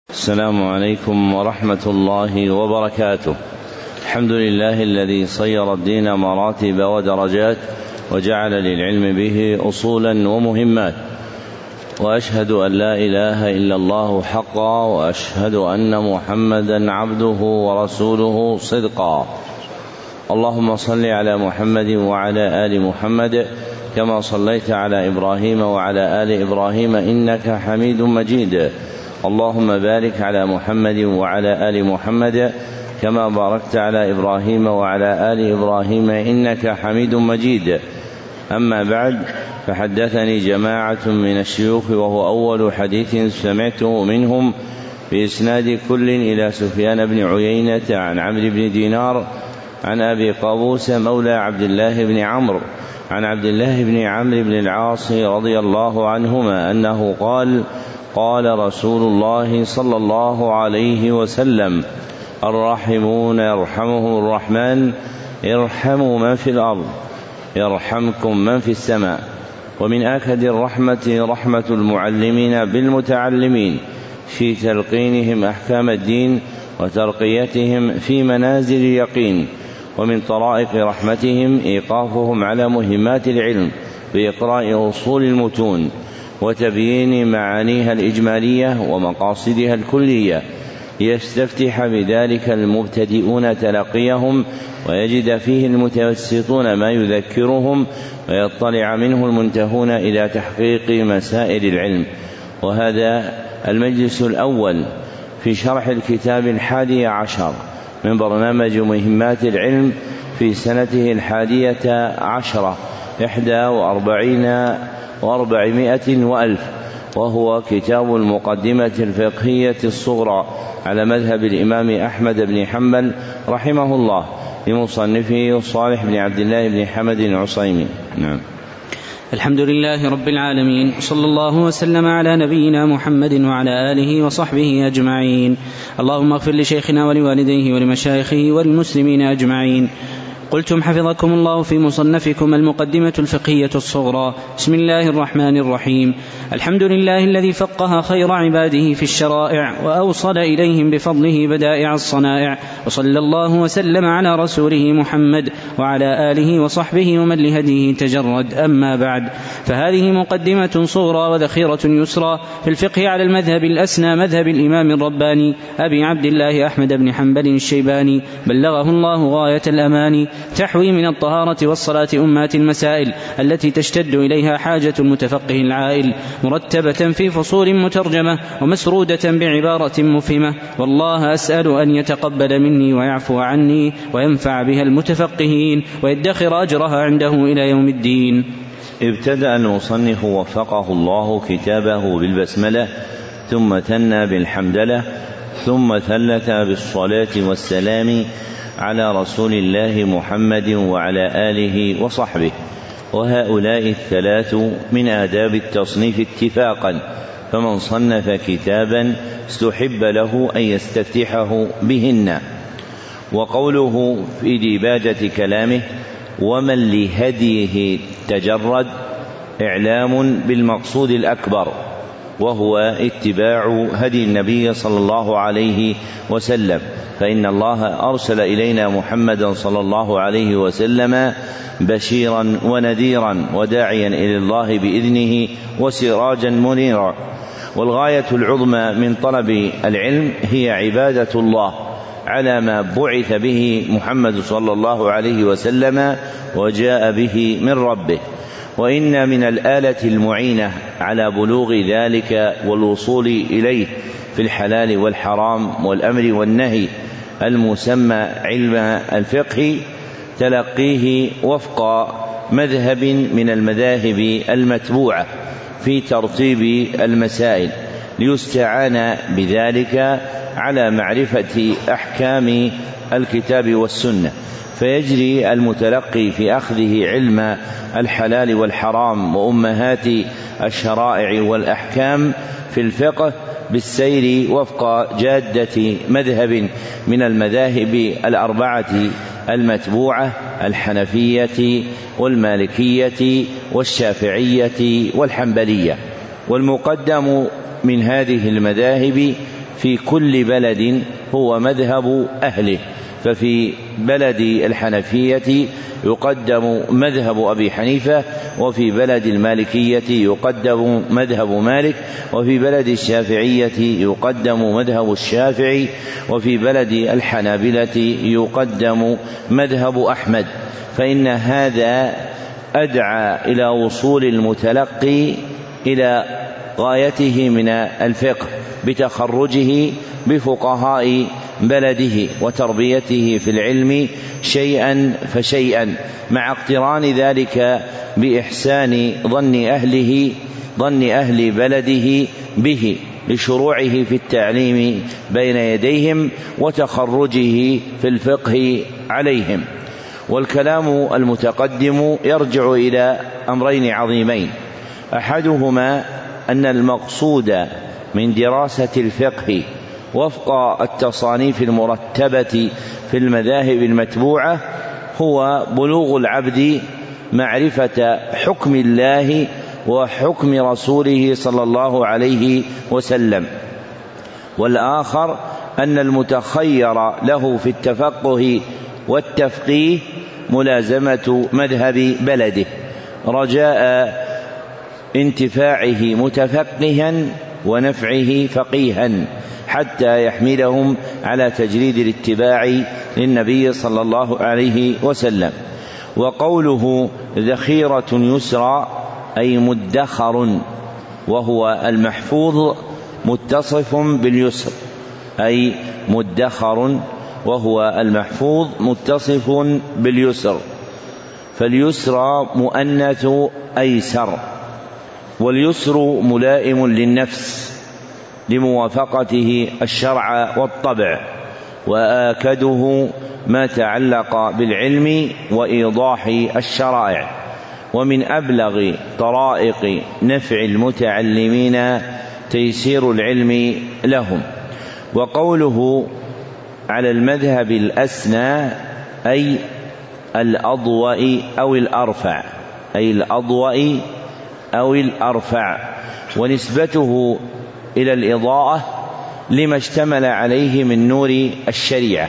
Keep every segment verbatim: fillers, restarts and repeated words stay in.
السلام عليكم ورحمة الله وبركاته. الحمد لله الذي صير الدين مراتب ودرجات وجعل للعلم به أصولا ومهمات، وأشهد أن لا إله إلا الله حقا، وأشهد أن محمدا عبده ورسوله صدقا. اللهم صل على محمد وعلى آل محمد كما صليت على إبراهيم وعلى آل إبراهيم إنك حميد مجيد. اللهم بارك على محمد وعلى آل محمد كما باركت على إبراهيم وعلى آل إبراهيم إنك حميد مجيد. أما بعد، فحدثني جماعة من الشيوخ، وهو أول حديث سمعته منهم بإسناد كل إلى سفيان بن عيينة عن عمرو بن دينار عن أبي قابوس مولى عبد الله بن عمرو عن عبد الله بن عمرو بن العاص رضي الله عنهما أنه قال: قال رسول الله صلى الله عليه وسلم: الراحمون يرحمهم الرحمن، ارحموا من في الأرض يرحمكم من في السماء. ومن آكد الرحمة رحمة المعلمين بالمتعلمين في تلقينهم أحكام الدين وترقيتهم في منازل اليقين. ومن طرائق رحمتهم إيقافهم على مهمات العلم بإقراء أصول المتون وتبيين معانيها الإجمالية ومقاصدها الكلية، ليستفتح بذلك المبتدئون تلقيهم، ويجد فيه المتوسطون ما يذكرهم، ويطلع منه المنتهون إلى تحقيق مسائل العلم. وهذا المجلس الأول في شرح الكتاب الحادي عشر من برنامج مهمات العلم في سنته الحادية عشرة إحدى وأربعين وأربعمائة وألف، وهو كتاب المقدمة الفقهية الصغرى على مذهب الإمام أحمد بن حنبل رحمه الله لمصنفه صالح بن عبد الله بن حمد العصيمي. نعم. الحمد لله رب العالمين، صلى الله وسلم على نبينا محمد وعلى آله وصحبه أجمعين. اللهم اغفر لشيخنا ولوالديه ولمشايخه وللمسلمين أجمعين. قلتم حفظكم الله في مصنفكم المقدمة الفقهية الصغرى. بسم الله الرحمن الرحيم. الحمد لله الذي فقه خير عباده في الشرائع، وأوصل إليهم بفضله بدائع الصنائع، وصلى الله وسلم على رسوله محمد وعلى آله وصحبه ومن لهديه تجرد. أما بعد، فهذه مقدمة صغرى وذخيرة يسرى في الفقه على المذهب الأسنى، مذهب الإمام الرباني أبي عبد الله أحمد بن حنبل الشيباني بلغه الله غاية الأمان، تحوي من الطهارة والصلاة أمات المسائل التي تشتد إليها حاجة المتفقه العائل، مرتبة في فصول مترجمة ومسرودة بعبارة مفهمة. والله أسأل أن يتقبل مني ويعفو عني وينفع بها المتفقهين ويدخر أجرها عنده إلى يوم الدين. ابتدأ المصنف وفقه الله كتابه بالبسملة، ثم ثنى بالحمدلة، ثم ثلث بالصلاة والسلام على رسول الله محمد وعلى آله وصحبه. وهؤلاء الثلاث من آداب التصنيف اتفاقا، فمن صنف كتابا استحب له أن يستفتحه بهن. وقوله في ديباجة كلامه: ومن لهديه تجرد، إعلام بالمقصود الأكبر، وهو اتباع هدي النبي صلى الله عليه وسلم، فإن الله أرسل إلينا محمدا صلى الله عليه وسلم بشيرا ونذيرا وداعيا إلى الله بإذنه وسراجا منيرا. والغاية العظمى من طلب العلم هي عبادة الله على ما بعث به محمد صلى الله عليه وسلم وجاء به من ربه. وإن من الآلة المعينة على بلوغ ذلك والوصول إليه في الحلال والحرام والأمر والنهي المسمى علم الفقه تلقيه وفق مذهب من المذاهب المتبوعة في ترتيب المسائل، ليستعان بذلك على معرفة أحكام الكتاب والسنة، فيجري المتلقي في أخذه علم الحلال والحرام وأمهات الشرائع والأحكام في الفقه بالسير وفق جادة مذهب من المذاهب الأربعة المتبوعة: الحنفية والمالكية والشافعية والحنبلية. والمقدم من هذه المذاهب في كل بلد هو مذهب أهله، ففي بلد الحنفية يقدم مذهب أبي حنيفة، وفي بلد المالكية يقدم مذهب مالك، وفي بلد الشافعية يقدم مذهب الشافعي، وفي بلد الحنابلة يقدم مذهب أحمد. فإن هذا أدعى إلى وصول المتلقي إلى غايته من الفقه بتخرجه بفقهاء بلده وتربيته في العلم شيئا فشيئا، مع اقتران ذلك بإحسان ظن أهله ظن أهل بلده به لشروعه في التعليم بين يديهم وتخرجه في الفقه عليهم. والكلام المتقدم يرجع إلى أمرين عظيمين: أحدهما أن المقصود من دراسة الفقه وفق التصانيف المرتبة في المذاهب المتبوعة هو بلوغ العبد معرفة حكم الله وحكم رسوله صلى الله عليه وسلم، والآخر أن المتخير له في التفقه والتفقيه ملازمة مذهب بلده رجاء انتفاعه متفقها ونفعه فقيها، حتى يحملهم على تجريد الاتباع للنبي صلى الله عليه وسلم. وقوله ذخيرة يسرى أي مدخر، وهو المحفوظ متصف باليسر، أي مدخر وهو المحفوظ متصف باليسر. فاليسرى مؤنث أيسر، واليسر ملائم للنفس لموافقته الشرع والطبع، وآكده ما تعلق بالعلم وإيضاح الشرائع. ومن أبلغ طرائق نفع المتعلمين تيسير العلم لهم. وقوله على المذهب الأسنى أي الأضوأ أو الأرفع، أي الأضوأ أو الأرفع، ونسبته إلى الإضاءة لما اشتمل عليه من نور الشريعة،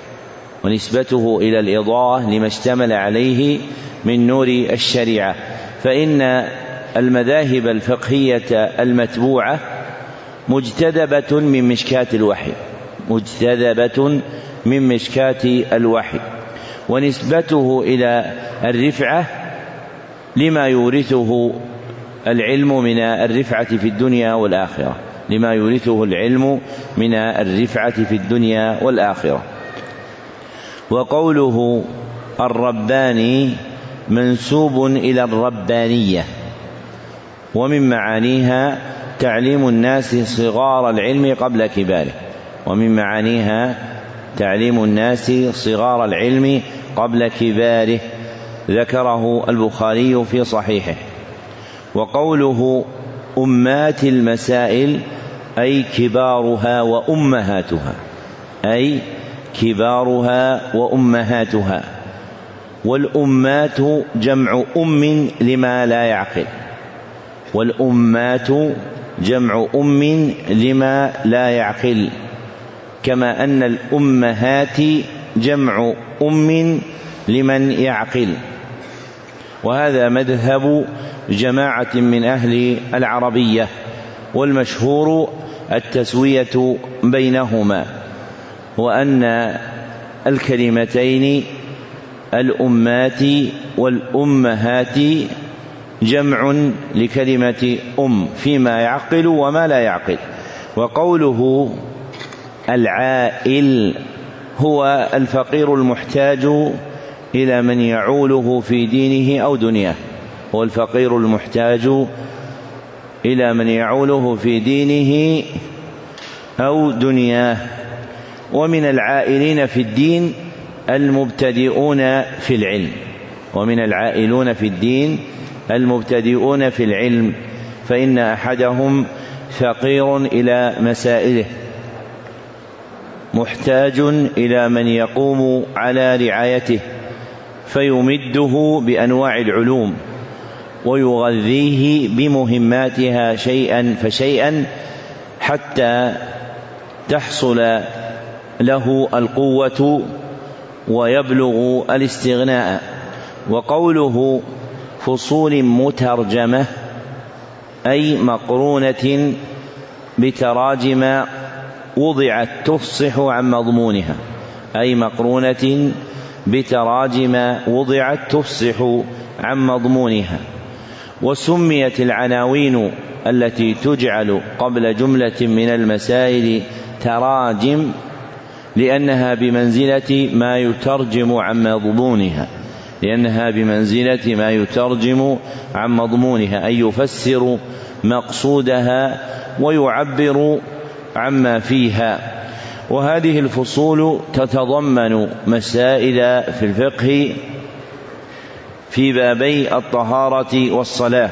ونسبته إلى الإضاءة لما اشتمل عليه من نور الشريعة. فإن المذاهب الفقهية المتبوعة مجتذبة من مشكاة الوحي، مجتذبة من مشكاة الوحي، ونسبته إلى الرفعة لما يورثه العلم من الرفعة في الدنيا والآخرة، لما يورثه العلم من الرفعة في الدنيا والآخرة. وقوله الرباني منسوب إلى الربانية، ومن معانيها تعليم الناس صغار العلم قبل كباره، ومن معانيها تعليم الناس صغار العلم قبل كباره، ذكره البخاري في صحيحه. وقوله أمات المسائل أي كبارها وأمهاتها، أي كبارها وأمهاتها. والأمات جمع أم لما لا يعقل، والأمات جمع أم لما لا يعقل، كما أن الأمهات جمع أم لمن يعقل. وهذا مذهب جماعة من أهل العربية، والمشهور التسوية بينهما، وأن الكلمتين الأمات والأمهات جمع لكلمة أم فيما يعقل وما لا يعقل. وقوله العائل هو الفقير المحتاج إلى من يعوله في دينه أو دنياه، هو الفقير المحتاج إلى من يعوله في دينه أو دنياه. ومن العائلين في الدين المبتدئون في العلم، ومن العائلون في الدين المبتدئون في العلم، فإن أحدهم فقير إلى مسائله محتاج إلى من يقوم على رعايته فيمده بأنواع العلوم ويغذيه بمهماتها شيئا فشيئا حتى تحصل له القوة ويبلغ الاستغناء. وقوله فصول مترجمة أي مقرونة بتراجم وضعت تفصح عن مضمونها، أي مقرونة بتراجم وضعت تفصح عن مضمونها. وسميت العناوين التي تجعل قبل جملة من المسائل تراجم لأنها بمنزلة ما يترجم عن مضمونها، لأنها بمنزلة ما يترجم عن مضمونها، أي يفسر مقصودها ويعبر عما فيها. وهذه الفصول تتضمن مسائل في الفقه في بابي الطهارة والصلاة،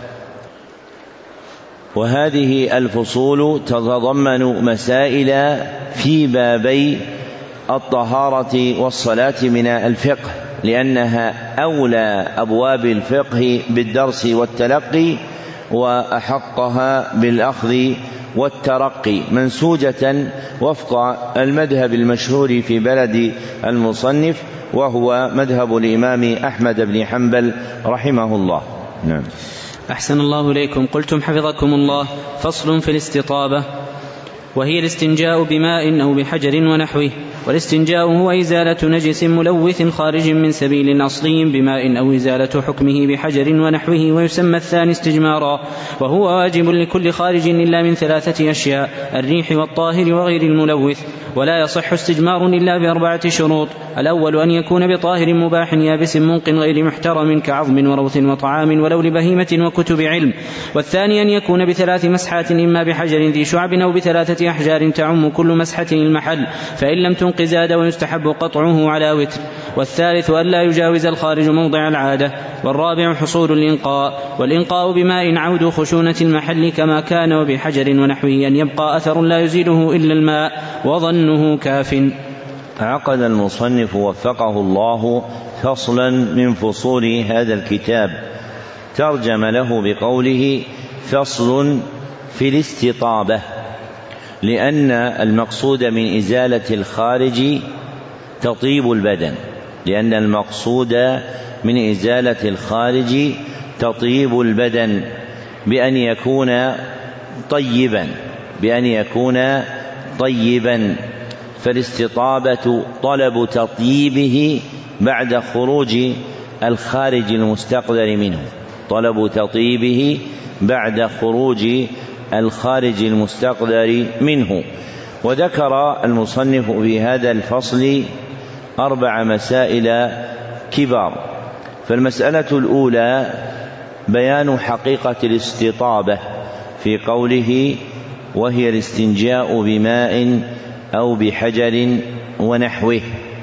وهذه الفصول تتضمن مسائل في بابي الطهارة والصلاة من الفقه، لأنها أولى أبواب الفقه بالدرس والتلقي وأحقها بالأخذ والترقي، منسوجة وفق المذهب المشهور في بلد المصنف وهو مذهب الإمام أحمد بن حنبل رحمه الله. نعم. أحسن الله إليكم. قلتم حفظكم الله: فصل في الاستطابة، وهي الاستنجاء بماء أو بحجر ونحوه. والاستنجاء هو إزالة نجس ملوث خارج من سبيل أصلي بماء أو إزالة حكمه بحجر ونحوه، ويسمى الثاني استجمارا، وهو واجب لكل خارج إلا من ثلاثة أشياء: الريح والطاهر وغير الملوث. ولا يصح استجمار إلا بأربعة شروط: الأول أن يكون بطاهر مباح يابس منق غير محترم كعظم وروث وطعام ولو لبهيمة وكتب علم. والثاني أن يكون بثلاث مسحات، إما بحجر ذي شعب أو بثلاثة أحجار تعم كل مسحة المحل، فإن لم تنق زاد، ويستحب قطعه على وتر. والثالث أن لا يجاوز الخارج موضع العادة. والرابع حصول الإنقاء، والإنقاء بماء عود خشونة المحل كما كان، وبحجر ونحوه أن يبقى أثر لا يزيله إلا الماء، وظنه كاف. عقد المصنف وفقه الله فصلا من فصول هذا الكتاب، ترجم له بقوله: فصل في الاستطابة، لأن المقصود من إزالة الخارج تطيب البدن، لأن المقصود من إزالة الخارج تطيب البدن بأن يكون طيبا بأن يكون طيبا فالاستطابة طلب تطيبه بعد خروج الخارج المستقدر منه طلب تطيبه بعد خروج الخارج المستقدر منه. وذكر المصنف في هذا الفصل أربع مسائل كبار. فالمسألة الأولى بيان حقيقة الاستطابة في قوله: وهي الاستنجاء بماء أو بحجر ونحوه.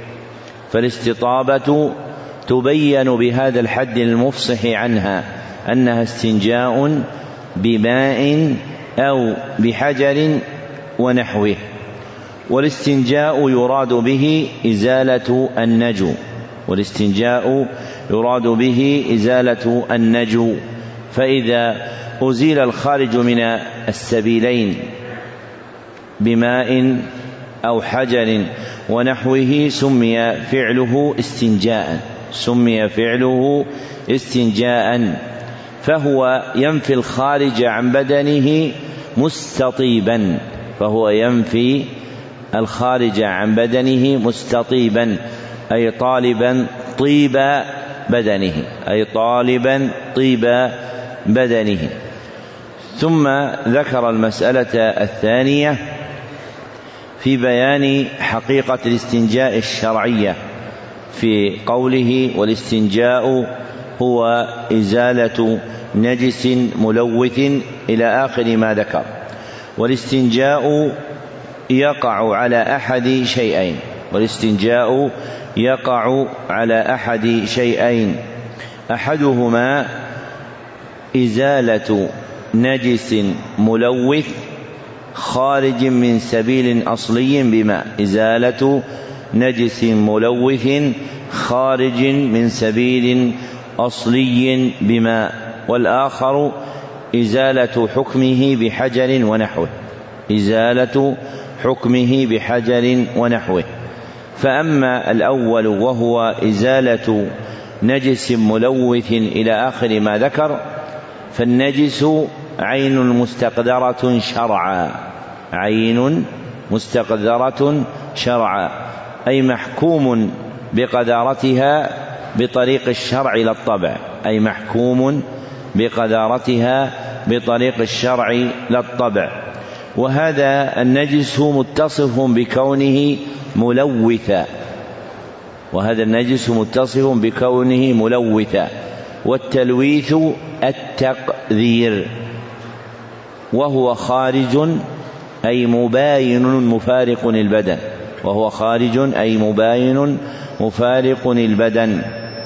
فالاستطابة تبين بهذا الحد المفصح عنها أنها استنجاء بماء أو بحجر ونحوه. والاستنجاء يراد به إزالة النجو والاستنجاء يراد به إزالة النجو فإذا أزيل الخارج من السبيلين بماء أو حجر ونحوه سمي فعله استنجاء سمي فعله استنجاء فهو ينفي الخارج عن بدنه مستطيبا فهو ينفي الخارج عن بدنه مستطيبا أي طالبا طيب بدنه أي طالبا طيب بدنه. ثم ذكر المسألة الثانية في بيان حقيقة الاستنجاء الشرعية في قوله: والاستنجاء هو إزالة نجس ملوث إلى آخر ما ذكر. والاستنجاء يقع على أحد شيئين والاستنجاء يقع على أحد شيئين أحدهما إزالة نجس ملوث خارج من سبيل أصلي بماء إزالة نجس ملوث خارج من سبيل أصلي بماء والآخر إزالة حكمه بحجر ونحوه إزالة حكمه بحجر ونحوه. فأما الأول وهو إزالة نجس ملوث إلى آخر ما ذكر، فالنجس عين مستقدرة شرعا، عين مستقدرة شرعا، أي محكوم بقدارتها بطريق الشرع لا الطبع، أي محكوم بقدارتها بطريق الشرع لا الطبع. وهذا النجس متصف بكونه ملوثا، وهذا النجس متصف بكونه ملوثا، والتلويث التقذير، وهو خارج أي مباين مفارق البدن، وهو خارج أي مباين مفارق البدن.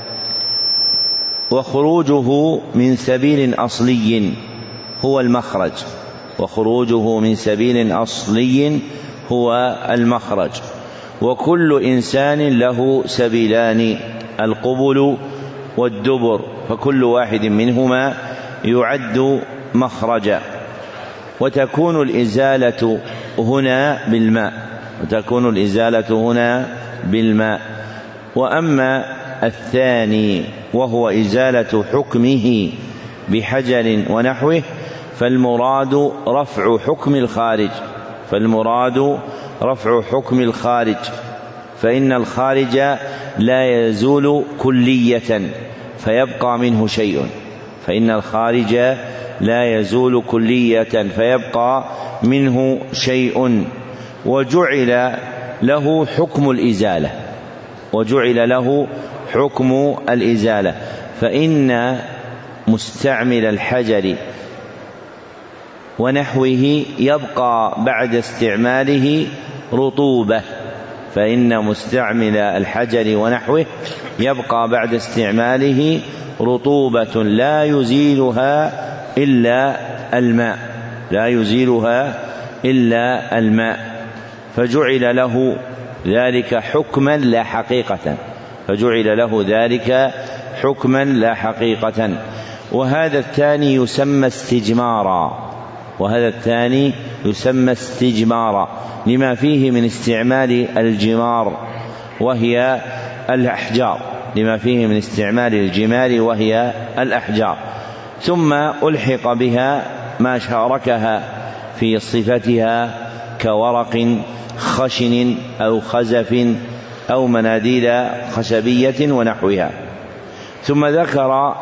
وخروجه من سبيل أصلي هو المخرج، وخروجه من سبيل أصلي هو المخرج. وكل إنسان له سبيلان، القبل والدبر، فكل واحد منهما يعد مخرجا. وتكون الإزالة هنا بالماء، وتكون الإزالة هنا بالماء. وأما الثاني وهو إزالة حكمه بحجر ونحوه، فالمراد رفع حكم الخارج، فالمراد رفع حكم الخارج، فإن الخارج لا يزول كلية فيبقى منه شيء، فإن الخارج لا يزول كلية فيبقى منه شيء. وجعل له حكم الإزالة، وجعل له حكم الإزالة، فإن مستعمل الحجر ونحوه يبقى بعد استعماله رطوبة، فإن مستعمل الحجر ونحوه يبقى بعد استعماله رطوبة لا يزيلها إلا الماء، لا يزيلها إلا الماء، فجعل له ذلك حكما لا حقيقة، فجعل له ذلك حكما لا حقيقة. وهذا الثاني يسمى استجمارا، وهذا الثاني يسمى استجمارا لما فيه من استعمال الجمار وهي الأحجار، لما فيه من استعمال الجمار وهي الأحجار. ثم ألحق بها ما شاركها في صفتها كورق خشن أو خزف أو مناديل خشبية ونحوها. ثم ذكر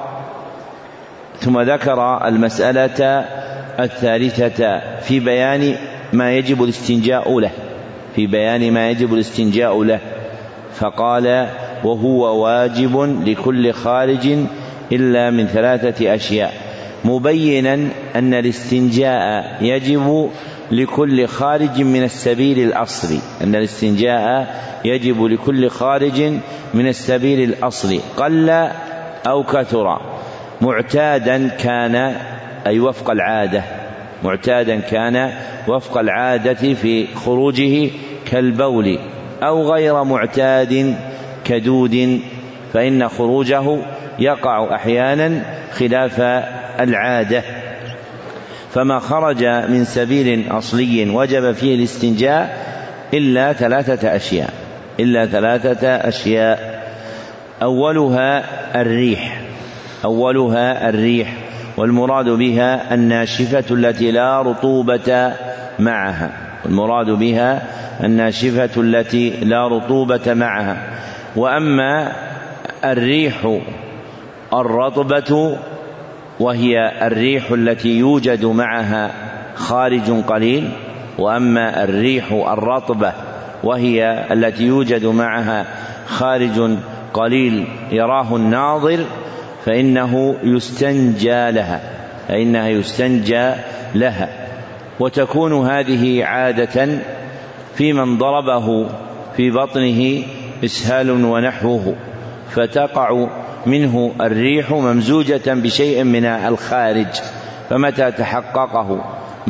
ثم ذكر المسألة الثالثة في بيان ما يجب الاستنجاء له، في بيان ما يجب الاستنجاء له، فقال: وهو واجب لكل خارج إلا من ثلاثة أشياء، مبينا أن الاستنجاء يجب لكل خارج من السبيل الأصلي، أن الاستنجاء يجب لكل خارج من السبيل الأصلي قل أو كثر، معتادا كان أي وفق العادة، معتادا كان وفق العادة في خروجه كالبول، أو غير معتاد كدود، فإن خروجه يقع أحيانا خلاف العادة. فما خرج من سبيل أصلي وجب فيه الاستنجاء إلا ثلاثة أشياء، إلا ثلاثة أشياء. أولها الريح، أولها الريح، والمراد بها الناشفة التي لا رطوبة معها، والمراد بها الناشفة التي لا رطوبة معها. وأما الريح الرطبة وهي الريح التي يوجد معها خارج قليل، وأما الريح الرطبة وهي التي يوجد معها خارج قليل يراه الناظر، فإنه يستنجى لها، فإنها يستنجى لها. وتكون هذه عادة في من ضربه في بطنه إسهال ونحوه، فتقع منه الريح ممزوجة بشيء من الخارج، فمتى تحققه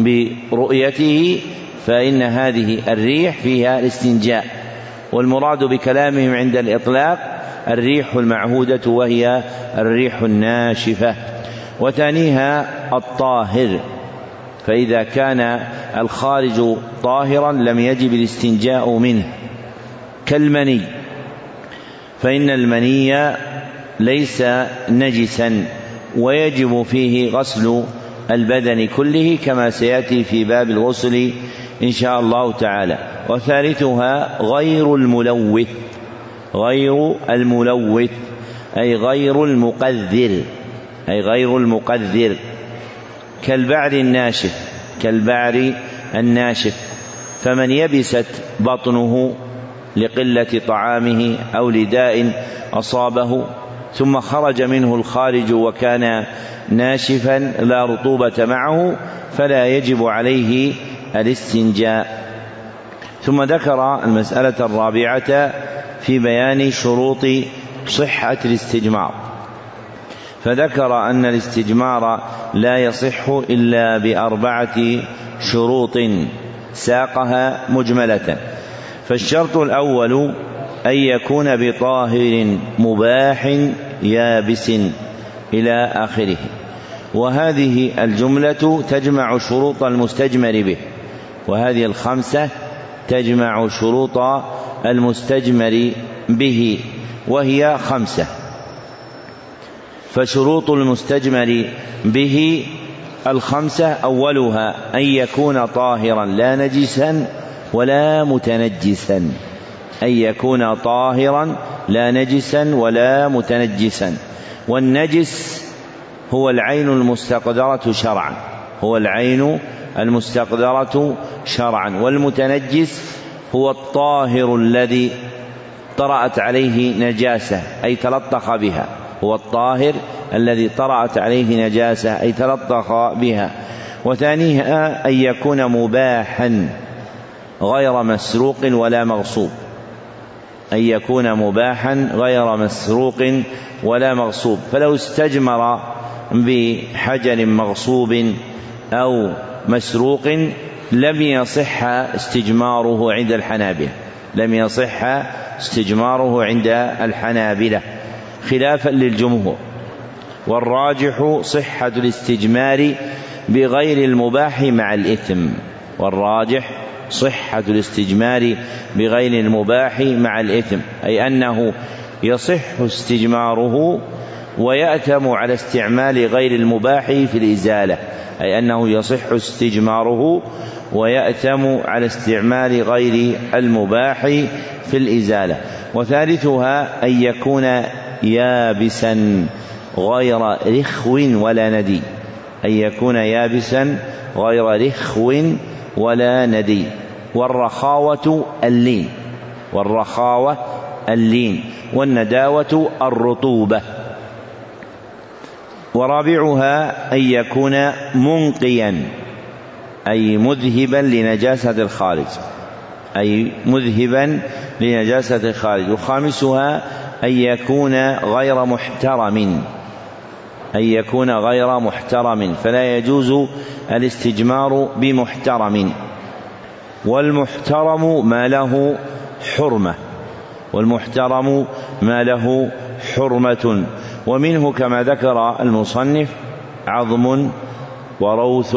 برؤيته فإن هذه الريح فيها الاستنجاء. والمراد بكلامهم عند الإطلاق الريح المعهودة وهي الريح الناشفة. وثانيها الطاهر، فإذا كان الخارج طاهرا لم يجب الاستنجاء منه، كالمني، فإن المني ليس نجسا ويجب فيه غسل البدن كله كما سيأتي في باب الغسل إن شاء الله تعالى. وثالثها غير الملوث، غير الملوث أي غير المقذر، أي غير المقذر، كالبعر الناشف، كالبعر الناشف، فمن يبست بطنه لقلة طعامه أو لداء أصابه ثم خرج منه الخارج وكان ناشفا لا رطوبة معه فلا يجب عليه الاستنجاء. ثم ذكر المسألة الرابعة في بيان شروط صحة الاستجمار، فذكر أن الاستجمار لا يصح إلا بأربعة شروط ساقها مجملة. فالشرط الأول أن يكون بطاهر مباح يابس إلى آخره، وهذه الجملة تجمع شروط المستجمر به، وهذه الخمسة تجمع شروط المستجمر به وهي خمسة. فشروط المستجمر به الخمسة: أولها أن يكون طاهرا لا نجسا ولا متنجسا، أن يكون طاهرا لا نجسا ولا متنجسا. والنجس هو العين المستقدرة شرعا، هو العين المستقدرة شرعا. والمتنجس هو الطاهر الذي طرأت عليه نجاسة أي تلطخ بها، هو الطاهر الذي طرأت عليه نجاسة أي تلطخ بها. وثانيها أن يكون مباحا غير مسروق ولا مغصوب، أن يكون مباحا غير مسروق ولا مغصوب. فلو استجمر بحجر مغصوب أو مسروق لم يصح استجماره عند الحنابلة، لم يصح استجماره عند الحنابلة خلافا للجمهور. والراجح صحة الاستجمار بغير المباح مع الإثم، والراجح صحة الاستجمار بغير المباح مع الإثم، أي أنه يصح استجماره ويأتم على استعمال غير المباح في الإزالة، أي أنه يصح استجماره ويأتم على استعمال غير المباح في الإزالة. وثالثها أن يكون يابسا غير رخو ولا ندي، أن يكون يابسا غير رخو ولا ندي. والرخاوة اللين، والرخاوة اللين، والنداوة الرطوبة. ورابعها أن يكون منقيا أي مذهبا لنجاسة الخارج، أي مذهبا لنجاسة الخارج. وخامسها أن يكون غير محترم، أن يكون غير محترم، فلا يجوز الاستجمار بمحترم. والمحترم ما له حرمة، والمحترم ما له حرمة. ومنه كما ذكر المصنف عظم وروث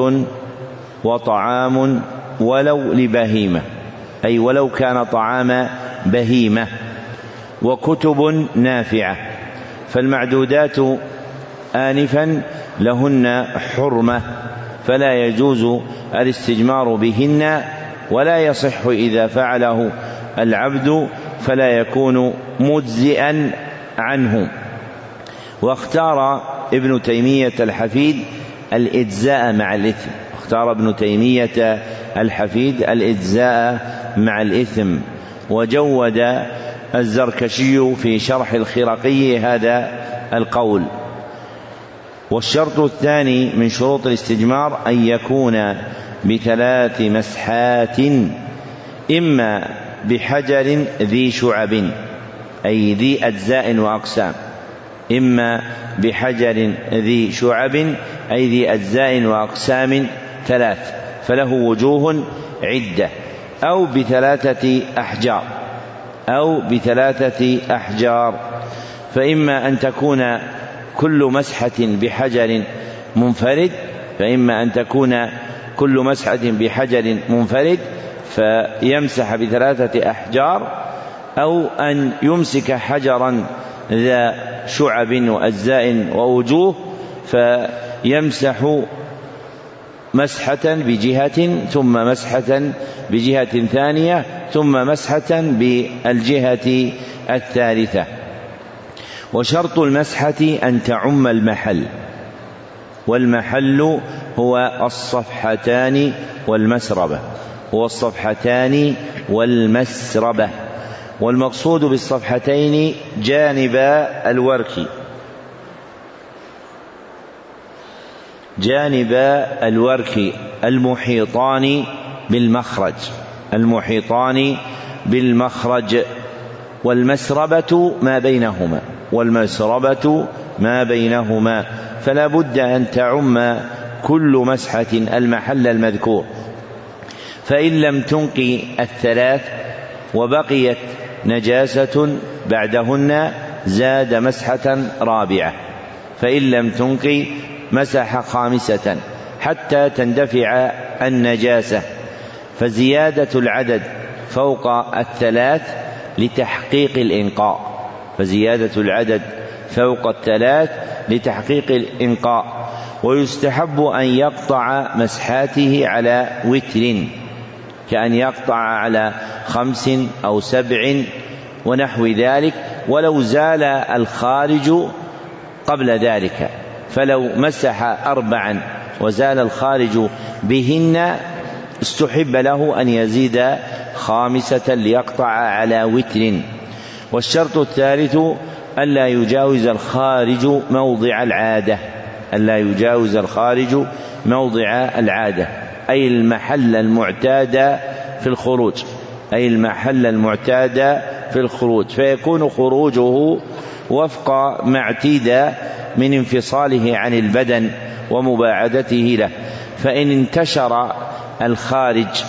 وطعام ولو لبهيمة، أي ولو كان طعام بهيمة، وكتب نافعة. فالمعدودات آنفا لهن حرمة فلا يجوز الاستجمار بهن، ولا يصح إذا فعله العبد فلا يكون مجزئا عنه. واختار ابن تيمية الحفيد الإجزاء مع الإثم، اختار ابن تيمية الحفيد الإجزاء مع الإثم. وجود الزركشي في شرح الخرقي هذا القول. والشرط الثاني من شروط الاستجمار أن يكون بثلاث مسحات، إما بحجر ذي شعب أي ذي أجزاء وأقسام، إما بحجر ذي شعب أي ذي أجزاء وأقسام ثلاث فله وجوه عدة، أو بثلاثة أحجار، أو بثلاثة أحجار. فإما أن تكون كل مسحة بحجر منفرد، فإما أن تكون كل مسحة بحجر منفرد فيمسح بثلاثة أحجار، أو أن يمسك حجرا ذا شعب وأجزاء ووجوه فيمسح مسحة بجهة ثم مسحة بجهة ثانية ثم مسحة بالجهة الثالثة. وشرط المسحة أن تعم المحل، والمحل هو الصفحتان والمسربة، هو الصفحتان والمسربة. والمقصود بالصفحتين جانب الورك، جانب الورك المحيطان بالمخرج، المحيطان بالمخرج. والمسربة ما بينهما، والمسربة ما بينهما، فلا بد أن تعم كل مسحة المحل المذكور. فإن لم تنقي الثلاث وبقيت نجاسة بعدهن زاد مسحة رابعة، فإن لم تنقي مسح خامسة حتى تندفع النجاسة. فزيادة العدد فوق الثلاث لتحقيق الإنقاء، فزيادة العدد فوق الثلاث لتحقيق الإنقاء. ويستحب أن يقطع مسحاته على وتر، كأن يقطع على خمس أو سبع ونحو ذلك، ولو زال الخارج قبل ذلك. فلو مسح أربعا وزال الخارج بهن استحب له أن يزيد خامسة ليقطع على وتر. والشرط الثالث ألا يجاوز الخارج موضع العادة، ألا يجاوز الخارج موضع العادة، أي المحل المعتاد في الخروج، أي المحل المعتاد في الخروج، فيكون خروجه وفق ما اعتيد من انفصاله عن البدن ومباعدته له. فإن انتشر الخارج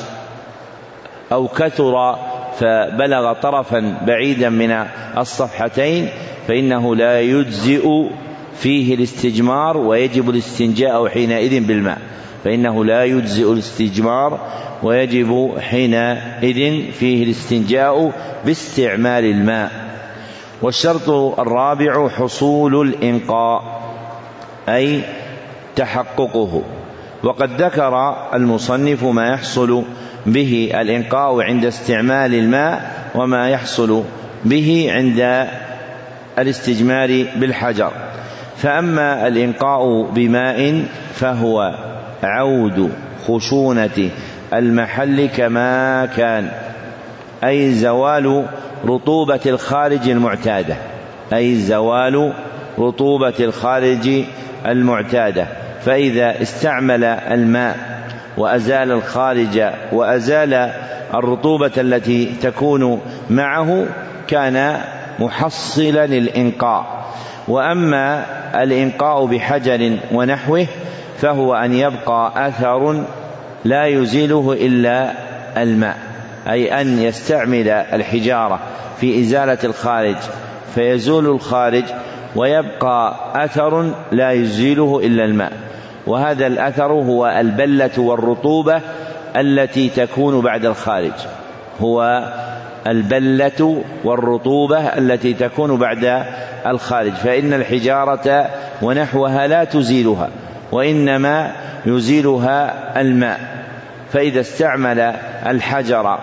أو كثر فبلغ طرفا بعيدا من الصفحتين فإنه لا يجزئ فيه الاستجمار ويجب الاستنجاء حينئذ بالماء، فإنه لا يجزئ الاستجمار ويجب حينئذ فيه الاستنجاء باستعمال الماء. والشرط الرابع حصول الإنقاء، أي تحققه. وقد ذكر المصنف ما يحصل به الإنقاء عند استعمال الماء وما يحصل به عند الاستجمار بالحجر. فأما الإنقاء بماء فهو عود خشونة المحل كما كان، أي زوال رطوبة الخارج المعتادة، أي زوال رطوبة الخارج المعتادة. فإذا استعمل الماء وأزال الخارج وأزال الرطوبة التي تكون معه كان محصلا للإنقاء. وأما الإنقاء بحجر ونحوه فهو أن يبقى أثر لا يزيله إلا الماء، أي أن يستعمل الحجارة في إزالة الخارج فيزول الخارج ويبقى أثر لا يزيله إلا الماء، وهذا الأثر هو البلة والرطوبة التي تكون بعد الخارج، هو البلة والرطوبة التي تكون بعد الخارج، فإن الحجارة ونحوها لا تزيلها وإنما يزيلها الماء. فإذا استعمل الحجر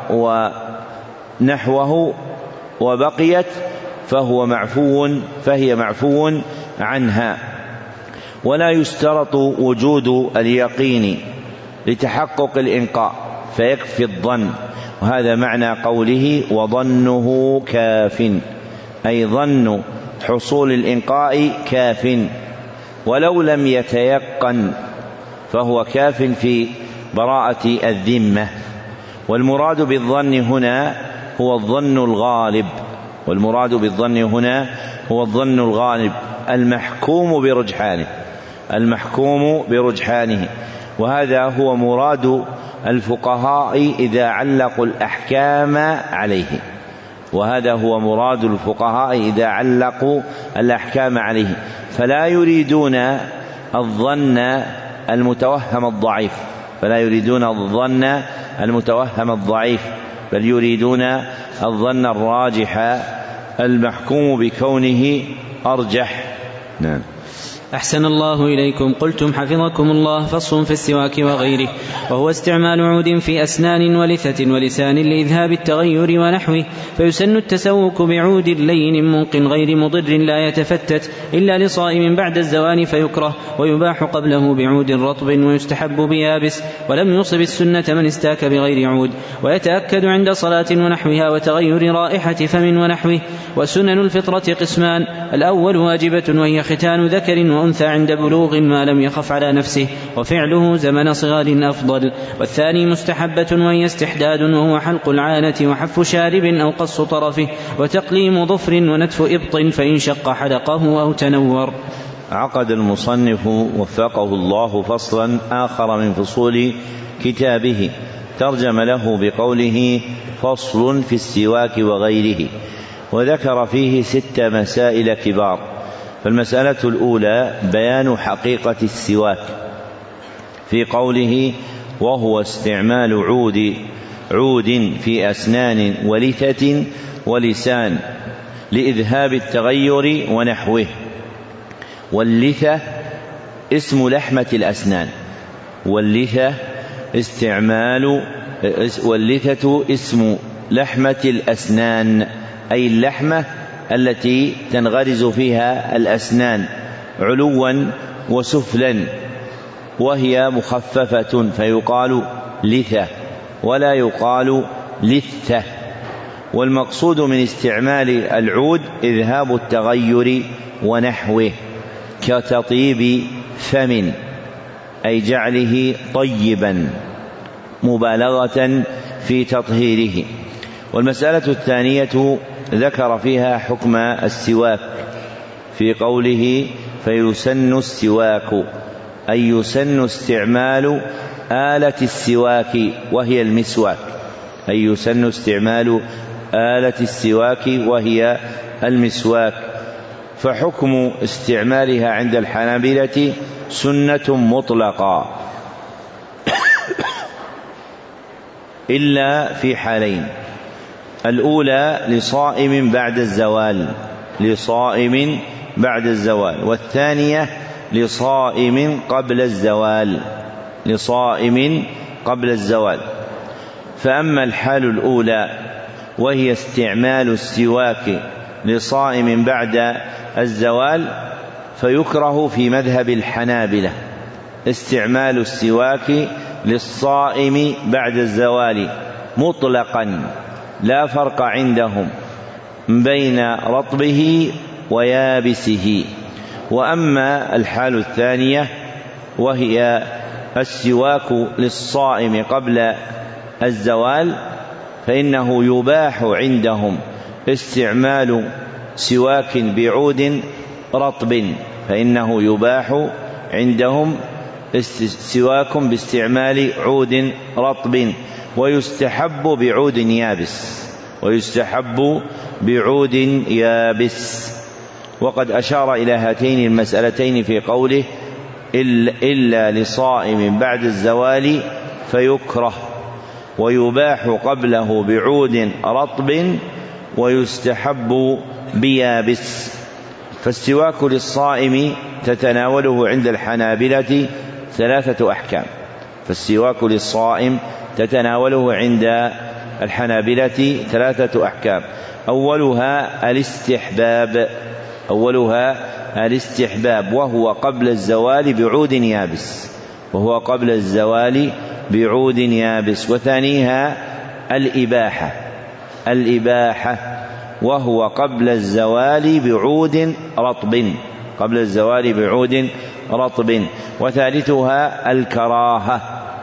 ونحوه وبقيت فهو معفو فهي معفو عنها. ولا يشترط وجود اليقين لتحقق الإنقاء فيكفي الظن، وهذا معنى قوله وظنه كاف، أي ظن حصول الإنقاء كاف، ولو لم يتيقن فهو كاف في براءة الذمة. والمراد بالظن هنا هو الظن الغالب، والمراد بالظن هنا هو الظن الغالب المحكوم برجحانه، المحكوم برجحانه. وهذا هو مراد الفقهاء إذا علقوا الأحكام عليه، وهذا هو مراد الفقهاء إذا علقوا الأحكام عليه، فلا يريدون الظن المتوهم الضعيف، فلا يريدون الظن المتوهم الضعيف، بل يريدون الظن الراجح المحكوم بكونه أرجح. نعم. أحسن الله إليكم. قلتم حفظكم الله: فصل في السواك وغيره، وهو استعمال عود في أسنان ولثة ولسان لإذهاب التغير ونحوه، فيسن التسوك بعود لين منق غير مضر لا يتفتت إلا لصائم بعد الزوال فيكره، ويباح قبله بعود رطب، ويستحب بيابس، ولم يصب السنة من استاك بغير عود، ويتأكد عند صلاة ونحوها وتغير رائحة فم ونحوه. وسنن الفطرة قسمان: الأول واجبة وهي ختان ذكر وأنثى عند بلوغ ما لم يخف على نفسه وفعله زمن صغار أفضل، والثاني مستحبة وهي استحداد وهو حلق العانة وحف شارب أو قص طرفه وتقليم ظفر ونتف إبط فإن شق حلقه أو تنور. عقد المصنف وفقه الله فصلا آخر من فصول كتابه ترجم له بقوله: فصل في السواك وغيره، وذكر فيه ست مسائل كبار. فالمسألة الأولى بيان حقيقة السواك في قوله: وهو استعمال عود عود في أسنان ولثة ولسان لإذهاب التغير ونحوه. واللثة اسم لحمة الأسنان، واللثة استعمال واللثة اسم لحمة الأسنان، أي اللحمة التي تنغرز فيها الأسنان علوا وسفلا، وهي مخففة فيقال لثة ولا يقال لثة. والمقصود من استعمال العود إذهاب التغير ونحوه، كتطيب فم، أي جعله طيبا مبالغة في تطهيره. والمسألة الثانية ذكر فيها حكم السواك في قوله: فيسن السواك، أي يسن استعمال آلة السواك وهي المسواك، أي يسن استعمال آلة السواك وهي المسواك. فحكم استعمالها عند الحنابلة سنة مطلقة إلا في حالين: الأولى لصائم بعد الزوال لصائم بعد الزوال والثانية لصائم قبل الزوال لصائم قبل الزوال. فأما الحال الأولى وهي استعمال السواك لصائم بعد الزوال، فيكره في مذهب الحنابلة استعمال السواك للصائم بعد الزوال مطلقا، لا فرق عندهم بين رطبه ويابسه. وأما الحال الثانية وهي السواك للصائم قبل الزوال، فإنه يباح عندهم استعمال سواك بعود رطب فإنه يباح عندهم سواك باستعمال عود رطب، ويستحب بعود يابس ويستحب بعود يابس. وقد أشار إلى هاتين المسألتين في قوله: إلا لصائم بعد الزوال فيكره، ويباح قبله بعود رطب، ويستحب بيابس. فالسواك للصائم تتناوله عند الحنابلة ثلاثة أحكام فالسواك للصائم تتناوله عند الحنابلة ثلاثة أحكام أولها الاستحباب أولها الاستحباب وهو قبل الزوال بعود يابس وهو قبل الزوال بعود يابس وثانيها الإباحة الإباحة وهو قبل الزوال بعود رطب قبل الزوال بعود رطب وثالثها الكراهة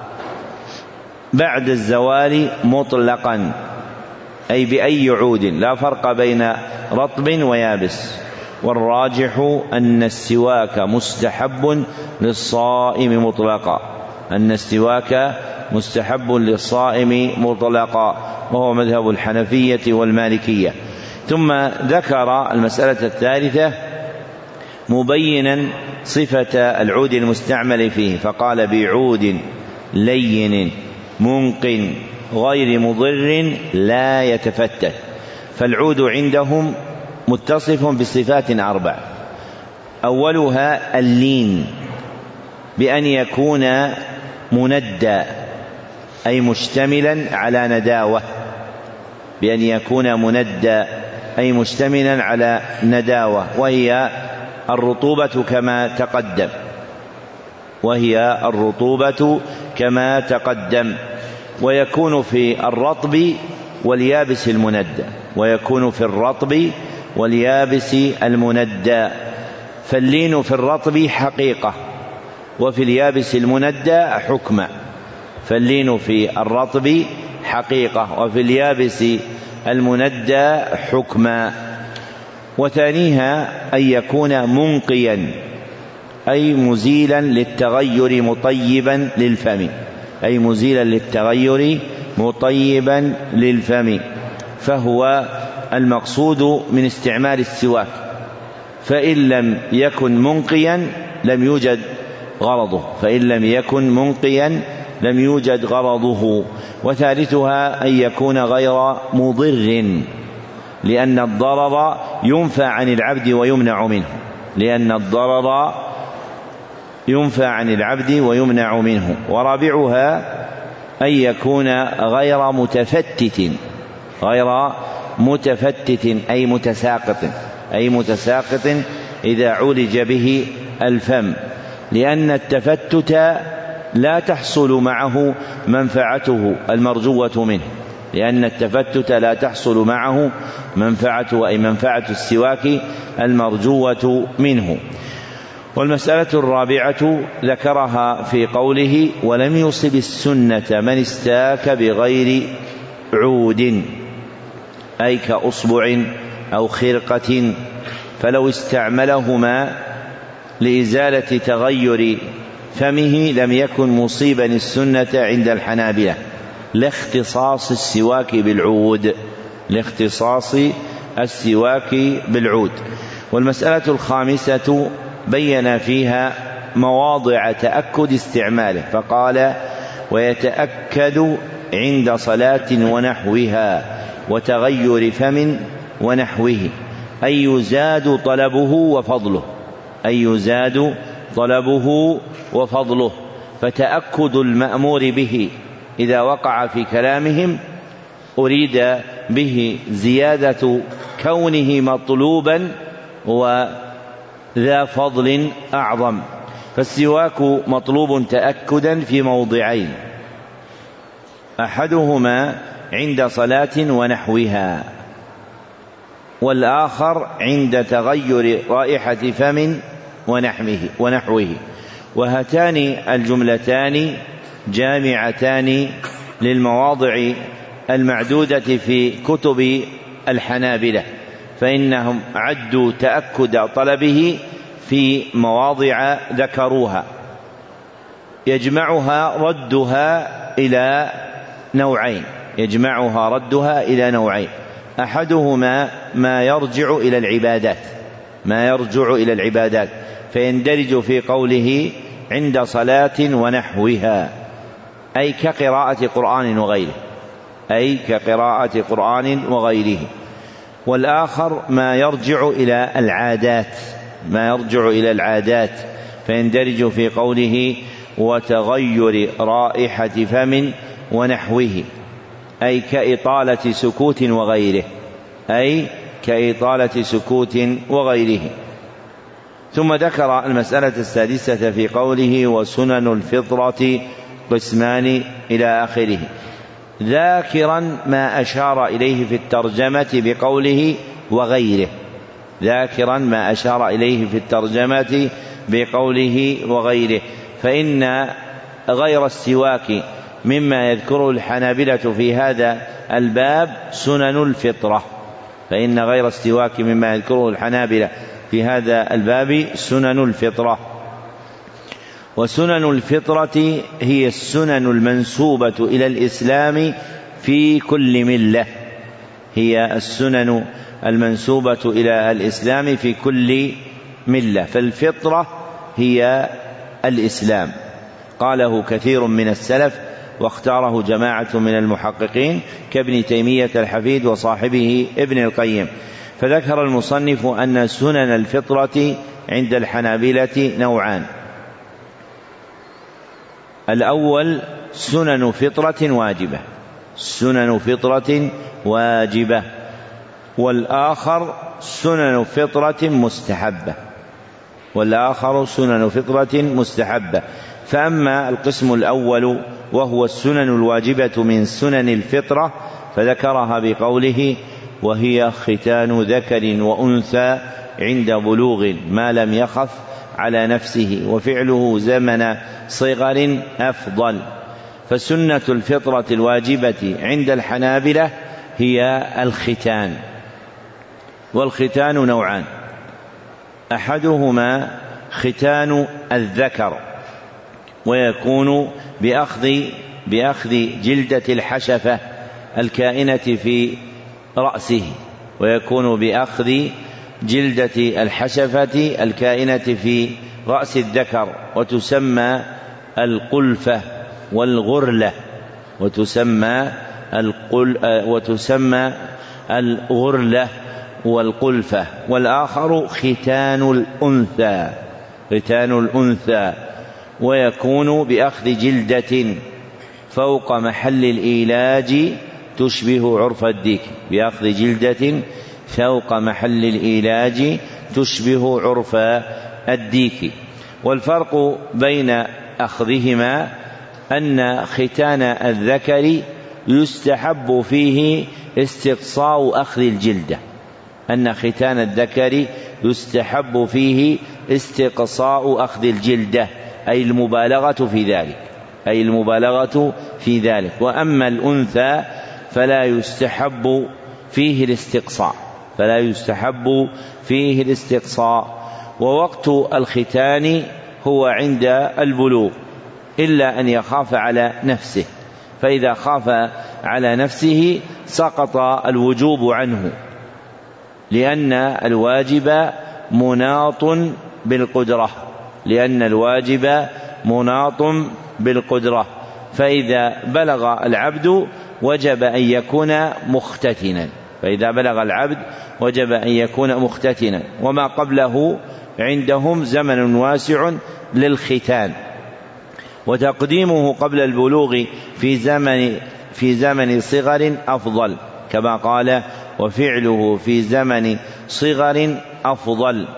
بعد الزوال مطلقا، أي بأي عود لا فرق بين رطب ويابس. والراجح أن السواك مستحب للصائم مطلقا أن السواك مستحب للصائم مطلقا وهو مذهب الحنفية والمالكية. ثم ذكر المسألة الثالثة مبينا صفة العود المستعمل فيه، فقال بعود لين منق غير مضر لا يتفتت. فالعود عندهم متصف بصفات أربع: أولها اللين بأن يكون مندى أي مشتملا على نداوة، بأن يكون مندى أي مشتملا على نداوة، وهي الرطوبة كما تقدم وهي الرطوبة كما تقدم ويكون في الرطب واليابس المندى ويكون في الرطب واليابس المندى. فاللين في الرطب حقيقة وفي اليابس المندى حكمة. فاللين في الرطب حقيقة وفي اليابس المندى حكما. وثانيها أن يكون منقيا أي مزيلا للتغير مطيبا للفم أي مزيلا للتغير مطيبا للفم فهو المقصود من استعمال السواك. فإن لم يكن منقيا لم يوجد غرضه فإن لم يكن منقيا لم يوجد غرضه. وثالثها أن يكون غير مضر لأن الضرر ينفى عن العبد ويمنع منه لأن الضرر ينفى عن العبد ويمنع منه. ورابعها أن يكون غير متفتت غير متفتت أي متساقط أي متساقط إذا عولج به الفم، لأن التفتت لا تحصل معه منفعته المرجوة منه لأن التفتت لا تحصل معه منفعته أي منفعة السواك المرجوة منه. والمسألة الرابعة ذكرها في قوله: ولم يصب السنة من استاك بغير عود أي كأصبع أو خرقة، فلو استعملهما لإزالة تغير فمه لم يكن مصيبا السنة عند الحنابلة لاختصاص السواك بالعود لاختصاص السواك بالعود. والمسألة الخامسة بين فيها مواضع تأكد استعماله فقال: ويتأكد عند صلاة ونحوها وتغير فم ونحوه أي يزاد طلبه وفضله أي يزاد طلبه وفضله. فتأكد المأمور به إذا وقع في كلامهم أريد به زيادة كونه مطلوبا وذا فضل أعظم. فالسواك مطلوب تأكدا في موضعين: أحدهما عند صلاة ونحوها والآخر عند تغير رائحة فم ونحوه. وهاتان الجملتان جامعتان للمواضع المعدودة في كتب الحنابلة، فإنهم عدوا تأكد طلبه في مواضع ذكروها يجمعها ردها إلى نوعين يجمعها ردها إلى نوعين أحدهما ما يرجع إلى العبادات ما يرجع إلى العبادات فيندرج في قوله عند صلاة ونحوها أي كقراءة قرآن وغيره أي كقراءة قرآن وغيره. والآخر ما يرجع إلى العادات ما يرجع إلى العادات فيندرج في قوله وتغير رائحة فم ونحوه أي كإطالة سكوت وغيره أي كإطالة سكوت وغيره. ثم ذكر المسألة السادسة في قوله وسنن الفطرة قسمان إلى آخره، ذاكرا ما أشار إليه في الترجمة بقوله وغيره ذاكرا ما أشار إليه في الترجمة بقوله وغيره. فإن غير السواك مما يذكره الحنابلة في هذا الباب سنن الفطرة فإن غير السواك مما يذكره الحنابلة في هذا الباب سنن الفطرة. وسنن الفطرة هي السنن المنسوبة إلى الإسلام في كل ملة هي السنن المنسوبة إلى الإسلام في كل ملة. فالفطرة هي الإسلام قاله كثير من السلف واختاره جماعة من المحققين كابن تيمية الحفيد وصاحبه ابن القيم. فذكر المصنف أن سنن الفطرة عند الحنابلة نوعان: الأول سنن فطرة واجبة سنن فطرة واجبة والآخر سنن فطرة مستحبة والآخر سنن فطرة مستحبة. فأما القسم الأول وهو السنن الواجبة من سنن الفطرة فذكرها بقوله: وهي ختان ذكر وأنثى عند بلوغ ما لم يخف على نفسه وفعله زمن صغر أفضل. فسنة الفطرة الواجبة عند الحنابلة هي الختان، والختان نوعان: أحدهما ختان الذكر ويكون بأخذ, بأخذ جلدة الحشفة الكائنة في رأسه ويكون بأخذ جلدة الحشفة الكائنة في رأس الذكر، وتسمى القلفة والغرلة وتسمى القل وتسمى الغرلة والقلفة. والآخر ختان الأنثى ختان الأنثى ويكون بأخذ جلدة فوق محل الإيلاج تشبه عرف الديك بأخذ جلدة فوق محل الإيلاج تشبه عرف الديك. والفرق بين أخذهما أن ختان الذكر يستحب فيه استقصاء أخذ الجلدة أن ختان الذكر يستحب فيه استقصاء أخذ الجلدة أي المبالغة في ذلك أي المبالغة في ذلك وأما الأنثى فلا يستحب فيه الاستقصاء فلا يستحب فيه الاستقصاء ووقت الختان هو عند البلوغ إلا أن يخاف على نفسه، فإذا خاف على نفسه سقط الوجوب عنه، لأن الواجب مناط بالقدرة لأن الواجب مناط بالقدرة فإذا بلغ العبد وجب أن يكون مختتنا فإذا بلغ العبد وجب أن يكون مختتنا وما قبله عندهم زمن واسع للختان، وتقديمه قبل البلوغ في زمن في زمن صغر أفضل، كما قال: وفعله في زمن صغر أفضل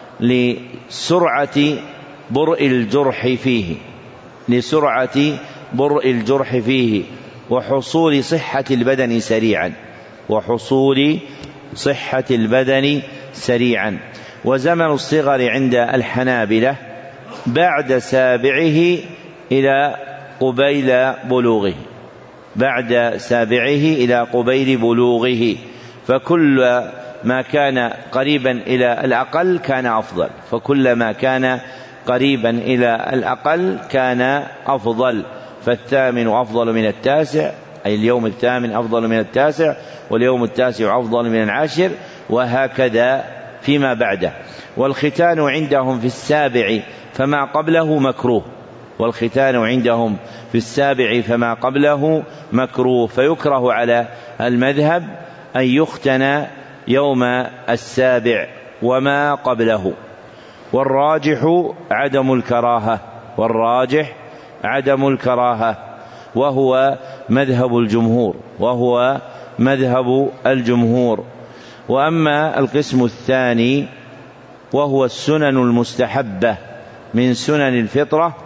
لسرعة برء الجرح فيه لسرعة برء الجرح فيه وحصول صحة البدن سريعا وحصول صحة البدن سريعا. وزمن الصغر عند الحنابلة بعد سابعه إلى قبيل بلوغه بعد سابعه إلى قبيل بلوغه فكل ما كان قريبا إلى الأقل كان أفضل فكلما كان قريبا إلى الأقل كان أفضل فالثامن أفضل من التاسع أي اليوم الثامن أفضل من التاسع واليوم التاسع أفضل من العاشر وهكذا فيما بعده. والختان عندهم في السابع فما قبله مكروه والختان عندهم في السابع فما قبله مكروه فيكره على المذهب أن يختن يوم السابع وما قبله. والراجح عدم الكراهة والراجح عدم الكراهة وهو مذهب الجمهور وهو مذهب الجمهور. وأما القسم الثاني وهو السنن المستحبة من سنن الفطرة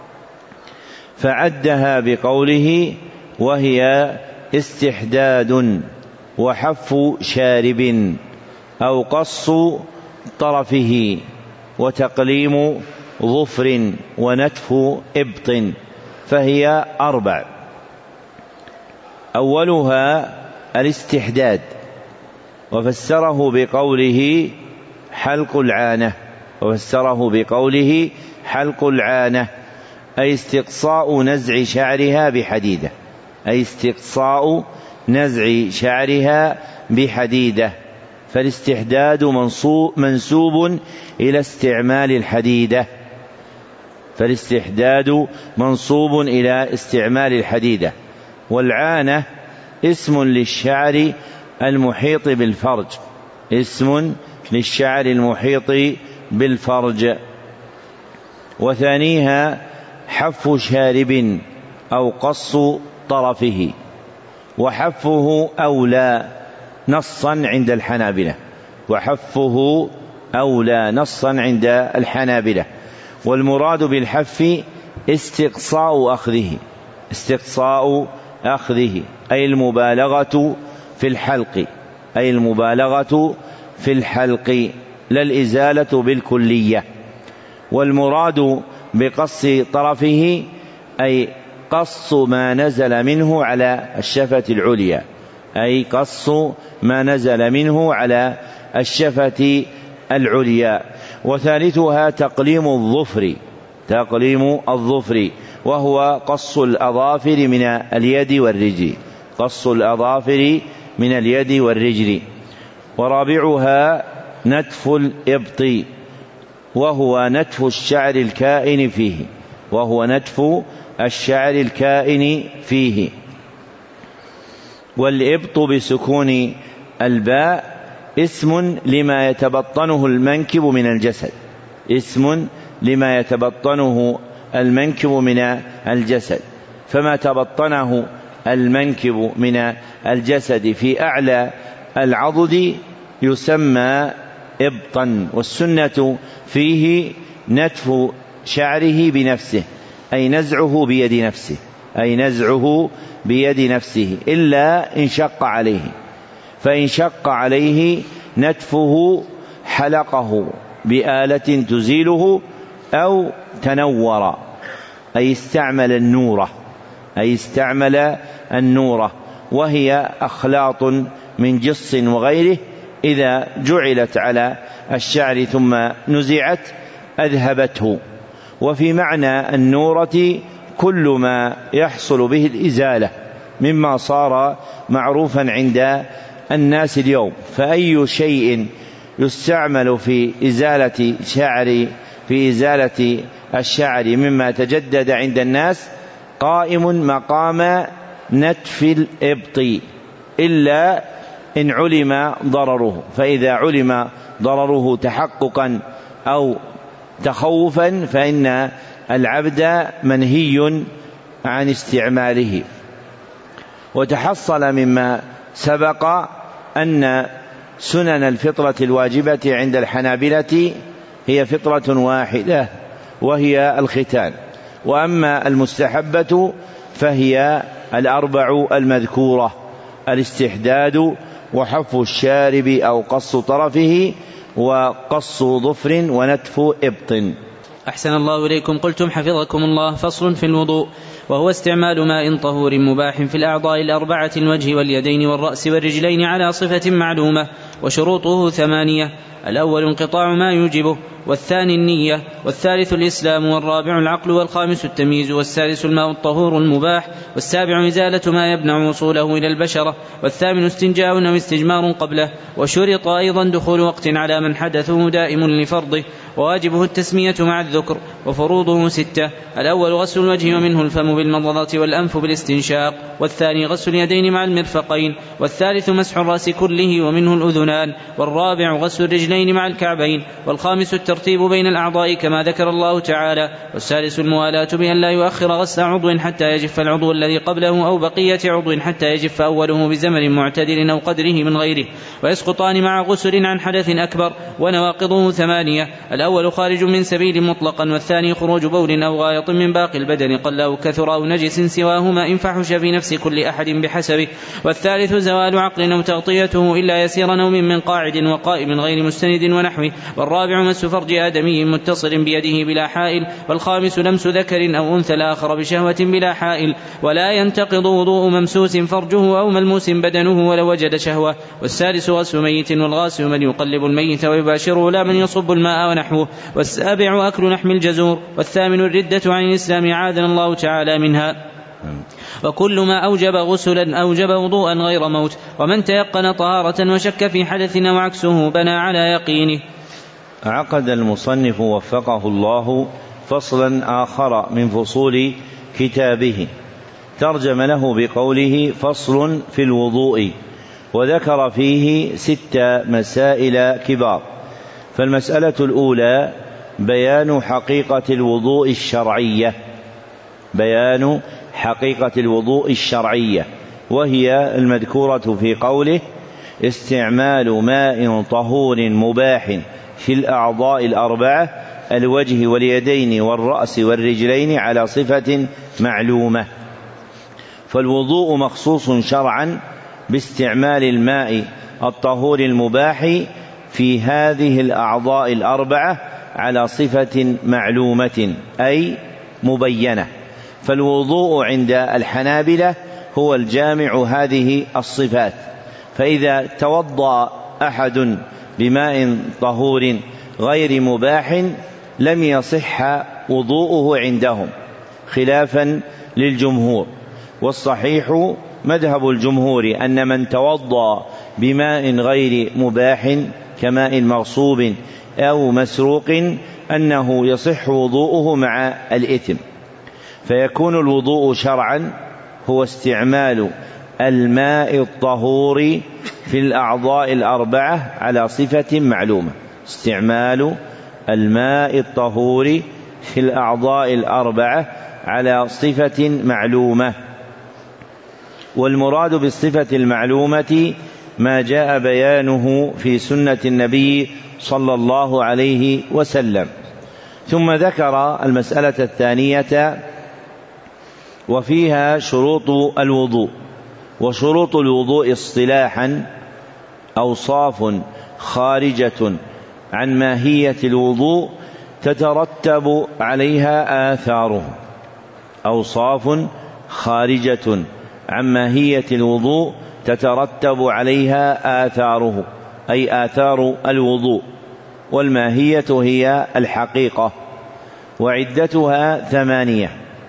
فعدها بقوله: وهي استحداد وحف شارب أو قص طرفه وتقليم ظفر ونتف إبط فهي أربع. أولها الاستحداد وفسره بقوله حلق العانة وفسره بقوله حلق العانة أي استقصاء نزع شعرها بحديدة أي استقصاء نزع شعرها بحديدة فالاستحداد منسوب إلى استعمال الحديدة فالاستحداد منصوب إلى استعمال الحديدة. والعانة اسم للشعر المحيط بالفرج، اسم للشعر المحيط بالفرج. وثانيها حف شارب أو قص طرفه، وحفه أولى نصا عند الحنابلة، وحفه أولى نصا عند الحنابلة. والمراد بالحف استقصاء أخذه، استقصاء أخذه أي المبالغة في الحلق، أي المبالغة في الحلق لا الإزالة بالكلية. والمراد بقص طرفه أي قص ما نزل منه على الشفة العليا، أي قص ما نزل منه على الشفة العليا. وثالثها تقليم الظفر، تقليم الظفر وهو قص الأظافر من اليد والرجل، قص الأظافر من اليد والرجل. ورابعها نتف الإبط وهو نتف الشعر الكائن فيه، وهو نتف الشعر الكائن فيه. والإبط بسكون الباء اسم لما يتبطنه المنكب من الجسد، اسم لما يتبطنه المنكب من الجسد. فما تبطنه المنكب من الجسد في أعلى العضد يسمى إبطا. والسنة فيه نتف شعره بنفسه، أي نزعه بيد نفسه، أي نزعه بيد نفسه إلا إن شق عليه، فإن شق عليه نتفه حلقه بآلة تزيله أو تنور، أي استعمل النورة، أي استعمل النورة، وهي أخلاط من جص وغيره إذا جعلت على الشعر ثم نزعت أذهبته. وفي معنى النورة كل ما يحصل به الإزالة مما صار معروفا عند الناس اليوم. فأي شيء يستعمل في إزالة شعر في إزالة الشعر مما تجدد عند الناس قائم مقام نتف الإبط إلا إن علم ضرره، فإذا علم ضرره تحققا أو تخوفا فإن العبد منهي عن استعماله. وتحصل مما سبق أن سنن الفطرة الواجبة عند الحنابلة هي فطرة واحدة وهي الختان، وأما المستحبة فهي الأربع المذكورة: الاستحداد وحف الشارب أو قص طرفه وقص ظفر ونتف إبط. أحسن الله إليكم. قلتم حفظكم الله: فصل في الوضوء، وهو استعمال ماء طهور مباح في الأعضاء الأربعة: الوجه واليدين والرأس والرجلين على صفة معلومة. وشروطه ثمانية: الأول انقطاع ما يوجبه، والثاني النية، والثالث الإسلام، والرابع العقل، والخامس التمييز، والسادس الماء الطهور المباح، والسابع إزالة ما يمنع وصوله إلى البشرة، والثامن استنجاء أو استجمار قبله. وشرط أيضا دخول وقت على من حدثه دائم لفرضه، وواجبه التسمية مع الذكر. وفروضه ستة: الأول غسل الوجه ومنه الفم بالمضمضة والأنف بالاستنشاق، والثاني غسل اليدين مع المرفقين، والثالث مسح الرأس كله ومنه الأذنان، والرابع غسل الرجلين مع الكعبين، والخامس الترتيب بين الأعضاء كما ذكر الله تعالى، والسادس الموالاة بأن لا يؤخر غسل عضو حتى يجف العضو الذي قبله أو بقية عضو حتى يجف أوله بزمن معتدل أو قدره من غيره، ويسقطان مع غسل عن حدث أكبر. ونواقضه ثمانية: الأول خارج من سبيل مطلقا، والثاني خروج بول أو غائط من باقي البدن قل أو كثر أو نجس سواهما إن فحش في نفس كل أحد بحسبه، والثالث زوال عقل أو تغطيته إلا يسير نوم من قاعد وقائم غير مستند ونحوه، والرابع مس فرج آدمي متصل بيده بلا حائل، والخامس لمس ذكر أو أنثى الآخر بشهوة بلا حائل. ولا ينتقض وضوء ممسوس فرجه أو ملموس بدنه ولو وجد شهوة. والسادس غسل ميت، والغاسل من يقلب الميت ويباشره لا من يصب الماء ونحوه. والسابع أكل لحم الجزور. والثامن الردة عن الإسلام عاذنا الله تعالى منها. وكل ما أوجب غسلا أوجب وضوءا غير موت. ومن تيقن طهارة وشك في حدث أو عكسه بنى على يقينه. عقد المصنف وفقه الله فصلا آخر من فصول كتابه، ترجم له بقوله فصل في الوضوء، وذكر فيه ست مسائل كبار. فالمسألة الأولى بيان حقيقة الوضوء الشرعية، بيان حقيقة الوضوء الشرعية، وهي المذكورة في قوله استعمال ماء طهور مباح في الأعضاء الأربعة الوجه واليدين والرأس والرجلين على صفة معلومة. فالوضوء مخصوص شرعا باستعمال الماء الطهور المباح في هذه الأعضاء الأربعة على صفة معلومة أي مبينة. فالوضوء عند الحنابلة هو الجامع هذه الصفات، فإذا توضأ أحد بماء طهور غير مباح لم يصح وضوءه عندهم خلافا للجمهور. والصحيح مذهب الجمهور أن من توضأ بماء غير مباح كماء مغصوب أو مسروق أنه يصح وضوءه مع الإثم. فيكون الوضوء شرعا هو استعمال الماء الطهور في الأعضاء الأربعة على صفة معلومة، استعمال الماء الطهور في الأعضاء الأربعة على صفة معلومة. والمراد بالصفة المعلومة ما جاء بيانه في سنة النبي صلى الله عليه وسلم. ثم ذكر المسألة الثانية وفيها شروط الوضوء. وشروط الوضوء اصطلاحا أوصاف خارجة عن ماهية الوضوء تترتب عليها آثاره، أوصاف خارجة عن ماهية الوضوء تترتب عليها آثاره، أي آثار الوضوء. والماهية هي الحقيقة، وعدتها ثمانية.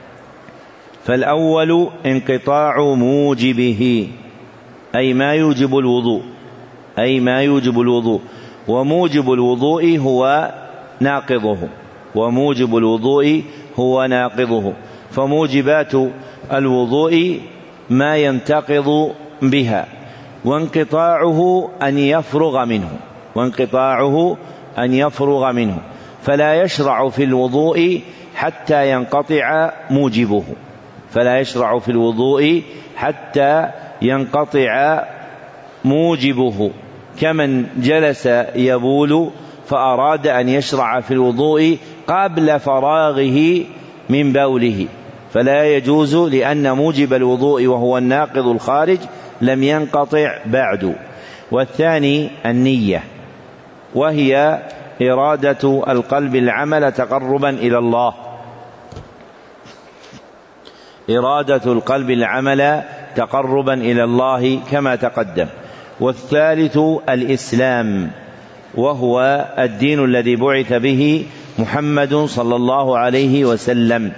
فالأول انقطاع موجبه، أي ما يوجب الوضوء، أي ما يوجب الوضوء. وموجب الوضوء هو ناقضه، وموجب الوضوء هو ناقضه. فموجبات الوضوء ما ينتقض بها، وانقطاعه أن يفرغ منه، وانقطاعه أن يفرغ منه. فلا يشرع في الوضوء حتى ينقطع موجبه، فلا يشرع في الوضوء حتى ينقطع موجبه، كمن جلس يبول فأراد أن يشرع في الوضوء قبل فراغه من بوله، فلا يجوز، لأن موجب الوضوء وهو الناقض الخارج لم ينقطع بعد. والثاني النية، وهي إرادة القلب العمل تقربا إلى الله، إرادة القلب العمل تقربا إلى الله كما تقدم. والثالث الإسلام، وهو الدين الذي بعث به محمد صلى الله عليه وسلم.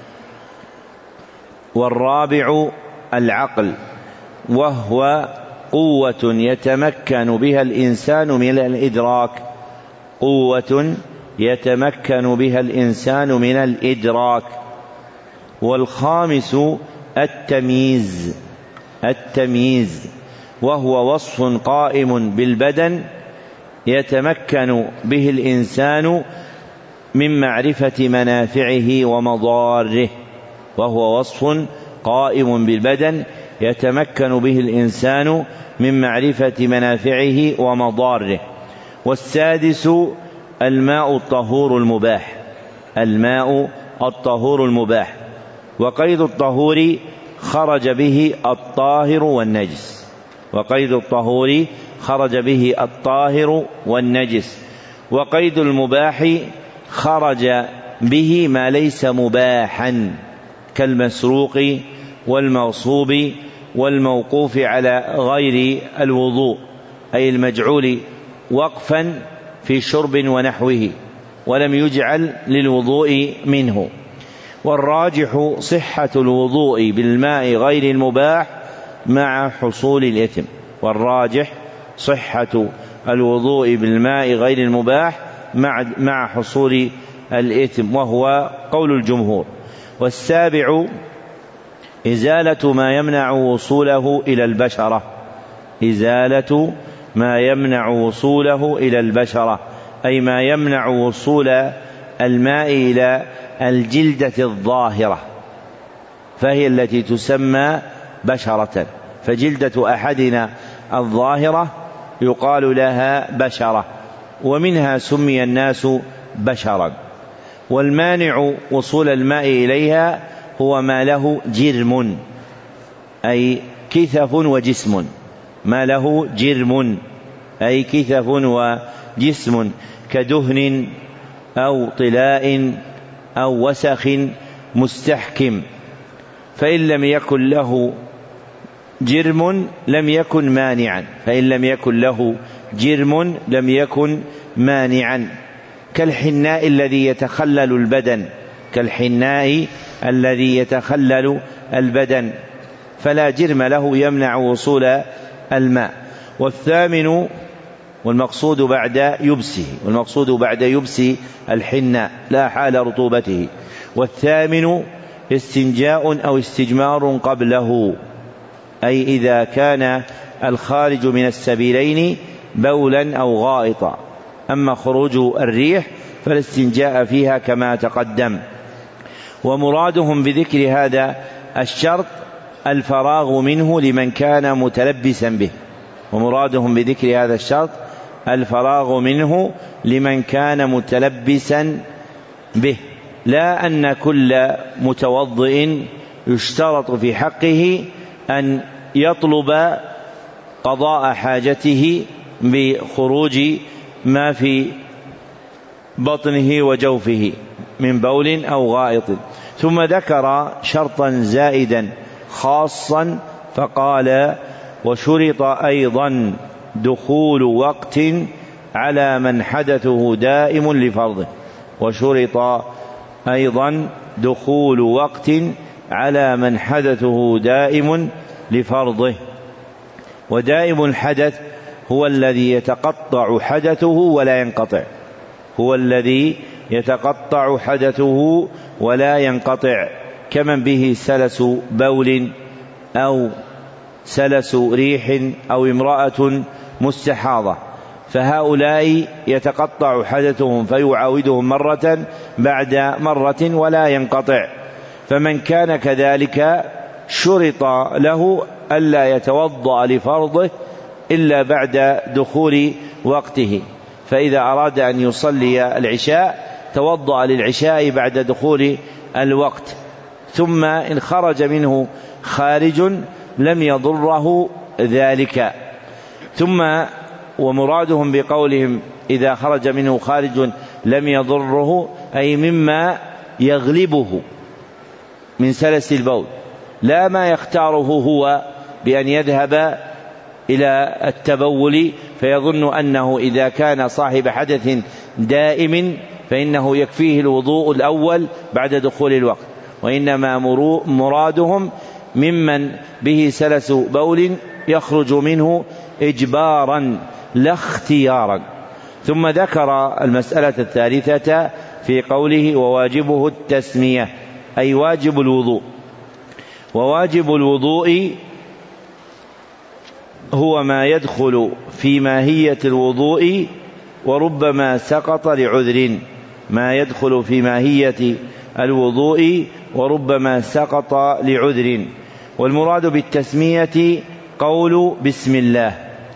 والرابع العقل، وهو قوة يتمكن بها الإنسان من الإدراك، قوة يتمكن بها الإنسان من الإدراك. والخامس التمييز، التمييز وهو وصف قائم بالبدن يتمكن به الإنسان من معرفة منافعه ومضاره، وهو وصف قائم بالبدن يتمكن به الإنسان من معرفة منافعه ومضاره. والسادس الماء الطهور المباح، الماء الطهور المباح. وقيد الطهور خرج به الطاهر والنجس، وقيد الطهور خرج به الطاهر والنجس. وقيد المباح خرج به ما ليس مباحا كالمسروق والمغصوب والموقوف على غير الوضوء، أي المجعول وقفا في شرب ونحوه ولم يجعل للوضوء منه. والراجح صحة الوضوء بالماء غير المباح مع حصول الإثم، والراجح صحة الوضوء بالماء غير المباح مع مع حصول الإثم، وهو قول الجمهور. والسابع إزالة ما يمنع وصوله إلى البشرة، إزالة ما يمنع وصوله إلى البشرة، أي ما يمنع وصول الماء إلى الجلدة الظاهرة، فهي التي تسمى بشرة. فجلدة أحدنا الظاهرة يقال لها بشرة، ومنها سمي الناس بشرا. والمانع وصول الماء إليها هو ما له جرم، أي كثف وجسم، ما له جرم أي كثف وجسم، كدهن أو طلاء أو وسخ مستحكم. فإن لم يكن له جرم لم يكن مانعا، فإن لم يكن له جرم لم يكن مانعا، كالحناء الذي يتخلل البدن، كالحناء الذي يتخلل البدن، فلا جرم له يمنع وصول الماء. والثامن والمقصود بعد يبسه، والمقصود بعد يبس الحناء لا حال رطوبته. والثامن استنجاء أو استجمار قبله، أي إذا كان الخارج من السبيلين بولا أو غائطا. أما خروج الريح فالاستنجاء فيها كما تقدم. ومرادهم بذكر هذا الشرط الفراغ منه لمن كان متلبسا به، ومرادهم بذكر هذا الشرط الفراغ منه لمن كان متلبسا به، لا أن كل متوضئ يشترط في حقه أن يطلب قضاء حاجته بخروج ما في بطنه وجوفه من بول أو غائط. ثم ذكر شرطا زائدا خاصا فقال: وشرط أيضا دخول وقت على من حدثه دائم لفرضه، وشرط أيضا دخول وقت على من حدثه دائم لفرضه. ودائم الحدث هو الذي يتقطع حدثه ولا ينقطع، هو الذي يتقطع حدثه ولا ينقطع، كمن به سلس بول أو سلس ريح أو امرأة مستحاضة، فهؤلاء يتقطع حدثهم فيعاودهم مرة بعد مرة ولا ينقطع. فمن كان كذلك شرط له ألا يتوضأ لفرضه إلا بعد دخول وقته، فإذا أراد أن يصلي العشاء توضأ للعشاء بعد دخول الوقت، ثم إن خرج منه خارج لم يضره ذلك. ثم ومرادهم بقولهم إذا خرج منه خارج لم يضره أي مما يغلبه من سلس البول، لا ما يختاره هو بأن يذهب إلى التبول فيظن أنه إذا كان صاحب حدث دائم فإنه يكفيه الوضوء الأول بعد دخول الوقت، وإنما مرادهم ممن به سلس بول يخرج منه إجبارا لا اختيارا. ثم ذكر المسألة الثالثة في قوله: وواجبه التسمية، أي واجب الوضوء. وواجب الوضوء هو ما يدخل في ماهية الوضوء وربما سقط لعذر، ما يدخل في ماهية الوضوء وربما سقط لعذر. والمراد بالتسمية قول بسم الله،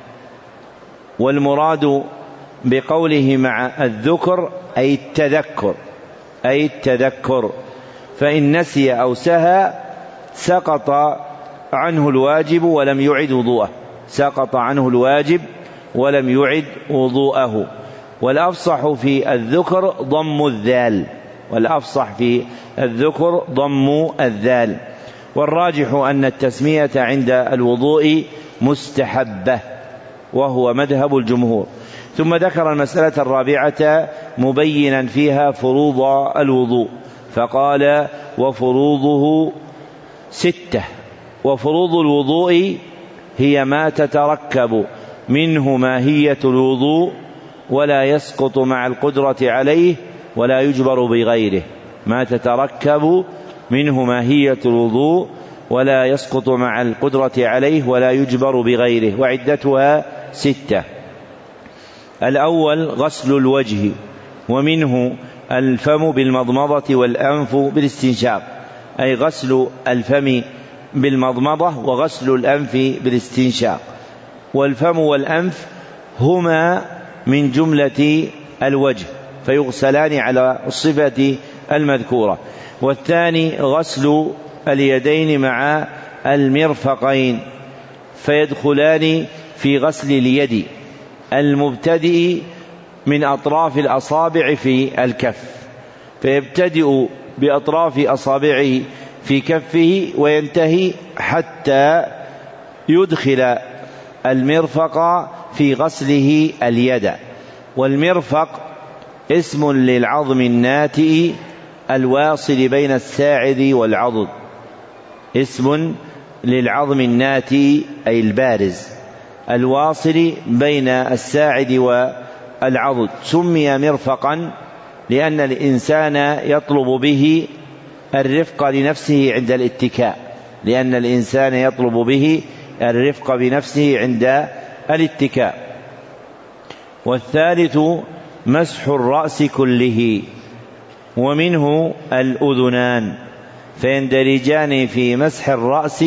والمراد بقوله مع الذكر أي التذكر، أي التذكر، فإن نسي أو سهى سقط عنه الواجب ولم يعد وضوءه، سقط عنه الواجب ولم يعد وضوءه. والأفصح في الذكر ضم الذال، والأفصح في الذكر ضم الذال. والراجح أن التسمية عند الوضوء مستحبة، وهو مذهب الجمهور. ثم ذكر المسألة الرابعة مبينا فيها فروض الوضوء، فقال: وفروضه ستة. وفروض الوضوء هي ما تتركب منه ماهية الوضوء ولا يسقط مع القدرة عليه ولا يجبر بغيره، ما تتركب منه ماهية الوضوء ولا يسقط مع القدرة عليه ولا يجبر بغيره، وعدتها ستة. الأول غسل الوجه، ومنه الفم بالمضمضة والأنف بالاستنشاق، أي غسل الفم بالمضمضة وغسل الأنف بالاستنشاق. والفم والأنف هما من جملة الوجه فيغسلان على الصفة المذكورة. والثاني غسل اليدين مع المرفقين، فيدخلان في غسل اليد المبتدئ من أطراف الأصابع في الكف، فيبتدئ بأطراف أصابعه في كفه وينتهي حتى يدخل المرفق في غسله اليد. والمرفق اسم للعظم الناتئ الواصل بين الساعد والعضد، اسم للعظم الناتئ أي البارز الواصل بين الساعد والعضد. سمي مرفقا لأن الإنسان يطلب به الرفق لنفسه عند الاتكاء، لأن الإنسان يطلب به الرفق بنفسه عند الاتكاء. والثالث مسح الرأس كله، ومنه الأذنان، فيندرجان في مسح الرأس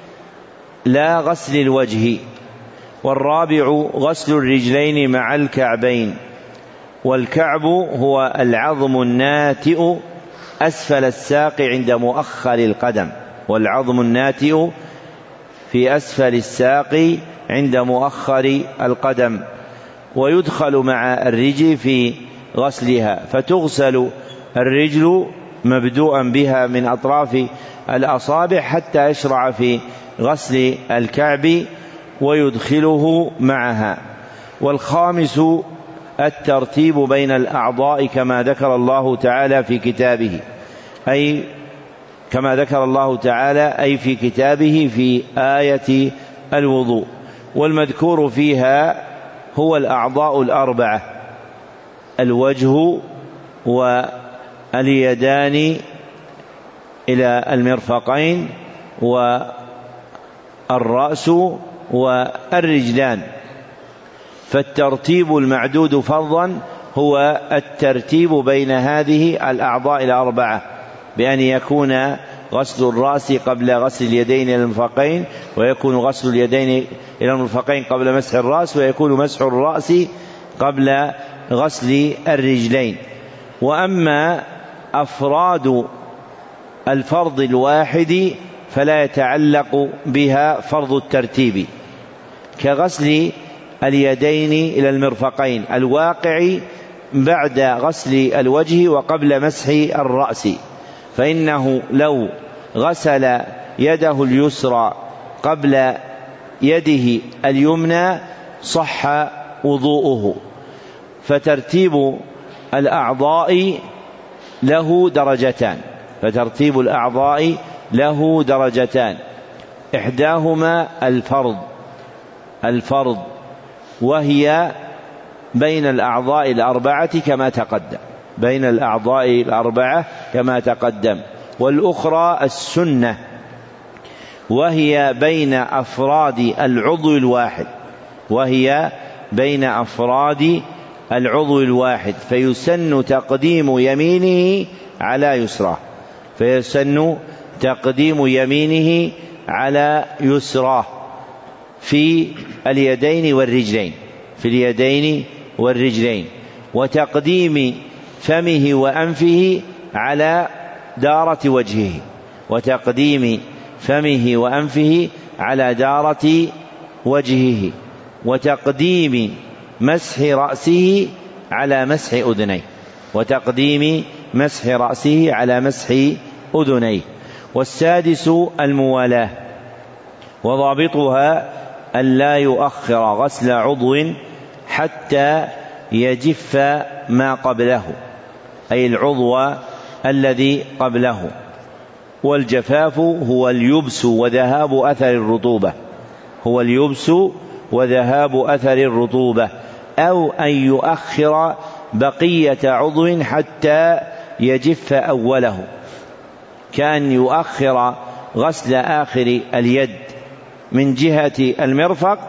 لا غسل الوجه. والرابع غسل الرجلين مع الكعبين، والكعب هو العظم الناتئ أسفل الساق عند مؤخر القدم، والعظم الناتئ في أسفل الساق عند مؤخر القدم، ويدخل مع الرجل في غسلها، فتغسل الرجل مبدوءا بها من أطراف الأصابع حتى يشرع في غسل الكعب ويدخله معها. والخامس الترتيب بين الأعضاء كما ذكر الله تعالى في كتابه، أي كما ذكر الله تعالى أي في كتابه في آية الوضوء. والمذكور فيها هو الأعضاء الأربعة: الوجه واليدان إلى المرفقين والرأس والرجلان. فالترتيب المعدود فرضا هو الترتيب بين هذه الأعضاء الأربعة، بأن يكون غسل الرأس قبل غسل اليدين إلى المرفقين، ويكون غسل اليدين إلى المرفقين قبل مسح الرأس، ويكون مسح الرأس قبل غسل الرجلين. وأما أفراد الفرض الواحد فلا يتعلق بها فرض الترتيب، كغسل اليدين إلى المرفقين الواقع بعد غسل الوجه وقبل مسح الرأس، فإنه لو غسل يده اليسرى قبل يده اليمنى صح وضوءه. فترتيب الأعضاء له درجتان فترتيب الأعضاء له درجتان إحداهما الفرض الفرض وهي بين الأعضاء الأربعة كما تقدم بين الأعضاء الأربعة كما تقدم والأخرى السنة وهي بين أفراد العضو الواحد وهي بين أفراد العضو الواحد فيسن تقديم يمينه على يسراه فيسن تقديم يمينه على يسراه في اليدين والرجلين في اليدين والرجلين وتقديم فمه وأنفه على دارة وجهه وتقديم فمه وأنفه على دارة وجهه وتقديم مسح رأسه على مسح أذنيه وتقديم مسح رأسه على مسح أذنيه. والسادس الموالاة وضابطها ألا يؤخر غسل عضو حتى يجف ما قبله أي العضو الذي قبله. والجفاف هو اليبس وذهاب أثر الرطوبة هو اليبس وذهاب أثر الرطوبة أو أن يؤخر بقية عضو حتى يجف أوله، كأن يؤخر غسل آخر اليد من جهة المرفق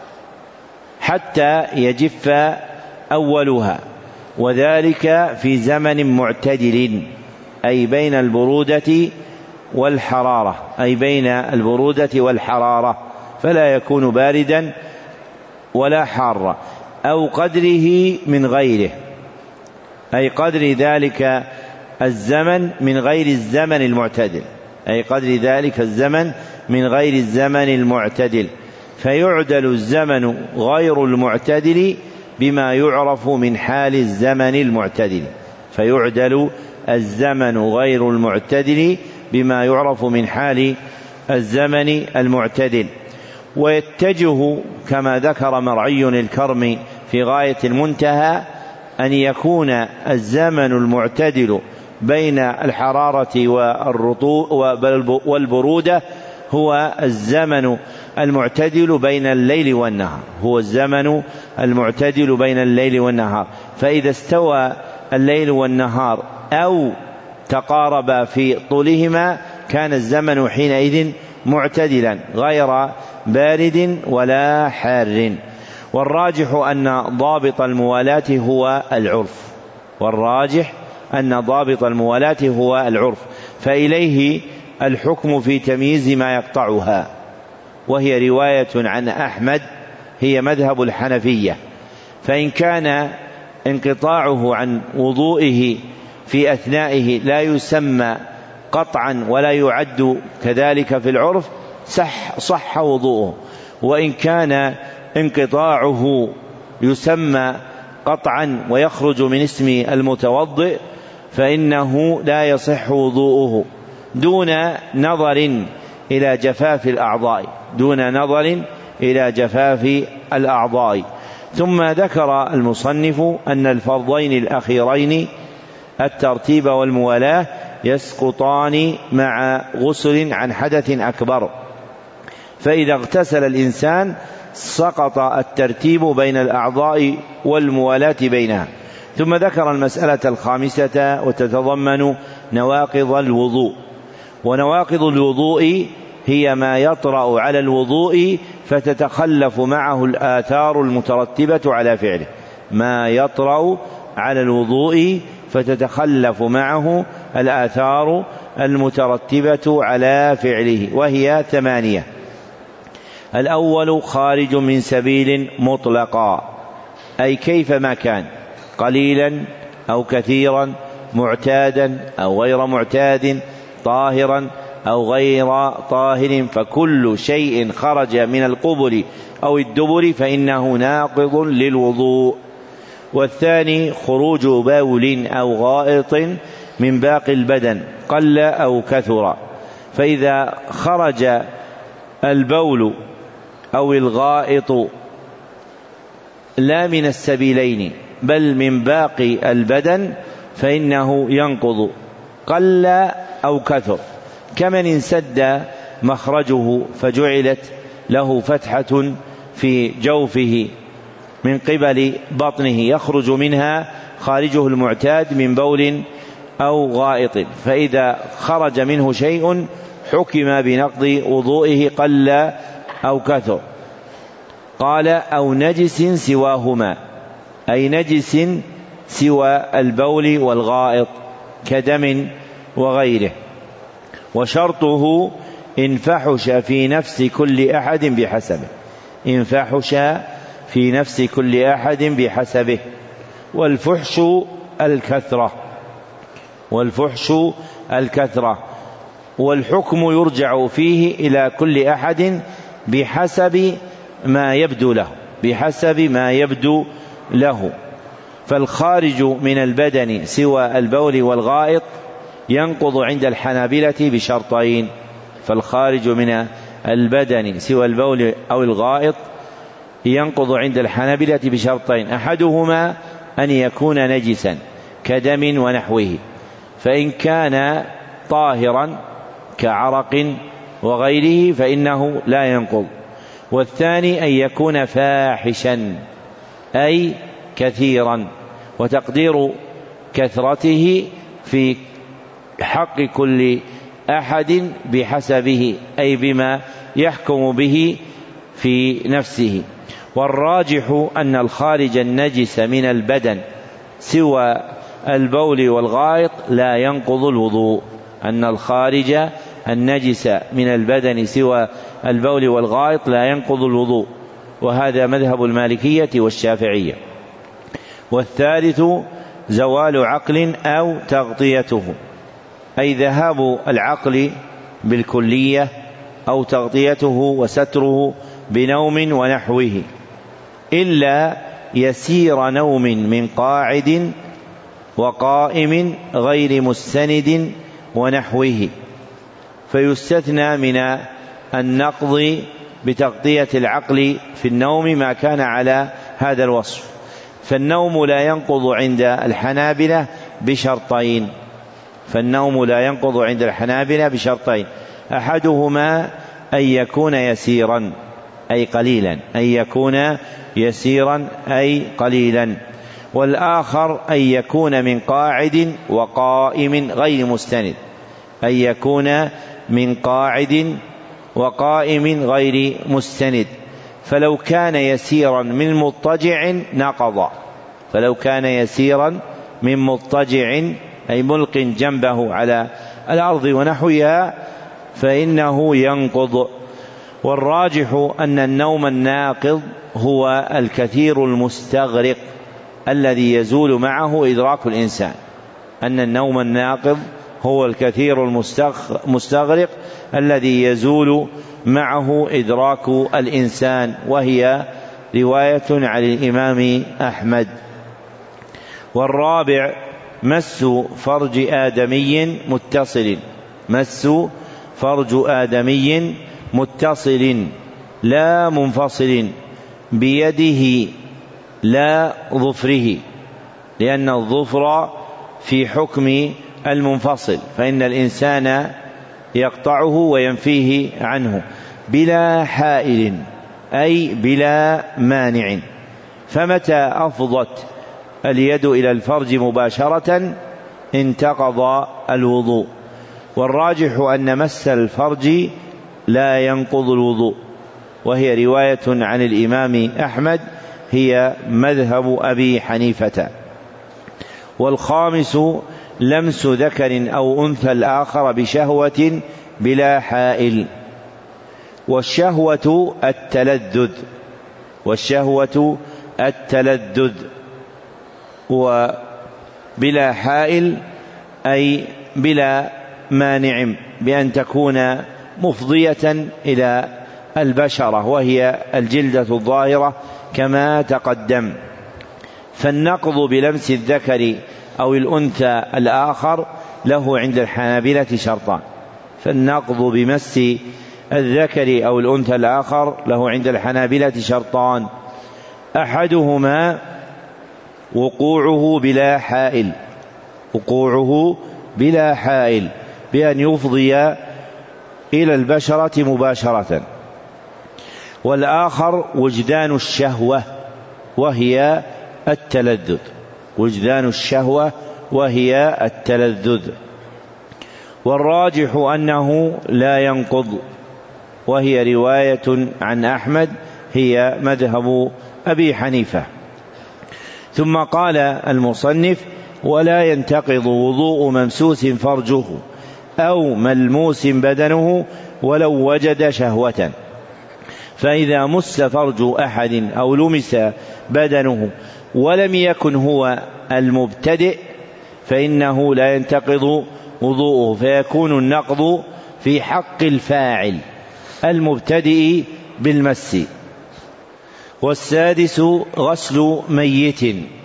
حتى يجف أولها، وذلك في زمن معتدل، أي بين البرودة والحرارة، أي بين البرودة والحرارة، فلا يكون باردا ولا حارا، أو قدره من غيره، أي قدر ذلك الزمن من غير الزمن المعتدل، أي قدر ذلك الزمن من غير الزمن المعتدل، فيعدل الزمن غير المعتدل بما يعرف من حال الزمن المعتدل، فيعدل الزمن غير المعتدل بما يعرف من حال الزمن المعتدل. ويتجه كما ذكر مرعي الكرم في غاية المنتهى أن يكون الزمن المعتدل بين الحرارة والبرودة هو الزمن المعتدل بين الليل والنهار، هو الزمن المعتدل بين الليل والنهار، فإذا استوى الليل والنهار أو تقاربا في طولهما كان الزمن حينئذ معتدلا غير بارد ولا حار. والراجح أن ضابط الموالاة هو العرف، والراجح أن ضابط الموالاة هو العرف، فإليه الحكم في تمييز ما يقطعها، وهي رواية عن أحمد هي مذهب الحنفية، فإن كان انقطاعه عن وضوئه في أثنائه لا يسمى قطعا ولا يعد كذلك في العرف صح, صح وضوءه، وإن كان انقطاعه يسمى قطعا ويخرج من اسم المتوضئ فإنه لا يصح وضوءه دون نظر إلى جفاف الأعضاء، دون نظر إلى جفاف الأعضاء. ثم ذكر المصنف أن الفرضين الأخيرين الترتيب والموالاة يسقطان مع غسل عن حدث أكبر، فإذا اغتسل الإنسان سقط الترتيب بين الأعضاء والموالاة بينها. ثم ذكر المسألة الخامسة وتتضمن نواقض الوضوء، ونواقض الوضوء هي ما يطرأ على الوضوء فتتخلف معه الآثار المترتبة على فعله، ما يطرأ على الوضوء فتتخلف معه الآثار المترتبة على فعله، وهي ثمانية. الأول خارج من سبيل مطلقا، أي كيفما كان، قليلا أو كثيرا، معتادا أو غير معتاد، طاهرا أو غير طاهر، فكل شيء خرج من القبل أو الدبر فإنه ناقض للوضوء. والثاني خروج بول أو غائط من باقي البدن قل أو كثر، فإذا خرج البول أو الغائط لا من السبيلين بل من باقي البدن فإنه ينقض قل أو كثر، كمن انسد مخرجه فجعلت له فتحة في جوفه من قبل بطنه يخرج منها خارجه المعتاد من بول أو غائط، فإذا خرج منه شيء حكم بنقض وضوئه قل أو كثر. قال أو نجس سواهما، أي نجس سوى البول والغائط كدم وغيره. وشرطه إن فحش في نفس كل أحد بحسبه، إن فحش في نفس كل أحد بحسبه. والفحش الكثرة، والفحش الكثرة، والحكم يرجع فيه إلى كل أحد بحسب ما يبدو له، بحسب ما يبدو له. فالخارج من البدن سوى البول والغائط ينقض عند الحنابلة بشرطين، فالخارج من البدن سوى البول أو الغائط ينقض عند الحنابلة بشرطين، أحدهما أن يكون نجسا كدم ونحوه، فإن كان طاهرا كعرق وغيره فإنه لا ينقض. والثاني أن يكون فاحشا أي كثيرا، وتقدير كثرته في حق كل أحد بحسبه، أي بما يحكم به في نفسه. والراجح أن الخارج النجس من البدن سوى البول والغائط لا ينقض الوضوء، أن الخارج النجس من البدن سوى البول والغائط لا ينقض الوضوء، وهذا مذهب المالكية والشافعية. والثالث زوال عقل أو تغطيته، أي ذهاب العقل بالكلية أو تغطيته وستره بنوم ونحوه، إلا يسير نوم من قاعد وقائم غير مستند ونحوه، فيستثنى من النقض بتغطية العقل في النوم ما كان على هذا الوصف. فالنوم لا ينقض عند الحنابلة بشرطين فالنوم لا ينقض عند الحنابلة بشرطين أحدهما أن يكون يسيرا أي قليلا أن يكون يسيرا أي قليلا والآخر أن يكون من قاعد وقائم غير مستند أن يكون من قاعد وقائم غير مستند فلو كان يسيرا من مضطجع نقض فلو كان يسيرا من مضطجع أي ملق جنبه على الأرض ونحوها فإنه ينقض. والراجح أن النوم الناقض هو الكثير المستغرق الذي يزول معه إدراك الإنسان أن النوم الناقض هو الكثير المستغرق الذي يزول معه إدراك الإنسان، وهي رواية عن الإمام أحمد. والرابع مس فرج آدمي متصل مس فرج آدمي متصل لا منفصل بيده لا ظفره، لأن الظفر في حكم المنفصل فإن الإنسان يقطعه وينفيه عنه بلا حائل أي بلا مانع. فمتى أفضت اليد إلى الفرج مباشرة انتقض الوضوء. والراجح أن مس الفرج لا ينقض الوضوء، وهي رواية عن الإمام أحمد هي مذهب أبي حنيفة. والخامس لمس ذكر أو أنثى الآخر بشهوة بلا حائل. والشهوة التلذذ والشهوة التلذذ وبلا حائل أي بلا مانع بأن تكون مفضية إلى البشرة وهي الجلدة الظاهرة كما تقدم. فالنقض بلمس الذكر أو الأنثى الآخر له عند الحنابلة شرطان فالنقض بمس الذكر أو الأنثى الآخر له عند الحنابلة شرطان أحدهما وقوعه بلا حائل وقوعه بلا حائل بأن يفضي إلى البشرة مباشرة، والآخر وجدان الشهوة وهي التلذذ وجدان الشهوة وهي التلذذ. والراجح أنه لا ينقض، وهي رواية عن أحمد هي مذهب أبي حنيفة. ثم قال المصنف ولا ينتقض وضوء ممسوس فرجه أو ملموس بدنه ولو وجد شهوة. فإذا مس فرج أحد أو لمس بدنه ولم يكن هو المبتدئ فإنه لا ينتقض وضوءه فيكون النقض في حق الفاعل المبتدئ بالمس. والسادس غسل ميت.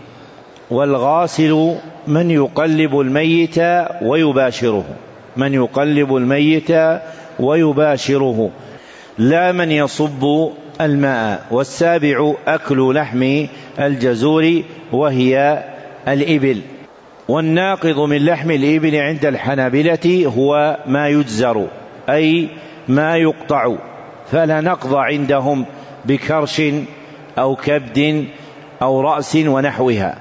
والغاسل من يقلب الميت ويباشره من يقلب الميت ويباشره لا من يصب الماء. والسابع أكل لحم الجزور وهي الإبل. والناقض من لحم الإبل عند الحنابلة هو ما يجزر أي ما يقطع، فلا نقض عندهم بكرش أو كبد أو رأس ونحوها.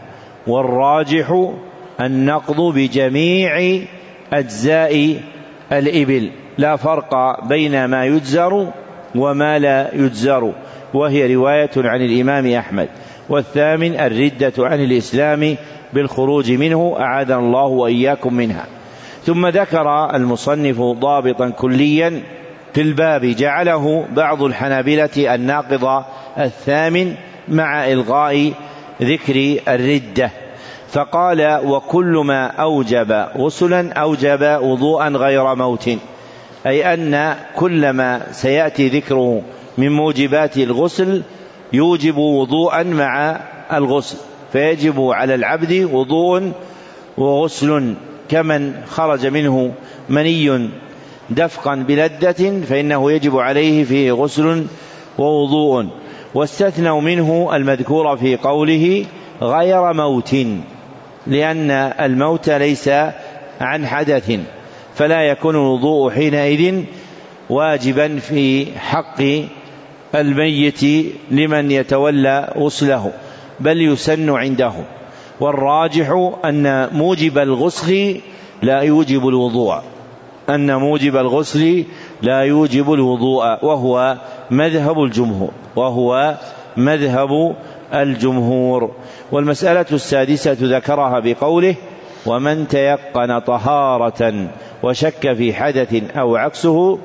والراجح النقض بجميع أجزاء الإبل، لا فرق بين ما يجزر وما لا يجزر، وهي رواية عن الإمام أحمد. والثامن الردة عن الإسلام بالخروج منه، أعاذنا الله وإياكم منها. ثم ذكر المصنف ضابطا كليا في الباب جعله بعض الحنابلة الناقض الثامن مع إلغاء ذكر الردة، فقال: وكل ما أوجب غسلا أوجب وضوءا غير موت، أي أن كل ما سيأتي ذكره من موجبات الغسل يوجب وضوءا مع الغسل، فيجب على العبد وضوء وغسل، كمن خرج منه مني دفقا بلذة فإنه يجب عليه فيه غسل ووضوء. واستثنوا منه المذكور في قوله غير موت، لأن الموت ليس عن حدث، فلا يكون الوضوء حينئذ واجبا في حق الميت لمن يتولى غسله، بل يسن عنده. والراجح أن موجب الغسل لا يوجب الوضوء، أن موجب الغسل لا يوجب الوضوء وهو مذهب الجمهور وهو مذهب الجمهور. والمسألة السادسة ذكرها بقوله: ومن تيقن طهارة وشك في حدث أو عكسه،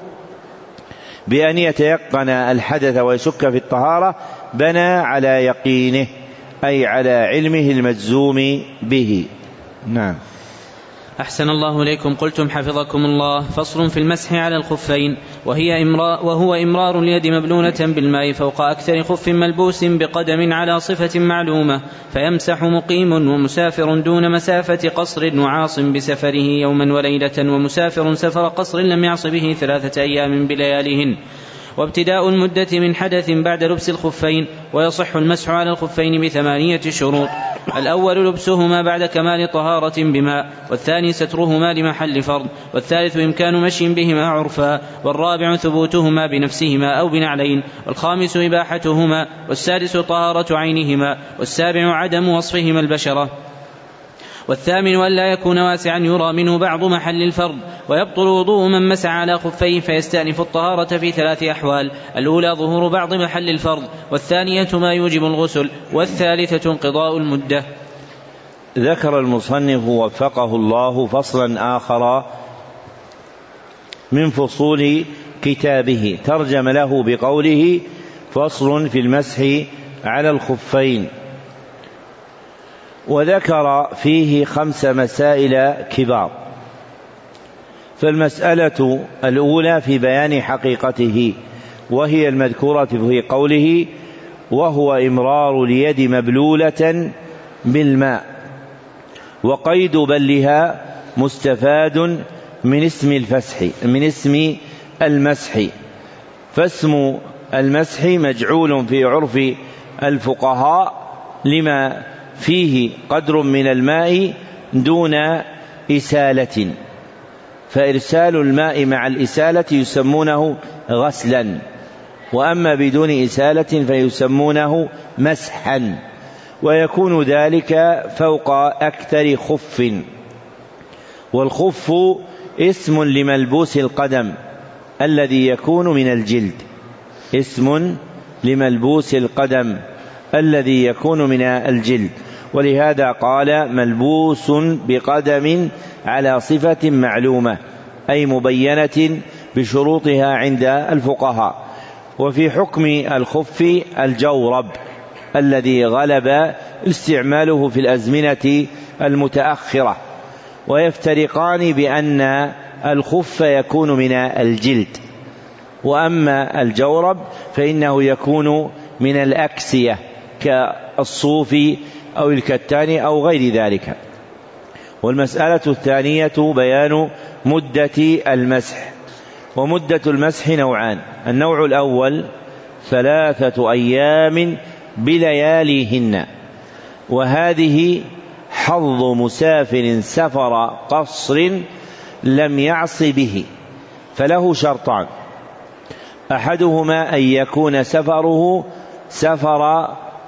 بأن يتيقن الحدث ويشك في الطهارة بنى على يقينه، أي على علمه المجزوم به. نعم. أحسن الله إليكم. قلتم حفظكم الله: فصل في المسح على الخفين، وهي إمرار وهو إمرار اليد مبلولة بالماء فوق أكثر خف ملبوس بقدم على صفة معلومة، فيمسح مقيم ومسافر دون مسافة قصر وعاص بسفره يوما وليلة، ومسافر سفر قصر لم يعص به ثلاثة أيام بلياليهن. وابتداء المدة من حدث بعد لبس الخفين. ويصح المسح على الخفين بثمانية شروط: الأول لبسهما بعد كمال طهارة بماء، والثاني سترهما لمحل فرض، والثالث إمكان مشي بهما عرفا، والرابع ثبوتهما بنفسهما أو بنعلين، والخامس إباحتهما، والسادس طهارة عينهما، والسابع عدم وصفهما البشرة، والثامن أن لا يكون واسعا يرى منه بعض محل الفرض. ويبطل وضوء من مسح على خفيه فيستأنف الطهارة في ثلاث أحوال: الأولى ظهور بعض محل الفرض، والثانية ما يوجب الغسل، والثالثة انقضاء المدة. ذكر المصنف وفقه الله فصلا آخر من فصول كتابه، ترجم له بقوله: فصل في المسح على الخفين. وذكر فيه خمس مسائل كبار. فالمسألة الأولى في بيان حقيقته، وهي المذكورة في قوله: وهو إمرار اليد مبلولة بالماء. وقيد بلها مستفاد من اسم الفسح من اسم المسح، فاسم المسح مجعول في عرف الفقهاء لما فيه قدر من الماء دون إسالة، فإرسال الماء مع الإسالة يسمونه غسلا، وأما بدون إسالة فيسمونه مسحا، ويكون ذلك فوق أكثر خف. والخف اسم لملبوس القدم الذي يكون من الجلد، اسم لملبوس القدم الذي يكون من الجلد، ولهذا قال: ملبوس بقدم على صفة معلومة، أي مبينة بشروطها عند الفقهاء. وفي حكم الخف الجورب الذي غلب استعماله في الأزمنة المتأخرة، ويفترقان بأن الخف يكون من الجلد، وأما الجورب فإنه يكون من الأكسية كالصوف أو الكتان أو غير ذلك. والمسألة الثانية بيان مدة المسح. ومدة المسح نوعان: النوع الأول ثلاثة أيام بلياليهن، وهذه حظ مسافر سفر قصر لم يعص به، فله شرطان: أحدهما أن يكون سفره سفر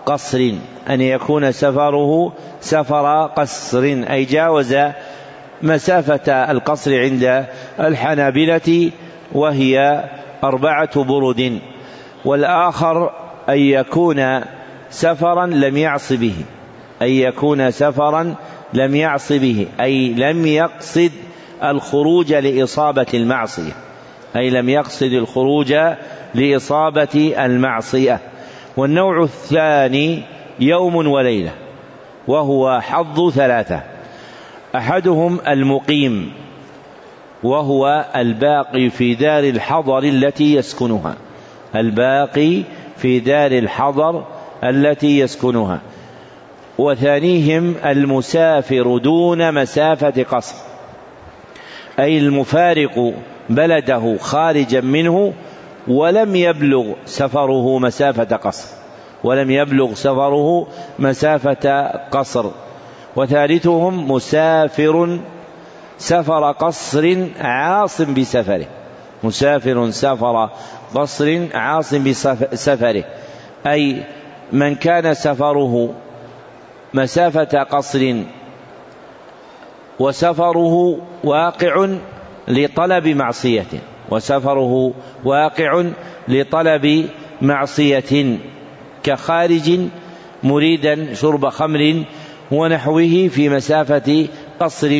قصر، أن يكون سفره سفر قصر أي جاوز مسافة القصر عند الحنابلة وهي أربعة برد. والآخر أن يكون سفرا لم يعص به، أن يكون سفرا لم يعص به أي لم يقصد الخروج لإصابة المعصية، أي لم يقصد الخروج لإصابة المعصية. والنوع الثاني يوم وليلة، وهو حظ ثلاثة: أحدهم المقيم، وهو الباقي في دار الحضر التي يسكنها، الباقي في دار الحضر التي يسكنها. وثانيهم المسافر دون مسافة قصر، أي المفارق بلده خارجا منه ولم يبلغ سفره مسافة قصر، ولم يبلغ سفره مسافة قصر. وثالثهم مسافر سفر قصر عاص بسفره، مسافر سفر قصر عاص بسفره، أي من كان سفره مسافة قصر وسفره واقع لطلب معصية، وسفره واقع لطلب معصية كخارج مريدا شرب خمر ونحوه في مسافة قصر.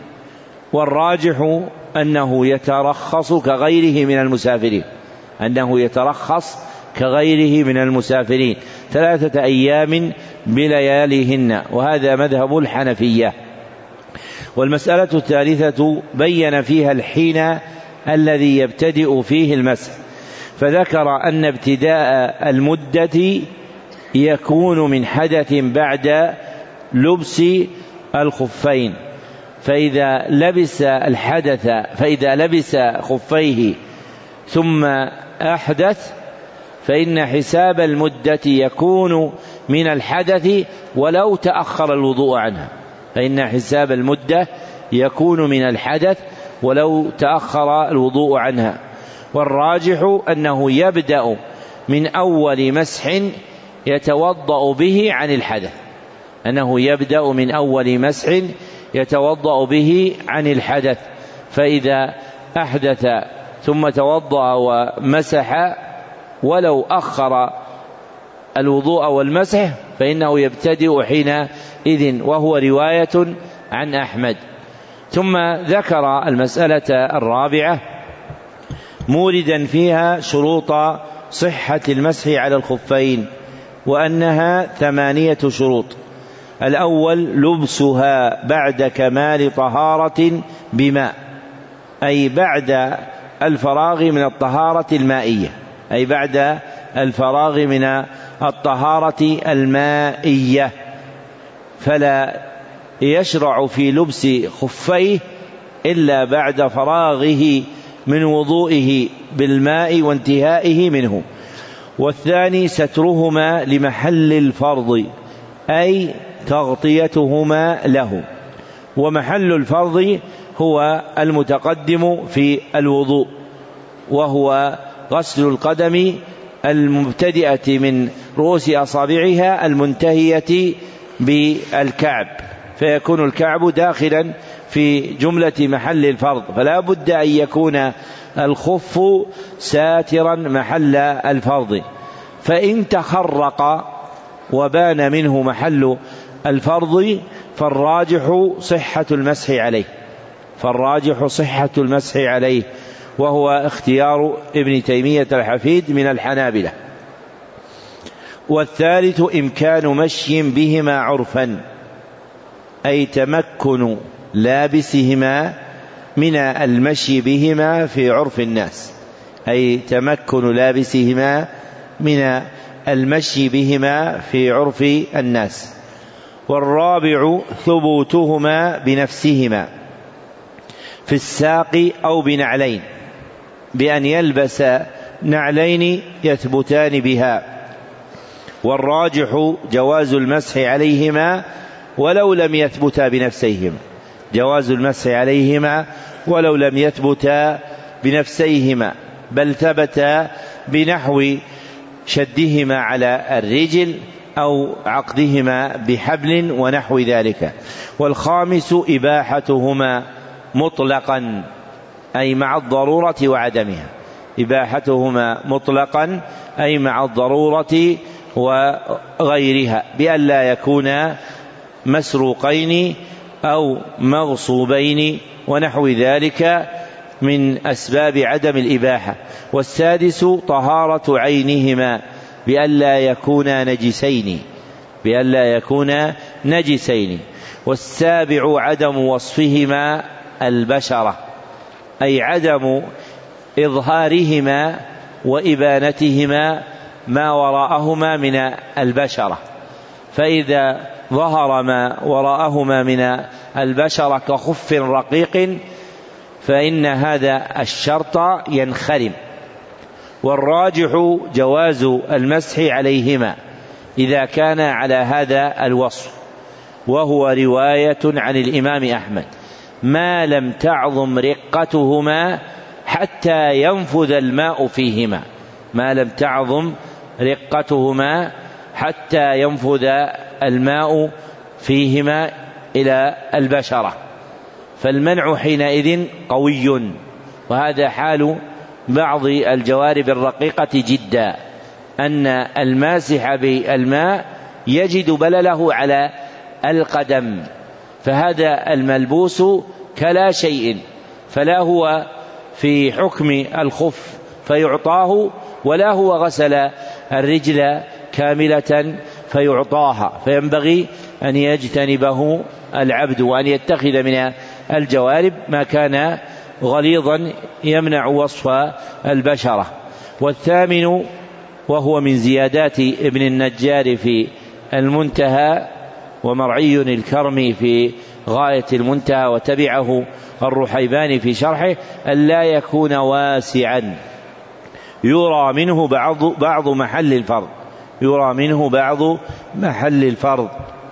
والراجح أنه يترخص كغيره من المسافرين، أنه يترخص كغيره من المسافرين ثلاثة أيام بلياليهن، وهذا مذهب الحنفية. والمسألة الثالثة بين فيها الحين الذي يبتدئ فيه المسح، فذكر أن ابتداء المدة يكون من حدث بعد لبس الخفين، فإذا لبس الحدث فإذا لبس خفيه ثم أحدث فإن حساب المدة يكون من الحدث ولو تأخر الوضوء عنها، فإن حساب المدة يكون من الحدث ولو تأخر الوضوء عنها. والراجح أنه يبدأ من أول مسح يتوضأ به عن الحدث، أنه يبدأ من أول مسح يتوضأ به عن الحدث، فإذا أحدث ثم توضأ ومسح ولو أخر الوضوء والمسح فإنه يبتدئ حينئذ، وهو رواية عن أحمد. ثم ذكر المسألة الرابعة موردا فيها شروط صحة المسح على الخفين، وأنها ثمانية شروط. الأول لبسها بعد كمال طهارة بماء، أي بعد الفراغ من الطهارة المائية، أي بعد الفراغ من الطهارة المائية، فلا يشرع في لبس خفيه إلا بعد فراغه من وضوئه بالماء وانتهائه منه. والثاني سترهما لمحل الفرض، أي تغطيتهما له، ومحل الفرض هو المتقدم في الوضوء، وهو غسل القدم المبتدئة من رؤوس أصابعها المنتهية بالكعب، فيكون الكعب داخلا في جملة محل الفرض، فلا بد أن يكون الخف ساترا محل الفرض. فإن تخرق وبان منه محل الفرض فالراجح صحة المسح عليه، فالراجح صحة المسح عليه، وهو اختيار ابن تيمية الحفيد من الحنابلة. والثالث إمكان مشي بهما عرفا، أي تمكن لابسهما من المشي بهما في عرف الناس، أي تمكن لابسهما من المشي بهما في عرف الناس. والرابع ثبوتهما بنفسهما في الساق أو بنعلين، بأن يلبس نعلين يثبتان بها. والراجح جواز المسح عليهما ولو لم يثبتا بنفسيهما، جواز المسح عليهما ولو لم يثبتا بنفسيهما، بل ثبتا بنحو شدهما على الرجل أو عقدهما بحبل ونحو ذلك. والخامس إباحتهما مطلقا أي مع الضرورة وعدمها، إباحتهما مطلقا أي مع الضرورة وغيرها، بأن لا يكونا مسروقين أو مغصوبين ونحو ذلك من أسباب عدم الإباحة. والسادس طهارة عينهما بأن لا يكونا نجسين بأن لا يكونا نجسين. والسابع عدم وصفهما البشرة أي عدم إظهارهما وإبانتهما ما وراءهما من البشرة، فإذا ظهر ما وراءهما من البشرة كخف رقيق فإن هذا الشرط ينخرم. والراجح جواز المسح عليهما إذا كان على هذا الوصف، وهو رواية عن الإمام أحمد، ما لم تعظم رقتهما حتى ينفذ الماء فيهما ما لم تعظم رقتهما حتى ينفذ الماء فيهما إلى البشرة، فالمنع حينئذ قوي. وهذا حال بعض الجوارب الرقيقة جدا، أن الماسح بالماء يجد بلله على القدم، فهذا الملبوس كلا شيء، فلا هو في حكم الخف فيعطاه، ولا هو غسل الرجل كاملة فيعطاها، فينبغي أن يجتنبه العبد وأن يتخذ من الجوارب ما كان غليظا يمنع وصف البشرة. والثامن وهو من زيادات ابن النجار في المنتهى ومرعي الكرمي في غاية المنتهى وتبعه الرحيباني في شرحه، أن لا يكون واسعا يرى منه بعض, بعض محل الفرض يرى منه بعض محل الفرض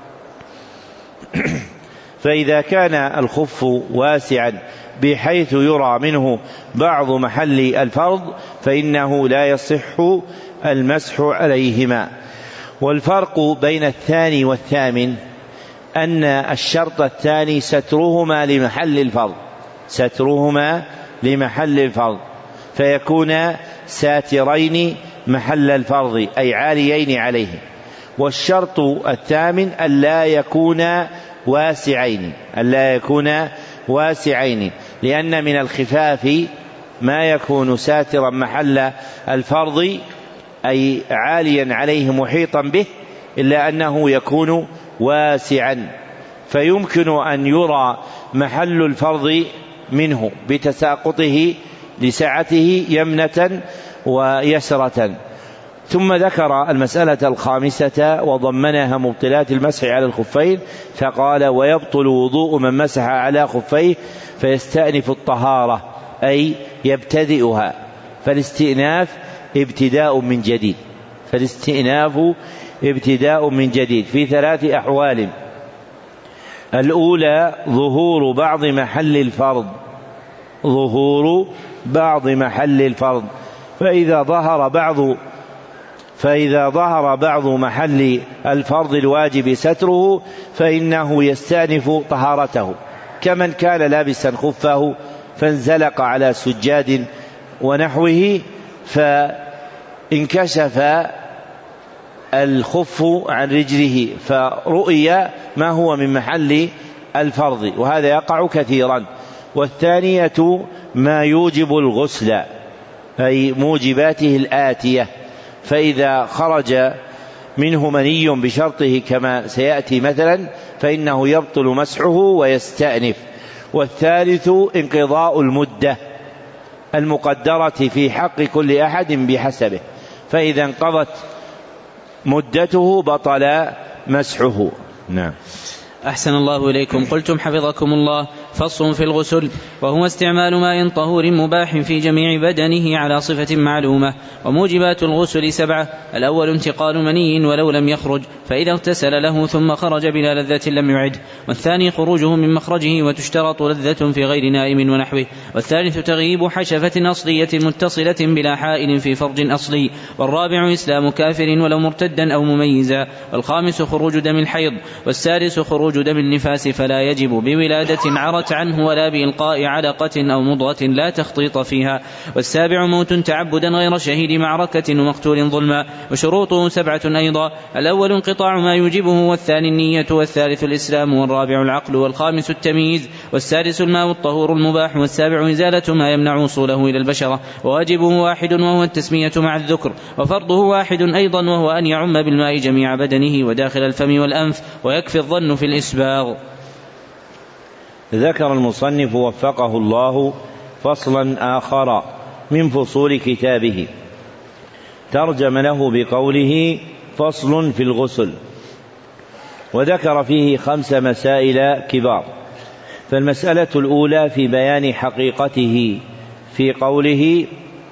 فإذا كان الخف واسعا بحيث يرى منه بعض محل الفرض فإنه لا يصح المسح عليهما. والفرق بين الثاني والثامن أن الشرط الثاني سترهما لمحل الفرض سترهما لمحل الفرض فيكون ساترين محل الفرض أي عاليين عليه. والشرط الثامن ألا يكون واسعين ألا يكون واسعين لأن من الخفاف ما يكون ساترا محل الفرض أي عاليا عليه محيطا به، إلا أنه يكون واسعا، فيمكن أن يرى محل الفرض منه بتساقطه لسعته يمنة ويسرة. ثم ذكر المسألة الخامسة وضمنها مبطلات المسح على الخفين، فقال: ويبطل وضوء من مسح على خفيه فيستأنف الطهارة أي يبتدئها، فالاستئناف ابتداء من جديد فالاستئناف ابتداء من جديد في ثلاث أحوال: الأولى ظهور بعض محل الفرض ظهور بعض محل الفرض فإذا ظهر بعض فإذا ظهر بعض محل الفرض الواجب ستره فإنه يستأنف طهارته، كمن كان لابسا خفه فانزلق على سجاد ونحوه فانكشف الخف عن رجله فرؤي ما هو من محل الفرض، وهذا يقع كثيرا. والثانية ما يوجب الغسل أي موجباته الآتية، فإذا خرج منه مني بشرطه كما سيأتي مثلا فإنه يبطل مسحه ويستأنف. والثالث انقضاء المدة المقدرة في حق كل أحد بحسبه، فإذا انقضت مدته بطل مسحه. نعم. أحسن الله إليكم. قلتم حفظكم الله: فصل في الغسل، وهو استعمال ماء طهور مباح في جميع بدنه على صفة معلومة. وموجبات الغسل سبعة: الأول انتقال مني ولو لم يخرج، فإذا اغتسل له ثم خرج بلا لذة لم يعد. والثاني خروجه من مخرجه، وتشترط لذة في غير نائم ونحوه. والثالث تغييب حشفة أصلية متصلة بلا حائل في فرج أصلي. والرابع إسلام كافر ولو مرتدا أو مميزا. والخامس خروج دم الحيض. والسادس خروج دم النفاس، فلا يجب بولادة عرت عنه ولا بإلقاء علقة أو مضغة لا تخطيط فيها. والسابع موت تعبدا غير شهيد معركة ومقتول ظلما. وشروطه سبعة أيضا: الأول انقطاع ما يوجبه، والثاني النية، والثالث الإسلام، والرابع العقل، والخامس التمييز، والسادس الماء الطهور المباح، والسابع إزالة ما يمنع وصوله إلى البشرة. وواجبه واحد وهو التسمية مع الذكر. وفرضه واحد أيضا وهو أن يعم بالماء جميع بدنه وداخل الفم والأنف، ويكفي الظن في الإسباغ. ذكر المصنف وفقه الله فصلا آخر من فصول كتابه، ترجم له بقوله: فصل في الغسل، وذكر فيه خمس مسائل كبار. فالمسألة الأولى في بيان حقيقته في قوله: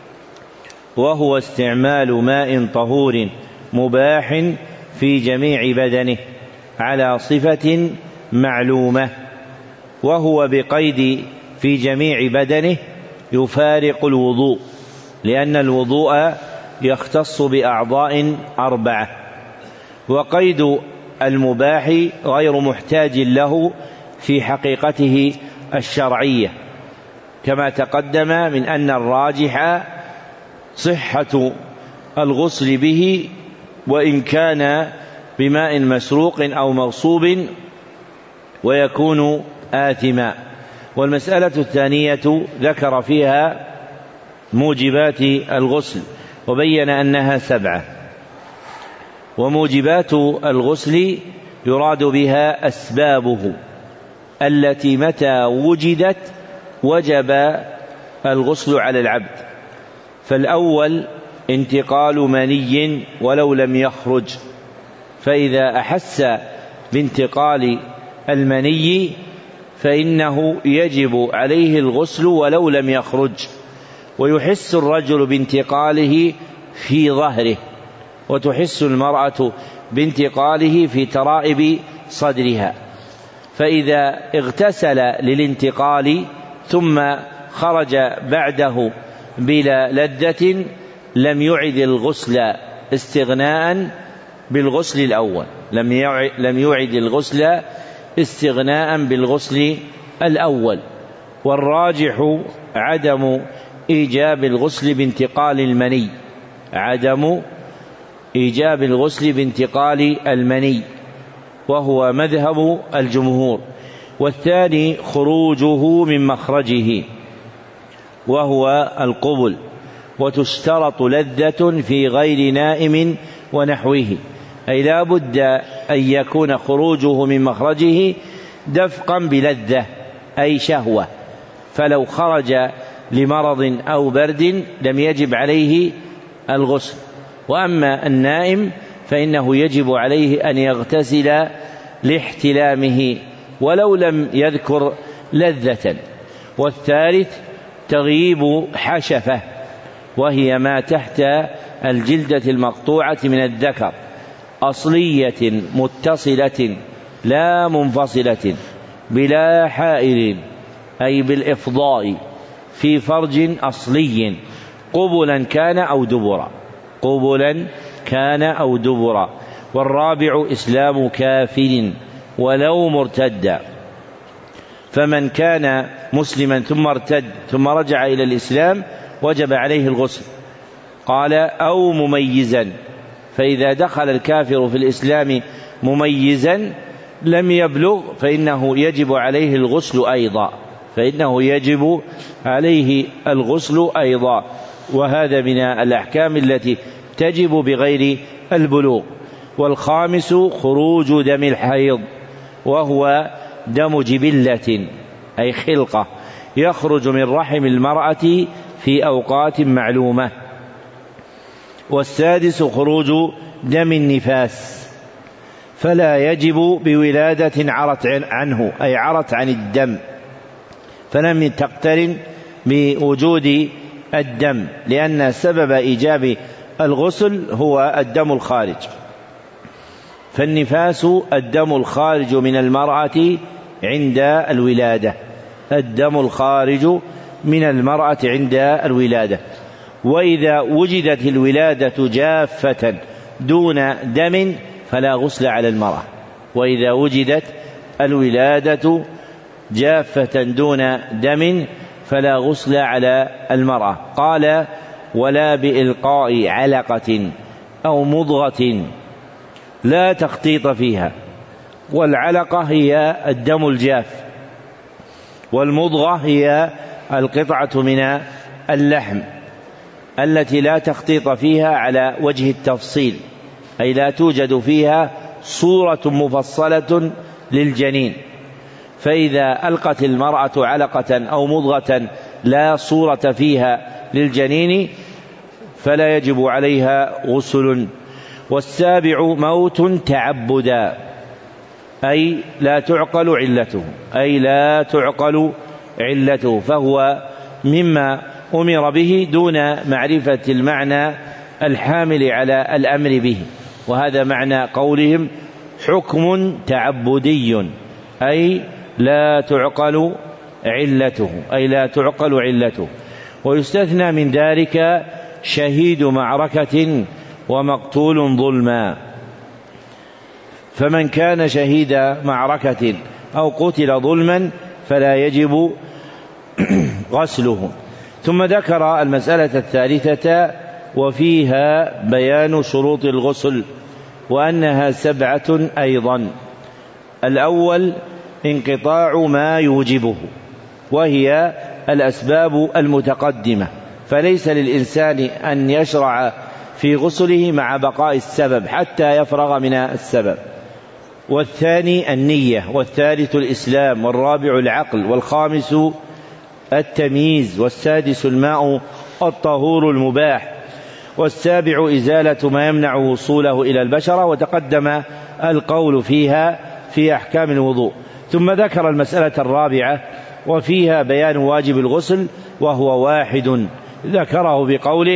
وهو استعمال ماء طهور مباح في جميع بدنه على صفة معلومة. وهو بقيد في جميع بدنه يفارق الوضوء، لأن الوضوء يختص بأعضاء أربعة، وقيد المباح غير محتاج له في حقيقته الشرعية، كما تقدم من أن الراجح صحة الغسل به وإن كان بماء مسروق أو مغصوب ويكون آثما. والمسألة الثانية ذكر فيها موجبات الغسل وبين أنها سبعة. وموجبات الغسل يراد بها أسبابه التي متى وجدت وجب الغسل على العبد. فالأول انتقال مني ولو لم يخرج، فإذا أحس بانتقال المني فإنه يجب عليه الغسل ولو لم يخرج. ويحس الرجل بانتقاله في ظهره، وتحس المرأة بانتقاله في ترائب صدرها. فإذا اغتسل للانتقال ثم خرج بعده بلا لذة لم يعد الغسل استغناء بالغسل الأول، لم يعد الغسل استغناء بالغسل الأول. والراجح عدم إيجاب الغسل بانتقال المني، عدم إيجاب الغسل بانتقال المني، وهو مذهب الجمهور. والثاني خروجه من مخرجه وهو القبل، وتشترط لذة في غير نائم ونحوه، أي لا بد أن يكون خروجه من مخرجه دفقا بلذة أي شهوة. فلو خرج لمرض أو برد لم يجب عليه الغسل. وأما النائم فإنه يجب عليه أن يغتسل لاحتلامه ولو لم يذكر لذة. والثالث تغييب حشفة، وهي ما تحت الجلدة المقطوعة من الذكر، أصلية متصلة لا منفصلة بلا حائل، أي بالإفضاء في فرج أصلي، قبلا كان أو دبرا، قبلا كان أو دبرا. والرابع إسلام كافر ولو مرتدا، فمن كان مسلما ثم ارتد ثم رجع إلى الإسلام وجب عليه الغسل. قال أو مميزا، فإذا دخل الكافر في الإسلام مميزا لم يبلغ فإنه يجب عليه الغسل أيضا، فإنه يجب عليه الغسل أيضا. وهذا من الأحكام التي تجب بغير البلوغ. والخامس خروج دم الحيض، وهو دم جبلة أي خلقة يخرج من رحم المرأة في أوقات معلومة. والسادس خروج دم النفاس، فلا يجب بولادة عرت عنه أي عرت عن الدم، فلم تقترن بوجود الدم، لأن سبب إيجاب الغسل هو الدم الخارج. فالنفاس الدم الخارج من المرأة عند الولادة، الدم الخارج من المرأة عند الولادة. وإذا وجدت الولادة جافة دون دم فلا غسل على المرأة، وإذا وجدت الولادة جافة دون دم فلا غسل على المرأة. قال: ولا بإلقاء علقة أو مضغة لا تخطيط فيها، والعلقة هي الدم الجاف، والمضغة هي القطعة من اللحم التي لا تخطيط فيها على وجه التفصيل، أي لا توجد فيها صورة مفصلة للجنين. فإذا ألقت المرأة علقة أو مضغة لا صورة فيها للجنين فلا يجب عليها غسل. والسابع موت تعبدا، أي لا تعقل علته، أي لا تعقل علته، فهو مما أمر به دون معرفة المعنى الحامل على الأمر به. وهذا معنى قولهم حكم تعبدي، أي لا تعقل علته، أي لا تعقل علته. ويستثنى من ذلك شهيد معركة ومقتول ظلما، فمن كان شهيد معركة أو قتل ظلما فلا يجب غسله. ثم ذكر المسألة الثالثة وفيها بيان شروط الغسل، وأنها سبعة أيضا. الأول انقطاع ما يوجبه، وهي الأسباب المتقدمة، فليس للإنسان أن يشرع في غسله مع بقاء السبب حتى يفرغ من السبب. والثاني النية، والثالث الإسلام، والرابع العقل، والخامس التمييز، والسادس الماء الطهور المباح، والسابع إزالة ما يمنع وصوله إلى البشرة، وتقدم القول فيها في أحكام الوضوء. ثم ذكر المسألة الرابعة وفيها بيان واجب الغسل، وهو واحد ذكره بقوله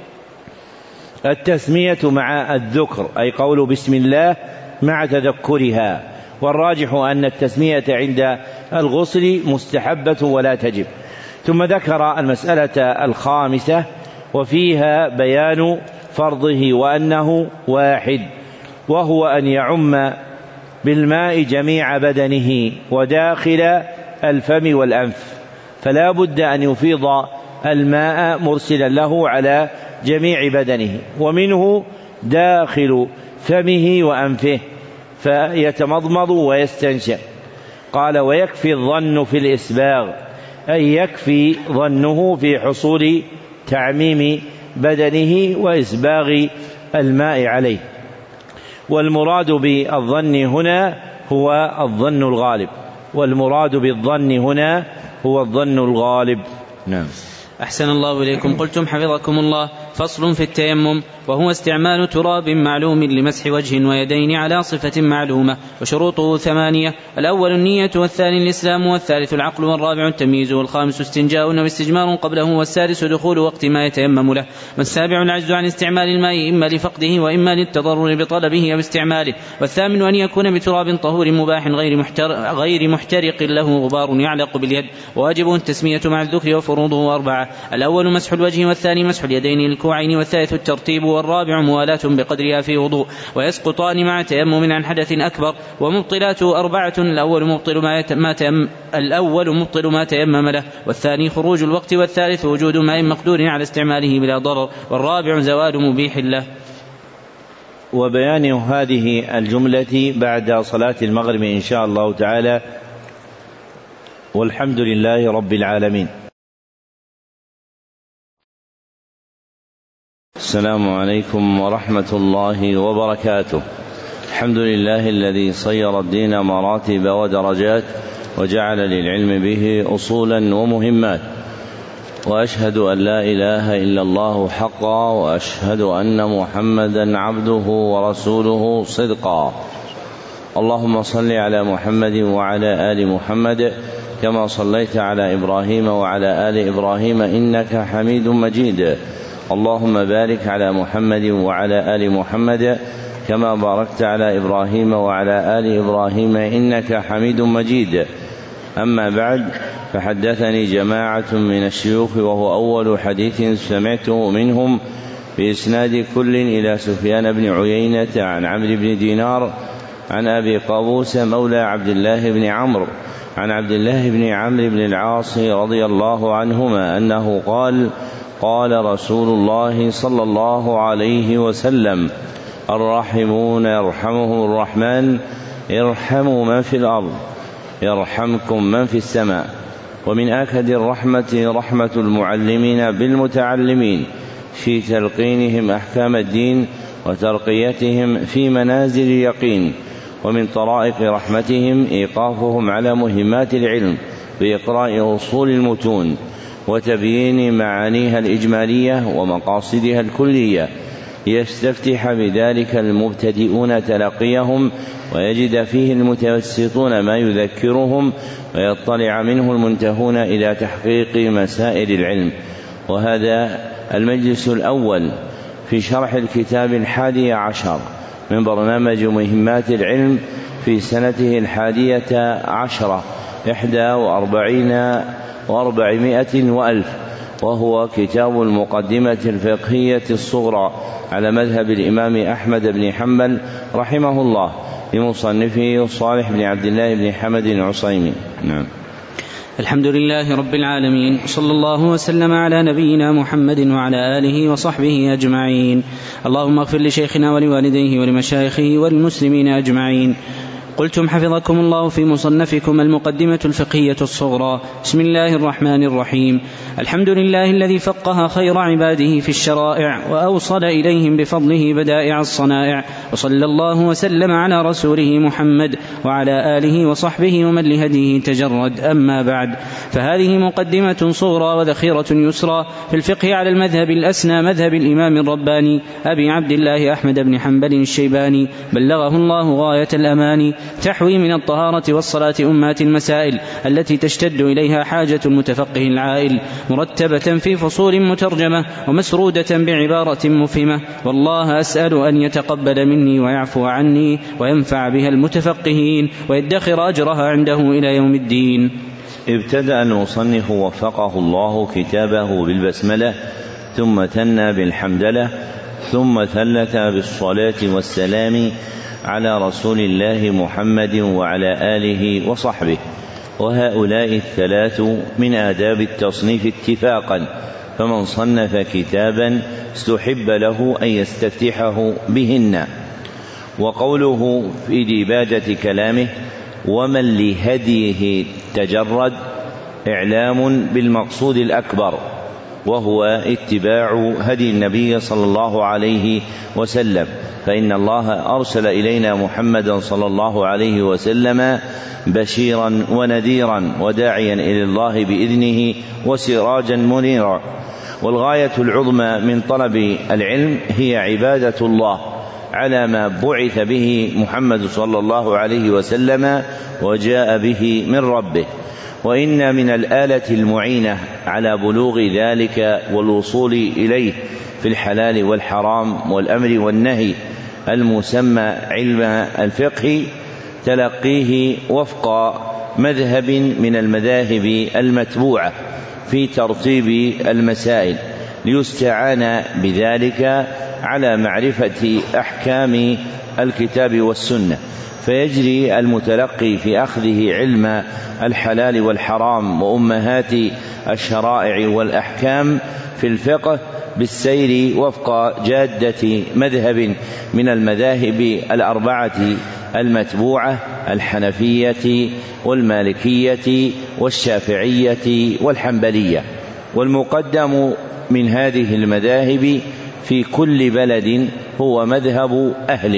التسمية مع الذكر، أي قول بسم الله مع تذكرها. والراجح أن التسمية عند الغسل مستحبة ولا تجب. ثم ذكر المسألة الخامسة وفيها بيان فرضه، وأنه واحد، وهو أن يعم بالماء جميع بدنه وداخل الفم والأنف، فلا بد أن يفيض الماء مرسلا له على جميع بدنه، ومنه داخل فمه وأنفه فيتمضمض ويستنشق. قال: ويكفي الظن في الإسباغ، أي يكفي ظنه في حصول تعميم بدنه وإسباغ الماء عليه. والمراد بالظن هنا هو الظن الغالب، والمراد بالظن هنا هو الظن الغالب. نعم. أحسن الله إليكم. قلتم حفظكم الله: فصل في التيمم، وهو استعمال تراب معلوم لمسح وجه ويدين على صفة معلومة. وشروطه ثمانية: الأول النية، والثاني الإسلام، والثالث العقل، والرابع التمييز، والخامس استنجاء أو استجمار قبله، والسادس دخول وقت ما يتيمم له، والسابع العجز عن استعمال الماء إما لفقده وإما للتضرر بطلبه أو استعماله، والثامن أن يكون بتراب طهور مباح غير محترق, غير محترق له غبار يعلق باليد. وواجب التسمية مع الذكر، وفروضه أربعة: الأول مسح الوجه، والثاني مسح اليدين الكوعين، والثالث الترتيب، والرابع موالاة بقدرها في وضوء. ويسقطان مع تيمم عن حدث أكبر. ومبطلاته أربعة: الأول مبطل ما تيمم الأول مبطل ما تيمم له، والثاني خروج الوقت، والثالث وجود ماء مقدور على استعماله بلا ضرر، والرابع زوال مبيح له. وبيان هذه الجملة بعد صلاة المغرب إن شاء الله تعالى، والحمد لله رب العالمين. السلام عليكم ورحمة الله وبركاته. الحمد لله الذي صير الدين مراتب ودرجات، وجعل للعلم به أصولا ومهمات، وأشهد أن لا إله إلا الله حقا، وأشهد أن محمدا عبده ورسوله صدقا. اللهم صل على محمد وعلى آل محمد كما صليت على إبراهيم وعلى آل إبراهيم إنك حميد مجيد. اللهم بارك على محمد وعلى آل محمد كما باركت على إبراهيم وعلى آل إبراهيم إنك حميد مجيد. أما بعد، فحدثني جماعة من الشيوخ وهو أول حديث سمعته منهم بإسناد كل إلى سفيان بن عيينة عن عمرو بن دينار عن أبي قابوس مولى عبد الله بن عمرو عن عبد الله بن عمرو بن العاص رضي الله عنهما أنه قال: قال رسول الله صلى الله عليه وسلم: الراحمون يرحمهم الرحمن ارحموا من في الأرض يرحمكم من في السماء. ومن آكد الرحمة رحمة المعلمين بالمتعلمين في تلقينهم أحكام الدين وترقيتهم في منازل اليقين. ومن طرائق رحمتهم إيقافهم على مهمات العلم بإقراء أصول المتون وتبيين معانيها الإجمالية ومقاصدها الكلية، يستفتح بذلك المبتدئون تلقيهم ويجد فيه المتوسطون ما يذكرهم ويطلع منه المنتهون إلى تحقيق مسائل العلم. وهذا المجلس الأول في شرح الكتاب الحادي عشر من برنامج مهمات العلم في سنته الحادية عشرة إحدى وأربعين وأربعمائة وألف، وهو كتاب المقدمة الفقهية الصغرى على مذهب الإمام أحمد بن حنبل رحمه الله لمصنفه صالح بن عبد الله بن حمد العصيمي. نعم. الحمد لله رب العالمين، صلى الله وسلم على نبينا محمد وعلى آله وصحبه أجمعين. اللهم اغفر لشيخنا ولوالديه ولمشايخه وللمسلمين أجمعين. قلتم حفظكم الله في مصنفكم المقدمة الفقهية الصغرى. بسم الله الرحمن الرحيم. الحمد لله الذي فقه خير عباده في الشرائع وأوصل إليهم بفضله بدائع الصنائع، وصلى الله وسلم على رسوله محمد وعلى آله وصحبه ومن لهديه تجرد. أما بعد، فهذه مقدمة صغرى وذخيرة يسرى في الفقه على المذهب الأسنى، مذهب الإمام الرباني أبي عبد الله أحمد بن حنبل الشيباني بلغه الله غاية الأمان، تحوي من الطهارة والصلاة أمات المسائل التي تشتد إليها حاجة المتفقه العائل، مرتبة في فصول مترجمة ومسرودة بعبارة مفهمة. والله أسأل أن يتقبل مني ويعفو عني وينفع بها المتفقهين ويدخر أجرها عنده إلى يوم الدين. ابتدأ المصنف وفقه الله كتابه بالبسملة، ثم ثنى بالحمدلة، ثم ثلث بالصلاة والسلام على رسول الله محمد وعلى آله وصحبه. وهؤلاء الثلاث من آداب التصنيف اتفاقا، فمن صنف كتابا استحب له أن يستفتحه بهن. وقوله في ديباجة كلامه: ومن لهديه تجرد، إعلام بالمقصود الأكبر، وهو اتباع هدي النبي صلى الله عليه وسلم، فإن الله أرسل إلينا محمدا صلى الله عليه وسلم بشيرا ونذيرا وداعيا إلى الله بإذنه وسراجا منيرا. والغاية العظمى من طلب العلم هي عبادة الله على ما بعث به محمد صلى الله عليه وسلم وجاء به من ربه. وإن من الآلة المعينة على بلوغ ذلك والوصول إليه في الحلال والحرام والأمر والنهي المسمى علم الفقه تلقيه وفق مذهب من المذاهب المتبوعة في ترتيب المسائل، ليستعان بذلك على معرفة أحكام الكتاب والسنة، فيجري المتلقي في أخذه علم الحلال والحرام وأمهات الشرائع والأحكام في الفقه بالسير وفق جادة مذهب من المذاهب الأربعة المتبوعة: الحنفية والمالكية والشافعية والحنبلية. والمقدم من هذه المذاهب في كل بلد هو مذهب أهله،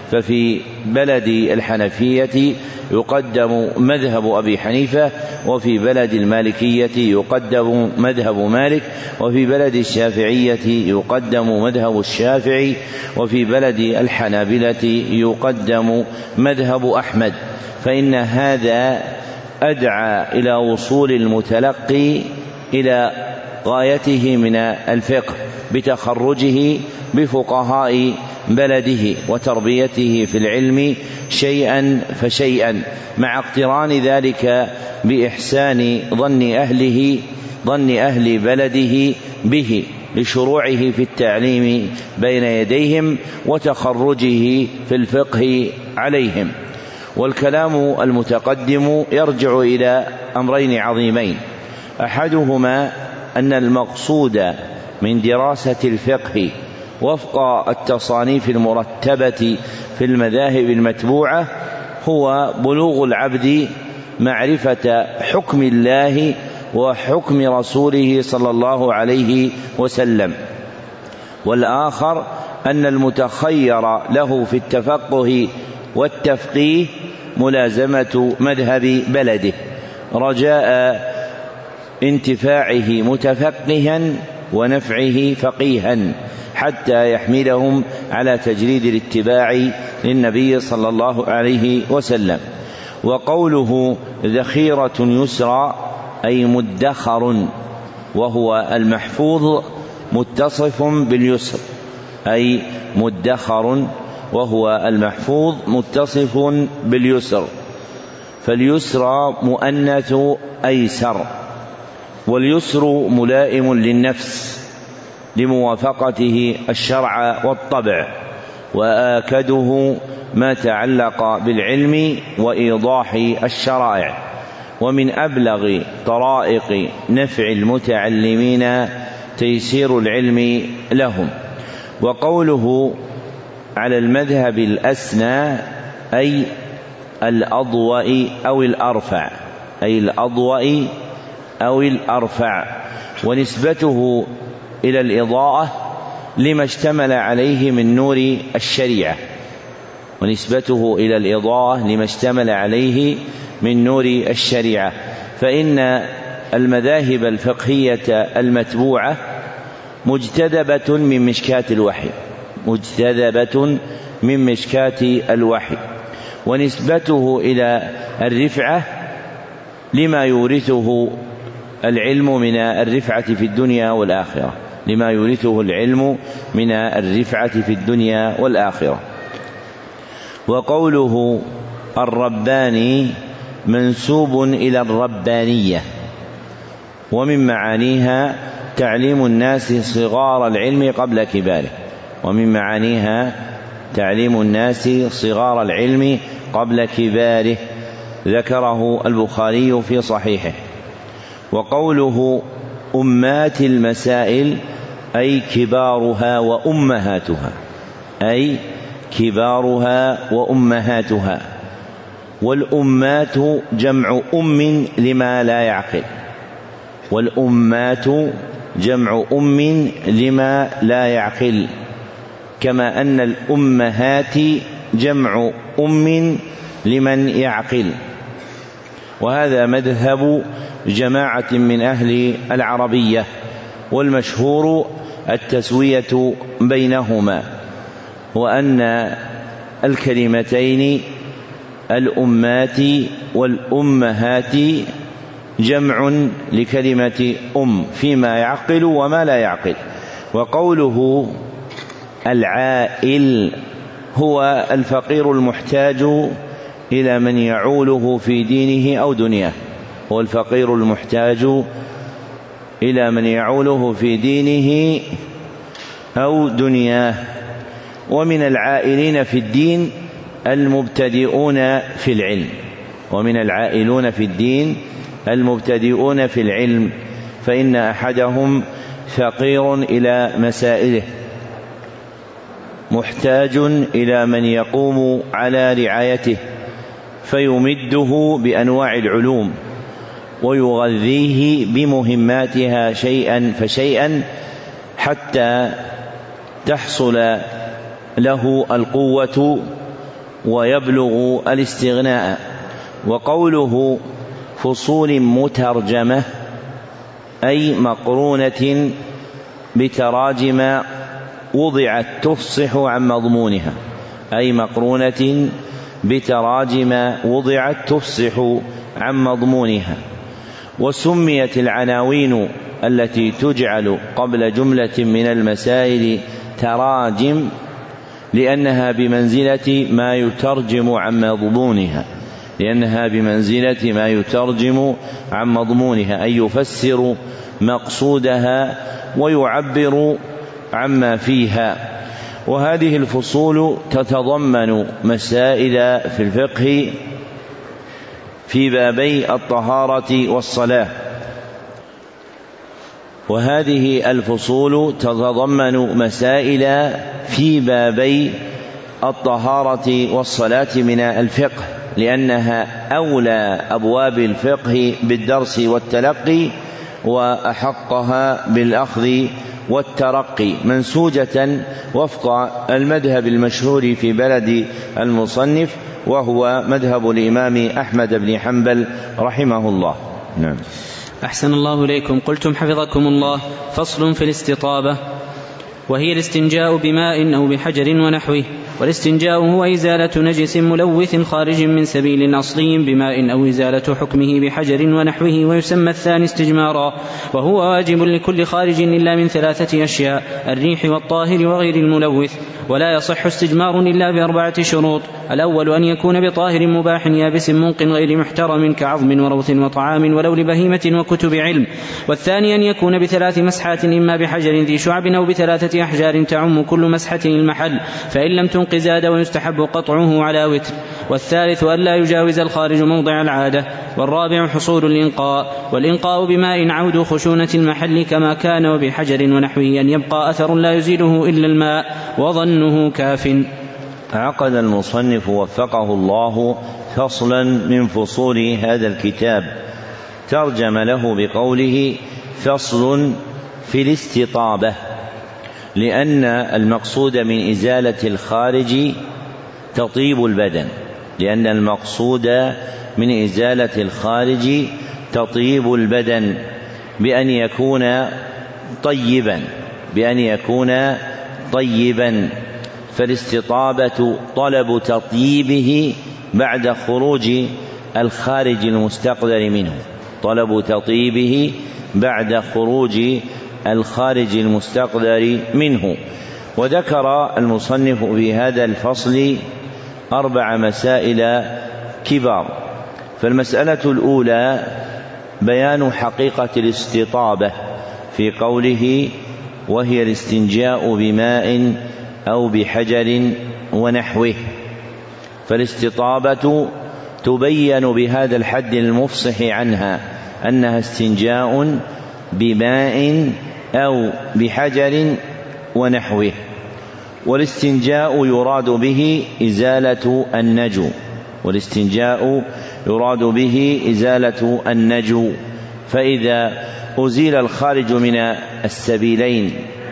ففي بلد الحنفية يقدم مذهب أبي حنيفة، وفي بلد المالكية يقدم مذهب مالك، وفي بلد الشافعية يقدم مذهب الشافعي، وفي بلد الحنابلة يقدم مذهب أحمد. فإن هذا أدعى إلى وصول المتلقي إلى غايته من الفقه بتخرجه بفقهاء بلده وتربيته في العلم شيئا فشيئا، مع اقتران ذلك بإحسان ظن أهله ظن أهل بلده به لشروعه في التعليم بين يديهم وتخرجه في الفقه عليهم. والكلام المتقدم يرجع إلى أمرين عظيمين: أحدهما أن المقصود من دراسة الفقه وفق التصانيف المرتبة في المذاهب المتبوعة هو بلوغ العبد معرفة حكم الله وحكم رسوله صلى الله عليه وسلم، والآخر أن المتخير له في التفقه والتفقيه ملازمة مذهب بلده رجاء انتفاعه متفقها ونفعه فقيها، حتى يحملهم على تجريد الاتباع للنبي صلى الله عليه وسلم. وقوله ذخيرة يسرى أي مدخر، وهو المحفوظ متصف باليسر، أي مدخر وهو المحفوظ متصف باليسر. فاليسرى مؤنث أيسر، واليسر ملائم للنفس لموافقته الشرع والطبع، وآكده ما تعلق بالعلم وإيضاح الشرائع. ومن أبلغ طرائق نفع المتعلمين تيسير العلم لهم. وقوله على المذهب الأسنى أي الأضوأ أو الأرفع، أي الأضوأ أو الأرفع، ونسبته إلى الإضاءة لما اشتمل عليه من نور الشريعة، ونسبته إلى الإضاءة لما اشتمل عليه من نور الشريعة. فإن المذاهب الفقهية المتبوعة مجتذبة من مشكاة الوحي، مجتذبة من مشكاة الوحي، ونسبته إلى الرفعة لما يورثه العلم من الرفعة في الدنيا والآخرة، لما يورثه العلم من الرفعة في الدنيا والآخرة. وقوله الرباني منسوب إلى الربانية، ومن معانيها تعليم الناس صغار العلم قبل كباره، ومن معانيها تعليم الناس صغار العلم قبل كباره، ذكره البخاري في صحيحه. وقوله أمات المسائل أي كبارها وأمهاتها، أي كبارها وأمهاتها. والأمات جمع أم لما لا يعقل، والأمات جمع أم لما لا يعقل، كما أن الأمهات جمع أم لمن يعقل. وهذا مذهب جماعة من أهل العربية، والمشهور التسوية بينهما، وأن الكلمتين الأمات والأمهات جمع لكلمة أم فيما يعقل وما لا يعقل. وقوله العائل هو الفقير المحتاج إلى من يعوله في دينه أو دنياه، هو الفقير المحتاج إلى من يعوله في دينه أو دنياه. ومن العائلين في الدين المبتدئون في العلم، ومن العائلون في الدين المبتدئون في العلم، فإن أحدهم فقير إلى مسائله محتاج إلى من يقوم على رعايته فيمده بأنواع العلوم ويغذيه بمهماتها شيئا فشيئا حتى تحصل له القوة ويبلغ الاستغناء. وقوله فصول مترجمة أي مقرونة بتراجم وضعت تفصح عن مضمونها، أي مقرونة بتراجم وضعت تفصح عن مضمونها. وسميت العناوين التي تجعل قبل جملة من المسائل تراجم لأنها بمنزلة ما يترجم عن مضمونها، لأنها بمنزلة ما يترجم عن مضمونها، أي يفسر مقصودها ويعبر عما فيها. وهذه الفصول تتضمن مسائل في الفقه في بابي الطهارة والصلاة. وهذه الفصول تتضمن مسائل في بابي الطهارة والصلاة من الفقه، لأنها أولى أبواب الفقه بالدرس والتلقي وأحقها بالأخذ والترقي، منسوجة وفق المذهب المشهور في بلد المصنف وهو مذهب الإمام أحمد بن حنبل رحمه الله. نعم. أحسن الله إليكم. قلتم حفظكم الله: فصل في الاستطابة، وهي الاستنجاء بماء أو بحجر ونحوه. والاستنجاء هو إزالة نجس ملوث خارج من سبيل أصلي بماء أو إزالة حكمه بحجر ونحوه، ويسمى الثاني استجمارا، وهو واجب لكل خارج إلا من ثلاثة أشياء: الريح والطاهر وغير الملوث. ولا يصح استجمار إلا بأربعة شروط: الأول أن يكون بطاهر مباح يابس منق غير محترم كعظم وروث وطعام ولو لبهيمة وكتب علم. والثاني أن يكون بثلاث مسحات، إما بحجر ذي شعب أو بثلاثة أحجار تعم كل مسحة المحل، فإن لم تنق زاد، ويستحب قطعه على وتر. والثالث أن لا يجاوز الخارج موضع العادة. والرابع حصول الإنقاء، والإنقاء بماء عود خشونة المحل كما كان، وبحجر ونحوه أن يبقى أثر لا يزيله إلا الماء، وظنه كاف. عقد المصنف وفقه الله فصلا من فصول هذا الكتاب، ترجم له بقوله: فصل في الاستطابة، لأن المقصود من إزالة الخارج تطيب البدن، لأن المقصود من إزالة الخارج تطيب البدن بأن يكون طيبا بأن يكون طيبا فالاستطابة طلب تطيبه بعد خروج الخارج المستقدر منه طلب تطيبه بعد خروج الخارج المستقدر منه. وذكر المصنف في هذا الفصل أربع مسائل كبار. فالمسألة الأولى بيان حقيقة الاستطابة في قوله: وهي الاستنجاء بماء أو بحجر ونحوه. فالاستطابة تبين بهذا الحد المفصح عنها أنها استنجاء بماء أو بحجر ونحوه. والاستنجاء يراد به إزالة النجو والاستنجاء يراد به إزالة النجو فإذا أزيل الخارج من السبيلين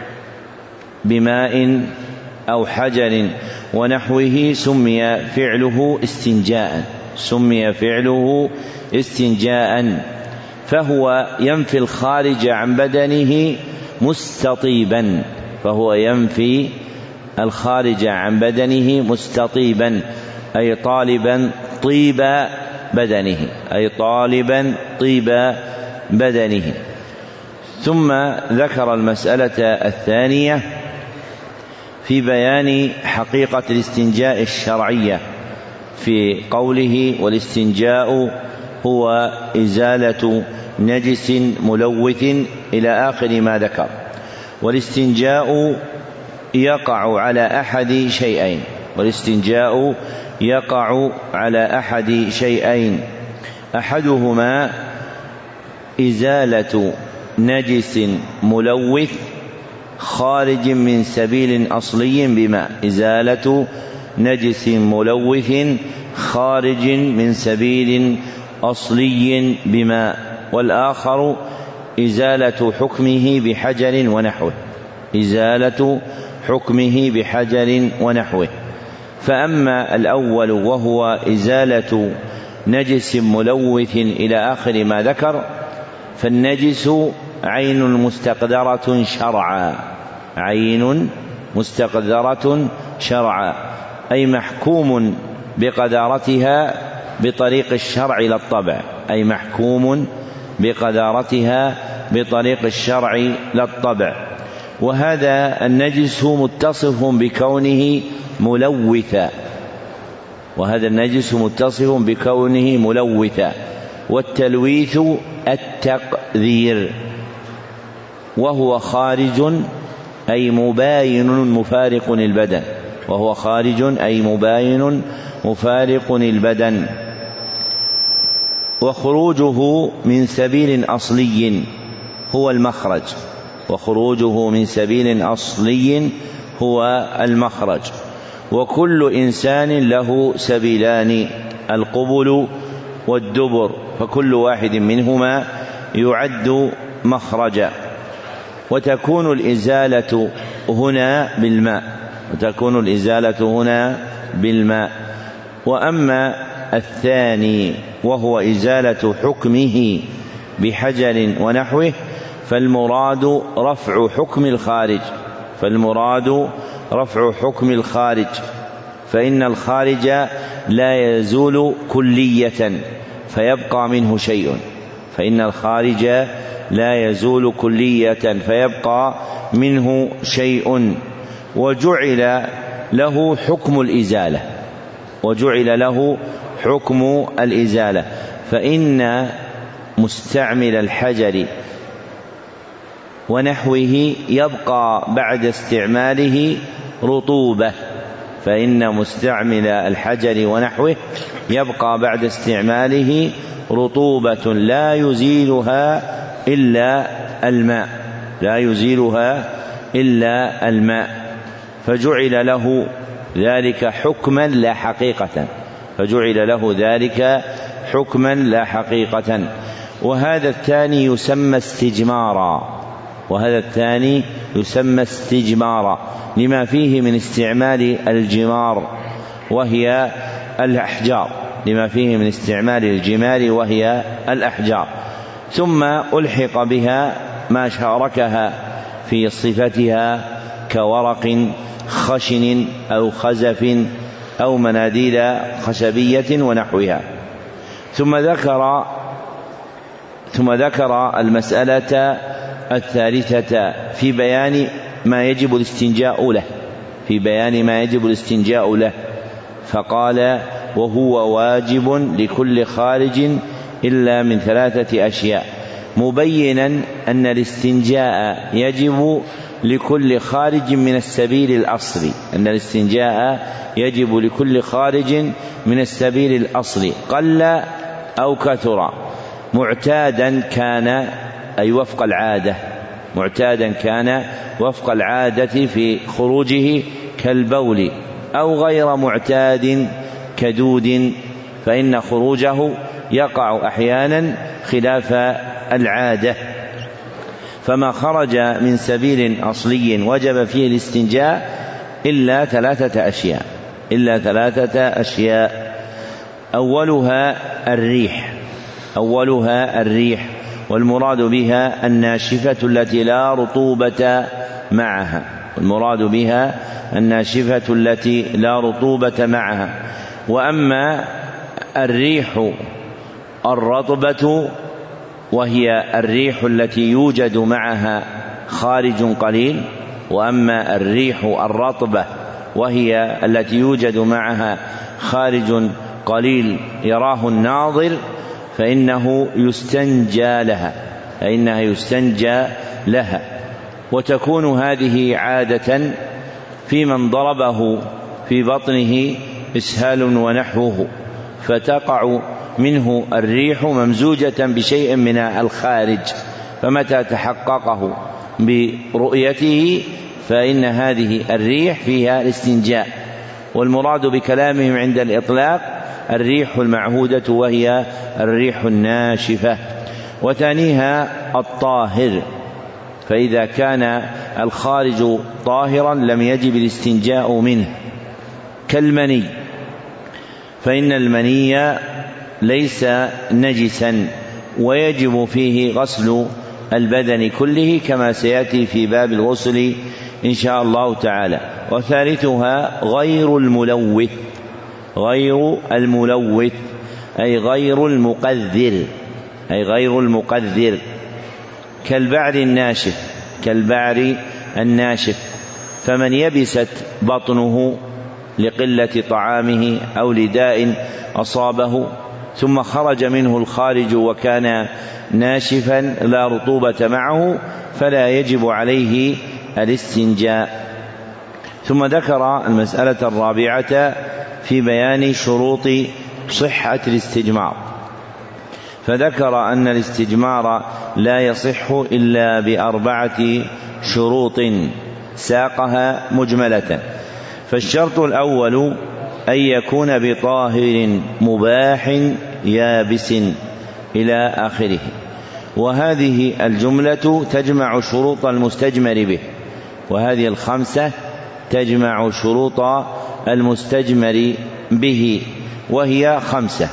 بماء أو حجر ونحوه سمي فعله استنجاء سمي فعله استنجاء فهو ينفي الخارج عن بدنه مستطيبا فهو ينفي الخارج عن بدنه مستطيبا أي طالبا طيب بدنه أي طالبا طيب بدنه. ثم ذكر المسألة الثانية في بيان حقيقة الاستنجاء الشرعية في قوله: والاستنجاء هو إزالة نجس ملوث إلى آخر ما ذكر. والاستنجاء يقع على أحد شيئين والاستنجاء يقع على أحد شيئين أحدهما إزالة نجس ملوث خارج من سبيل أصلي بماء إزالة نجس ملوث خارج من سبيل أصلي بماء. والآخر إزالة حكمه بحجر ونحوه إزالة حكمه بحجر ونحوه فأما الأول وهو إزالة نجس ملوث إلى آخر ما ذكر، فالنجس عين مستقدرة شرعا، عين مستقدرة شرعا، أي محكوم بقدارتها بطريق الشرع لا الطبع، أي محكوم بقدارتها بطريق الشرع لا الطبع. وهذا النجس متصف بكونه ملوثا، وهذا النجس متصف بكونه ملوثا، والتلويث التقذير، وهو خارج أي مباين مفارق البدن، وهو خارج أي مباين مفارق البدن. وخروجه من سبيل أصلي هو المخرج، وخروجه من سبيل أصلي هو المخرج. وكل إنسان له سبيلان، القبل والدبر، فكل واحد منهما يعد مخرجا. وتكون الإزالة هنا بالماء، وتكون الإزالة هنا بالماء. وأما الثاني وهو إزالة حكمه بحجر ونحوه، فالمراد رفع حكم الخارج، فالمراد رفع حكم الخارج، فإن الخارج لا يزول كلية فيبقى منه شيء، فإن الخارج لا يزول كلية فيبقى منه شيء. وجعل له حكم الإزالة، وجعل له حكم الإزالة، فإن مستعمل الحجر ونحوه يبقى بعد استعماله رطوبة، فإن مستعمل الحجر ونحوه يبقى بعد استعماله رطوبة لا يزيلها إلا الماء، لا يزيلها إلا الماء، فجعل له ذلك حكما لا حقيقة، فجعل له ذلك حكما لا حقيقة. وهذا الثاني يسمى استجمارا، وهذا الثاني يسمى استجمارا لما فيه من استعمال الجمار وهي الأحجار، لما فيه من استعمال الجمار وهي الأحجار. ثم ألحق بها ما شاركها في صفتها كورق خشن أو خزف أو مناديل خشبية ونحوها. ثم ذكر ثم ذكر المسألة الثالثة في بيان ما يجب الاستنجاء له، في بيان ما يجب الاستنجاء له، فقال: وهو واجب لكل خارج إلا من ثلاثة أشياء، مبينا أن الاستنجاء يجب لكل خارج من السبيل الأصلي، أن الاستنجاء يجب لكل خارج من السبيل الأصلي قل أو كثر، معتادا كان أي وفق العادة، معتادا كان وفق العادة في خروجه كالبول، أو غير معتاد كدود، فإن خروجه يقع أحيانا خلاف العادة. فما خرج من سبيل أصلي وجب فيه الاستنجاء إلا ثلاثة أشياء، إلا ثلاثة أشياء. أولها الريح، أولها الريح، والمراد بها الناشفة التي لا رطوبة معها، المراد بها الناشفة التي لا رطوبة معها. وأما الريح الرطبة وهي الريح التي يوجد معها خارج قليل، وأما الريح الرطبة وهي التي يوجد معها خارج قليل يراه الناظر، فإنه يستنجى لها، فإنها يستنجى لها. وتكون هذه عادة في من ضربه في بطنه إسهال ونحوه، فتقع منه الريح ممزوجة بشيء من الخارج، فمتى تحققه برؤيته فإن هذه الريح فيها الاستنجاء. والمراد بكلامهم عند الإطلاق الريح المعهودة وهي الريح الناشفة. وثانيها الطاهر، فإذا كان الخارج طاهرا لم يجب الاستنجاء منه، كالمني، فإن المني ليس نجسا ويجب فيه غسل البدن كله كما سيأتي في باب الغسل إن شاء الله تعالى. وثالثها غير الملوث، غير الملوث أي غير المقذر، أي غير المقذر كالبعر الناشف، كالبعر الناشف. فمن يبست بطنه لقلة طعامه أو لداء أصابه ثم خرج منه الخارج وكان ناشفا لا رطوبة معه فلا يجب عليه الاستنجاء. ثم ذكر المسألة الرابعة في بيان شروط صحة الاستجمار، فذكر أن الاستجمار لا يصح إلا بأربعة شروط ساقها مجملة. فالشرط الأول أن يكون بطاهر مباح يابس إلى آخره، وهذه الجملة تجمع شروط المستجمر به، وهذه الخمسة تجمع شروط المستجمر به وهي خمسة.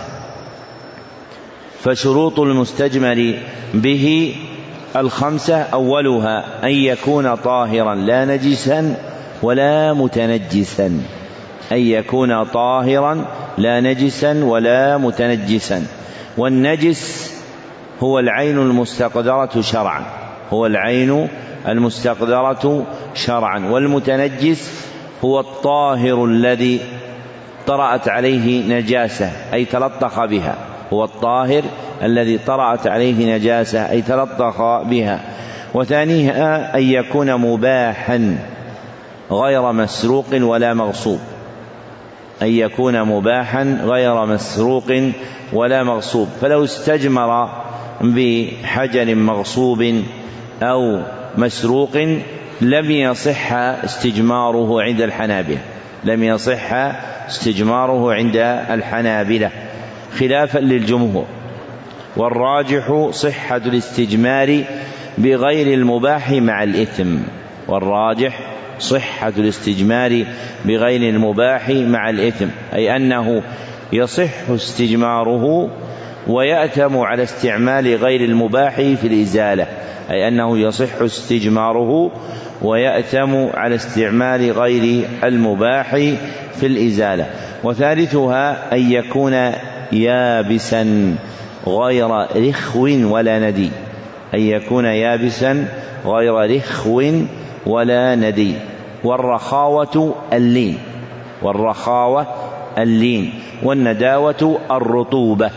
فشروط المستجمر به الخمسة: أولها أن يكون طاهرا لا نجسا ولا متنجسا، أن يكون طاهرا لا نجسا ولا متنجسا. والنجس هو العين المستقدرة شرعا، هو العين المستقدرة شرعا. والمتنجس هو الطاهر الذي طرأت عليه نجاسة أي تلطخ بها، هو الطاهر الذي طرأت عليه نجاسة أي تلطخ بها. وثانيها أن يكون مباحا غير مسروق ولا مغصوب، أن يكون مباحا غير مسروق ولا مغصوب. فلو استجمر بحجر مغصوب أو مسروق لم يصح استجماره عند الحنابلة، لم يصح استجماره عند الحنابلة خلافا للجمهور. والراجح صحة الاستجمار بغير المباح مع الإثم، والراجح صحة الاستجمار بغير المباح مع الإثم، أي أنه يصح استجماره ويأتم على استعمال غير المباح في الإزالة، أي أنه يصح استجماره ويأتم على استعمال غير المباح في الإزالة. وثالثها أن يكون يابسا غير رخو ولا ندي، أن يكون يابسا غير رخو ولا ندي. والرخاوة اللين، والرخاوة اللين، والنداوة الرطوبة.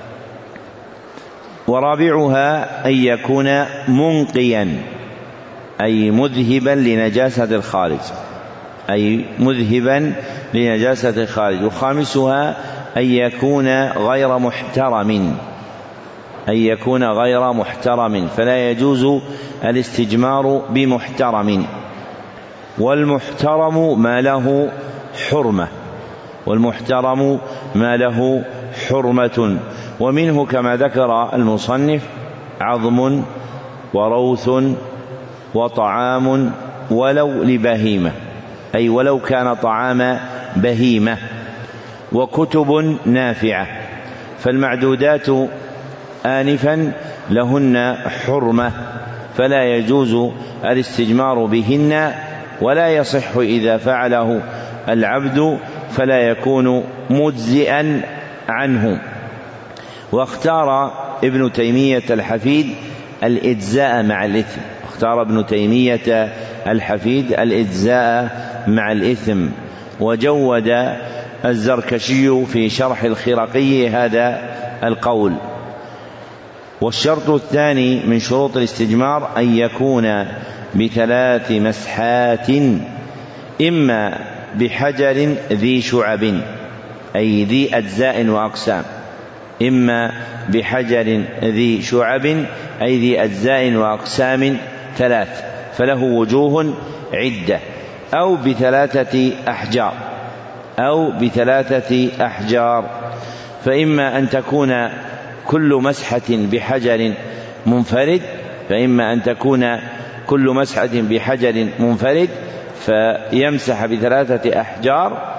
ورابعها أن يكون منقيا أي مذهبا لنجاسة الخارج، أي مذهبا لنجاسة الخارج. وخامسها أن يكون غير محترم، أن يكون غير محترم، فلا يجوز الاستجمار بمحترم. والمحترم ما له حرمة، والمحترم ما له حرمة. ومنه كما ذكر المصنف عظم وروث وطعام ولو لبهيمة، أي ولو كان طعام بهيمة. وكتب نافعة، فالمعدودات آنفا لهن حرمة فلا يجوز الاستجمار بهن، ولا يصح إذا فعله العبد فلا يكون مجزئا عنه. واختار ابن تيمية الحفيد الإجزاء مع الإثم، اختار ابن تيمية الحفيد الإجزاء مع الإثم. وجود الزركشي في شرح الخرقي هذا القول. والشرط الثاني من شروط الاستجمار أن يكون بثلاث مسحات، إما بحجر ذي شعب أي ذي أجزاء وأقسام، إما بحجر ذي شعب أي ذي أجزاء وأقسام ثلاث فله وجوه عدة، أو بثلاثة أحجار، أو بثلاثة أحجار. فإما أن تكون كل مسحة بحجر منفرد، فإما أن تكون كل مسحة بحجر منفرد فيمسح بثلاثة أحجار،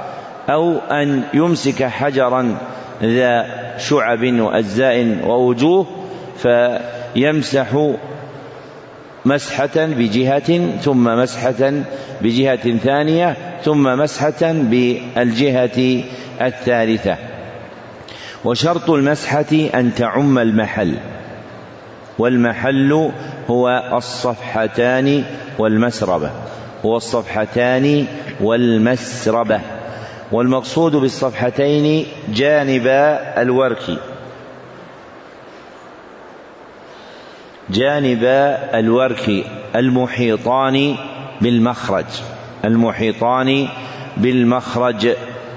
أو أن يمسك حجرا ذا شعب وأجزاء ووجوه فيمسح مسحة بجهة ثم مسحة بجهة ثانية ثم مسحة بالجهة الثالثة. وشرط المسحة أن تعم المحل، والمحل هو الصفحتان والمسربة هو الصفحتان والمسربة والمقصود بالصفحتين جانب الورك جانب الورك المحيطان بالمخرج المحيطان بالمخرج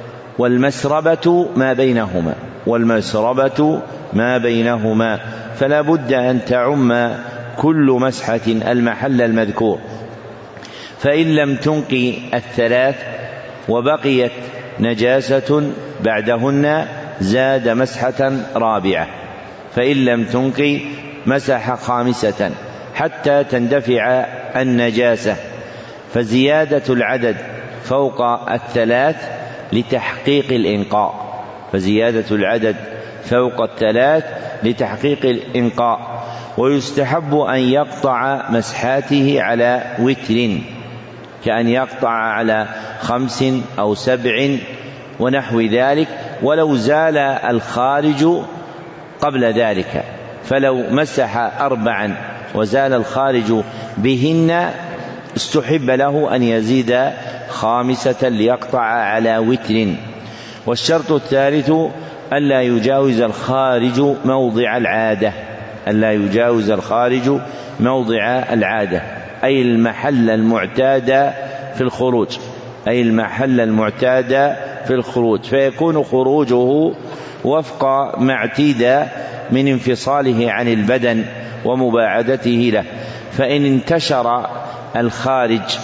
والمسربة ما بينهما والمسربة ما بينهما فلا بد أن تعم كل مسحة المحل المذكور. فإن لم تنقي الثلاث وبقيت نجاسة بعدهن زاد مسحة رابعة، فإن لم تنقي مسح خامسة حتى تندفع النجاسة. فزيادة العدد فوق الثلاث لتحقيق الإنقاء فزيادة العدد فوق الثلاث لتحقيق الإنقاء. ويستحب أن يقطع مسحاته على وتر، كأن يقطع على خمس أو سبع ونحو ذلك، ولو زال الخارج قبل ذلك. فلو مسح أربعا وزال الخارج بهن استحب له أن يزيد خامسة ليقطع على وتر. والشرط الثالث ألا يجاوز الخارج موضع العادة ألا يجاوز الخارج موضع العادة أي المحل المعتاد في الخروج أي المحل المعتاد في الخروج فيكون خروجه وفق ما اعتيد من انفصاله عن البدن ومباعدته له. فإن انتشر الخارج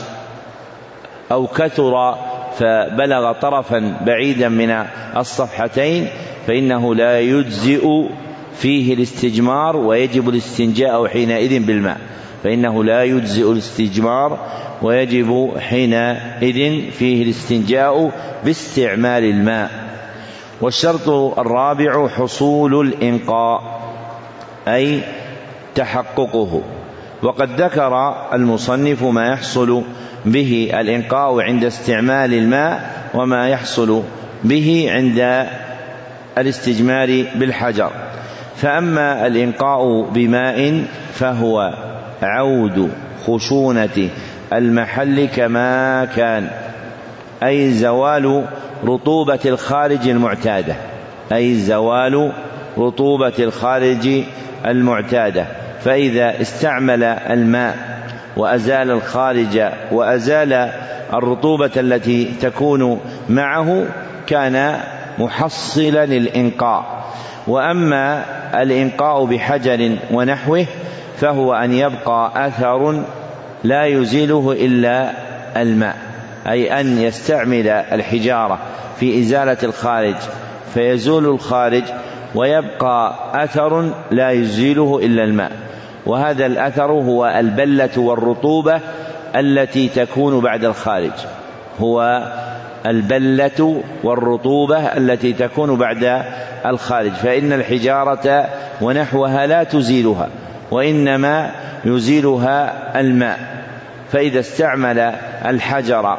أو كثر فبلغ طرفا بعيدا من الصفحتين فإنه لا يجزئ فيه الاستجمار ويجب الاستنجاء حينئذ بالماء فإنه لا يجزئ الاستجمار ويجب حينئذ فيه الاستنجاء باستعمال الماء. والشرط الرابع حصول الإنقاء أي تحققه. وقد ذكر المصنف ما يحصل به الإنقاء عند استعمال الماء وما يحصل به عند الاستجمار بالحجر. فأما الإنقاء بماء فهو عود خشونة المحل كما كان أي زوال رطوبة الخارج المعتادة أي زوال رطوبة الخارج المعتادة. فإذا استعمل الماء وأزال الخارج وأزال الرطوبة التي تكون معه كان محصلا للإنقاء. وأما الإنقاء بحجر ونحوه فهو أن يبقى أثر لا يزيله إلا الماء أي أن يستعمل الحجارة في إزالة الخارج فيزول الخارج ويبقى أثر لا يزيله إلا الماء. وهذا الأثر هو البلة والرطوبة التي تكون بعد الخارج هو البلة والرطوبة التي تكون بعد الخارج فإن الحجارة ونحوها لا تزيلها وإنما يزيلها الماء. فإذا استعمل الحجر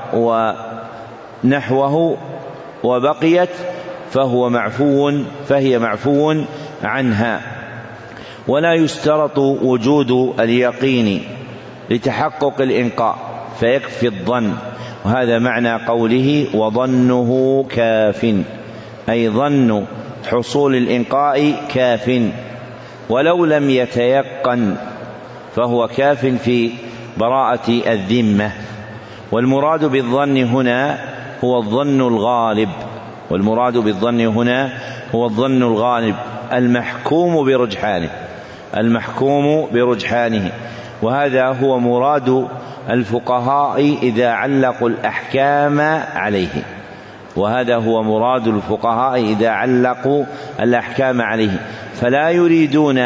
ونحوه وبقيت فهو معفو فهي معفو عنها. ولا يشترط وجود اليقين لتحقق الإنقاء فيكفي الظن، وهذا معنى قوله وظنه كاف أي ظن حصول الإنقاء كاف. ولو لم يتيقن فهو كاف في براءة الذمة. والمراد بالظن هنا هو الظن الغالب والمراد بالظن هنا هو الظن الغالب المحكوم برجحانه المحكوم برجحانه وهذا هو مراد الفقهاء إذا علقوا الأحكام عليه وهذا هو مراد الفقهاء إذا علقوا الأحكام عليه فلا يريدون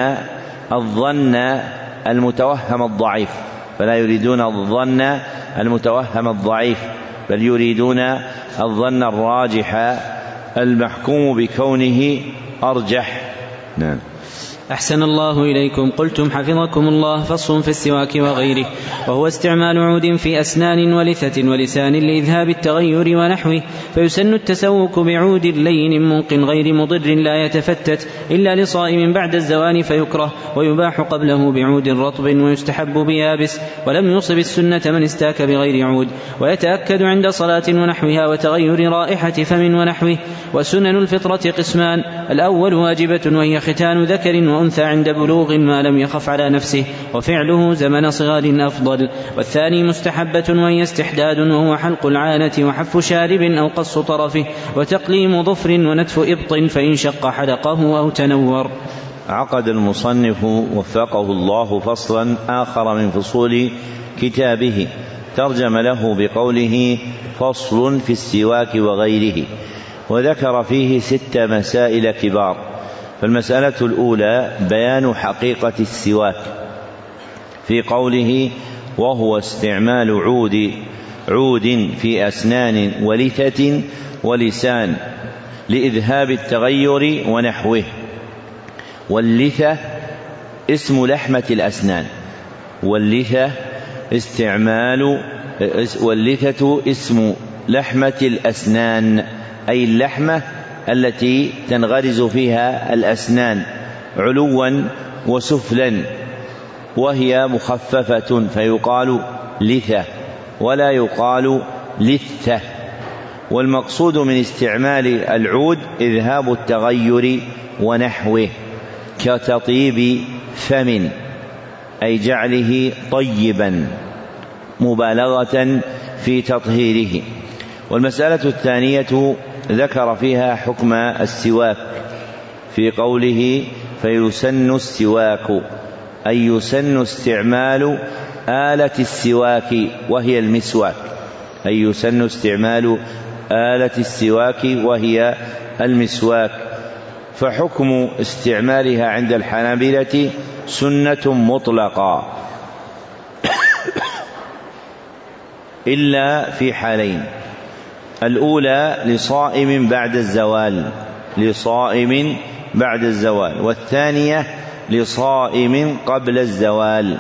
الظن المتوهم الضعيف فلا يريدون الظن المتوهم الضعيف بل يريدون الظن الراجح المحكوم بكونه أرجح. نعم. أحسن الله إليكم. قلتم حفظكم الله فصل في السواك وغيره، وهو استعمال عود في أسنان ولثة ولسان لإذهاب التغير ونحوه، فيسن التسوك بعود لين منق غير مضر لا يتفتت إلا لصائم بعد الزوال فيكره، ويباح قبله بعود رطب ويستحب بيابس، ولم يصب السنة من استاك بغير عود، ويتأكد عند صلاة ونحوها وتغير رائحة فم ونحوه. وسنن الفطرة قسمان: الأول واجبة وهي ختان ذكر وأنثى عند بلوغ ما لم يخف على نفسه وفعله زمن صغار أفضل، والثاني مستحبة وهي استحداد وهو حلق العانة وحف شارب أو قص طرفه وتقليم ظفر ونتف إبط فإن شق حلقه أو تنور. عقد المصنف وفقه الله فصلا آخر من فصول كتابه ترجم له بقوله فصل في السواك وغيره، وذكر فيه ست مسائل كبار. فالمسألة الأولى بيان حقيقة السواك في قوله وهو استعمال عود عود في أسنان ولثة ولسان لإذهاب التغير ونحوه. واللثة اسم لحمة الأسنان، واللثة استعمال واللثة اسم لحمة الأسنان، أي اللحمة التي تنغرز فيها الأسنان علوا وسفلا، وهي مخففة فيقال لثة ولا يقال لثة. والمقصود من استعمال العود إذهاب التغير ونحوه كتطيب فم، أي جعله طيبا مبالغة في تطهيره. والمسألة الثانية ذكر فيها حكم السواك في قوله فيسن السواك، أي يسن استعمال آلة السواك وهي المسواك، أي يسن استعمال آلة السواك وهي المسواك. فحكم استعمالها عند الحنابلة سنة مطلقة إلا في حالين: الأولى لصائم بعد الزوال لصائم بعد الزوال والثانية لصائم قبل الزوال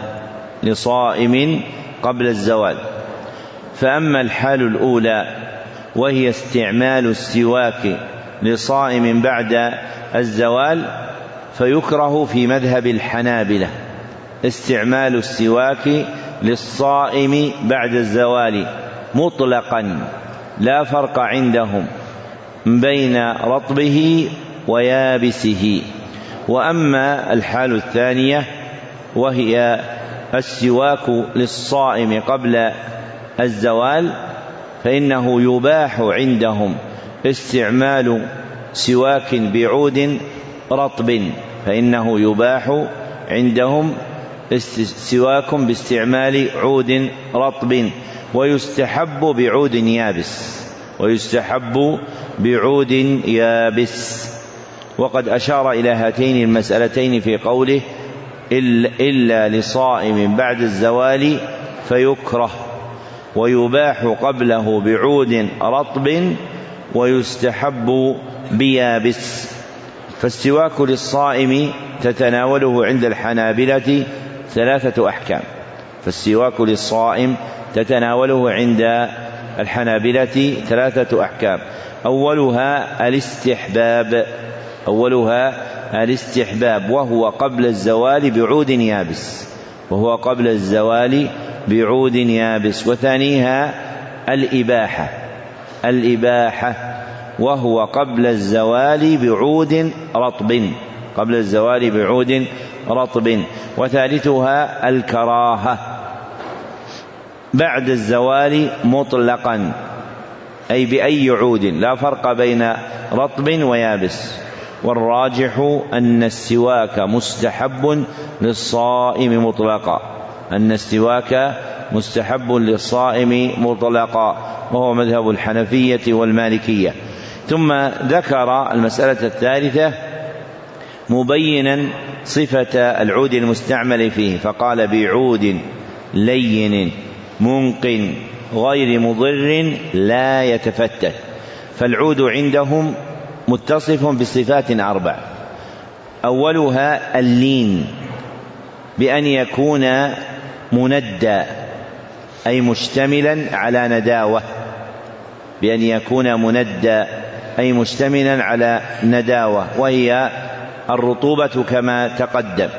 لصائم قبل الزوال. فأما الحال الأولى وهي استعمال السواك لصائم بعد الزوال فيكره في مذهب الحنابلة استعمال السواك للصائم بعد الزوال مطلقا، لا فرق عندهم بين رطبه ويابسه. وأما الحال الثانية وهي السواك للصائم قبل الزوال فإنه يباح عندهم استعمال سواك بعود رطب فإنه يباح عندهم سواك باستعمال عود رطب، ويستحب بعود يابس ويستحب بعود يابس. وقد أشار إلى هاتين المسألتين في قوله إلا لصائم بعد الزوال فيكره، ويباح قبله بعود رطب، ويستحب بيابس. فالسواك للصائم تتناوله عند الحنابلة ثلاثة أحكام فالسواك للصائم تتناوله عند الحنابلة ثلاثة أحكام أولها الاستحباب أولها الاستحباب وهو قبل الزوال بعود يابس وهو قبل الزوال بعود يابس وثانيها الإباحة الإباحة وهو قبل الزوال بعود رطب قبل الزوال بعود رطب وثالثها الكراهة بعد الزوال مطلقا، أي بأي عود لا فرق بين رطب ويابس. والراجح أن السواك مستحب للصائم مطلقا أن السواك مستحب للصائم مطلقا وهو مذهب الحنفية والمالكية. ثم ذكر المسألة الثالثة مبينا صفة العود المستعمل فيه فقال بعود لين منق غير مضر لا يتفتت. فالعود عندهم متصف بصفات أربع: أولها اللين، بأن يكون مندى أي مشتملا على نداوة، بأن يكون مندى أي مشتملا على نداوة، وهي الرطوبة كما تقدم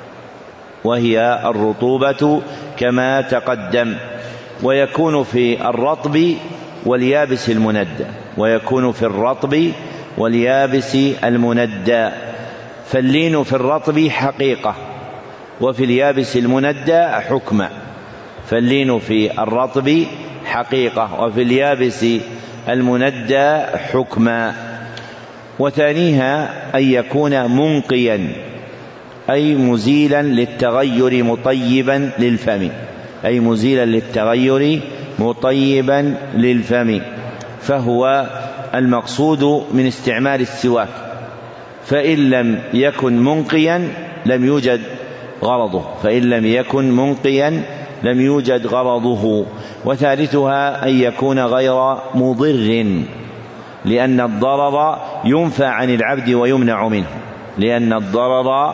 وهي الرطوبة كما تقدم ويكون في الرطب واليابس المندى ويكون في الرطب واليابس المندى. فاللين في الرطب حقيقة، وفي اليابس المندى حكمة. فاللين في الرطب حقيقة، وفي اليابس المندى حكما. وثانيها أن يكون منقيا أي مزيلا للتغير مطيبا للفم أي مزيلا للتغير مطيبا للفم فهو المقصود من استعمال السواك. فإن لم يكن منقيا لم يوجد غرضه فإن لم يكن منقيا لم يوجد غرضه. وثالثها أن يكون غير مضر، لأن الضرر ينفى عن العبد ويمنع منه لأن الضرر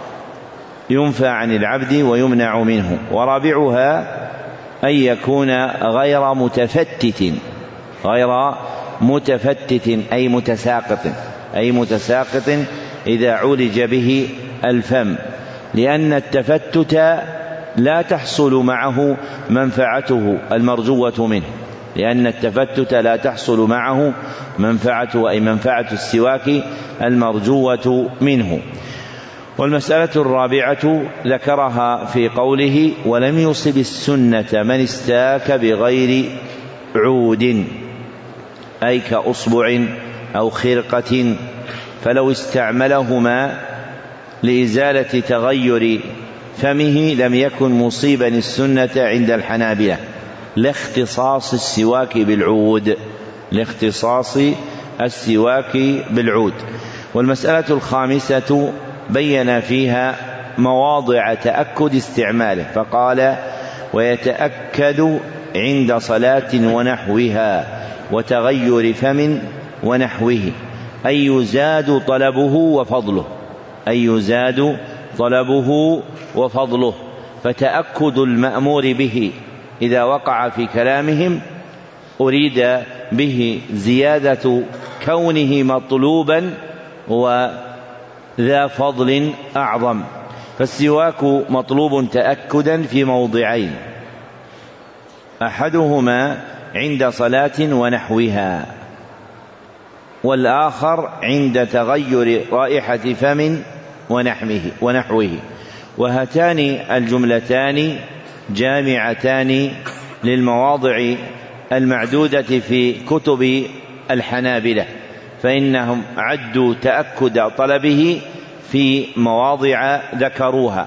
ينفى عن العبد ويمنع منه. ورابعها أن يكون غير متفتت غير متفتت أي متساقط أي متساقط إذا عولج به الفم، لأن التفتت لا تحصل معه منفعته المرجوة منه لأن التفتت لا تحصل معه منفعته أي منفعة السواك المرجوة منه. والمسألة الرابعة ذكرها في قوله: ولم يصب السنة من استاك بغير عود، أي كأصبع أو خرقة، فلو استعملهما لإزالة تغير فمه لم يكن مصيبا السنة عند الحنابلة لاختصاص السواك بالعود لاختصاص السواك بالعود. والمسألة الخامسة بين فيها مواضع تأكد استعماله، فقال: ويتأكد عند صلاة ونحوها وتغير فم ونحوه، أي يزاد طلبه وفضله أي يزاد طلبه وفضله. فتأكد المأمور به إذا وقع في كلامهم أريد به زيادة كونه مطلوبا وذا فضل أعظم. فالسواك مطلوب تأكدا في موضعين: أحدهما عند صلاة ونحوها، والآخر عند تغير رائحة فم ونحوه. وهاتان الجملتان جامعتان للمواضع المعدودة في كتب الحنابلة، فإنهم عدوا تأكد طلبه في مواضع ذكروها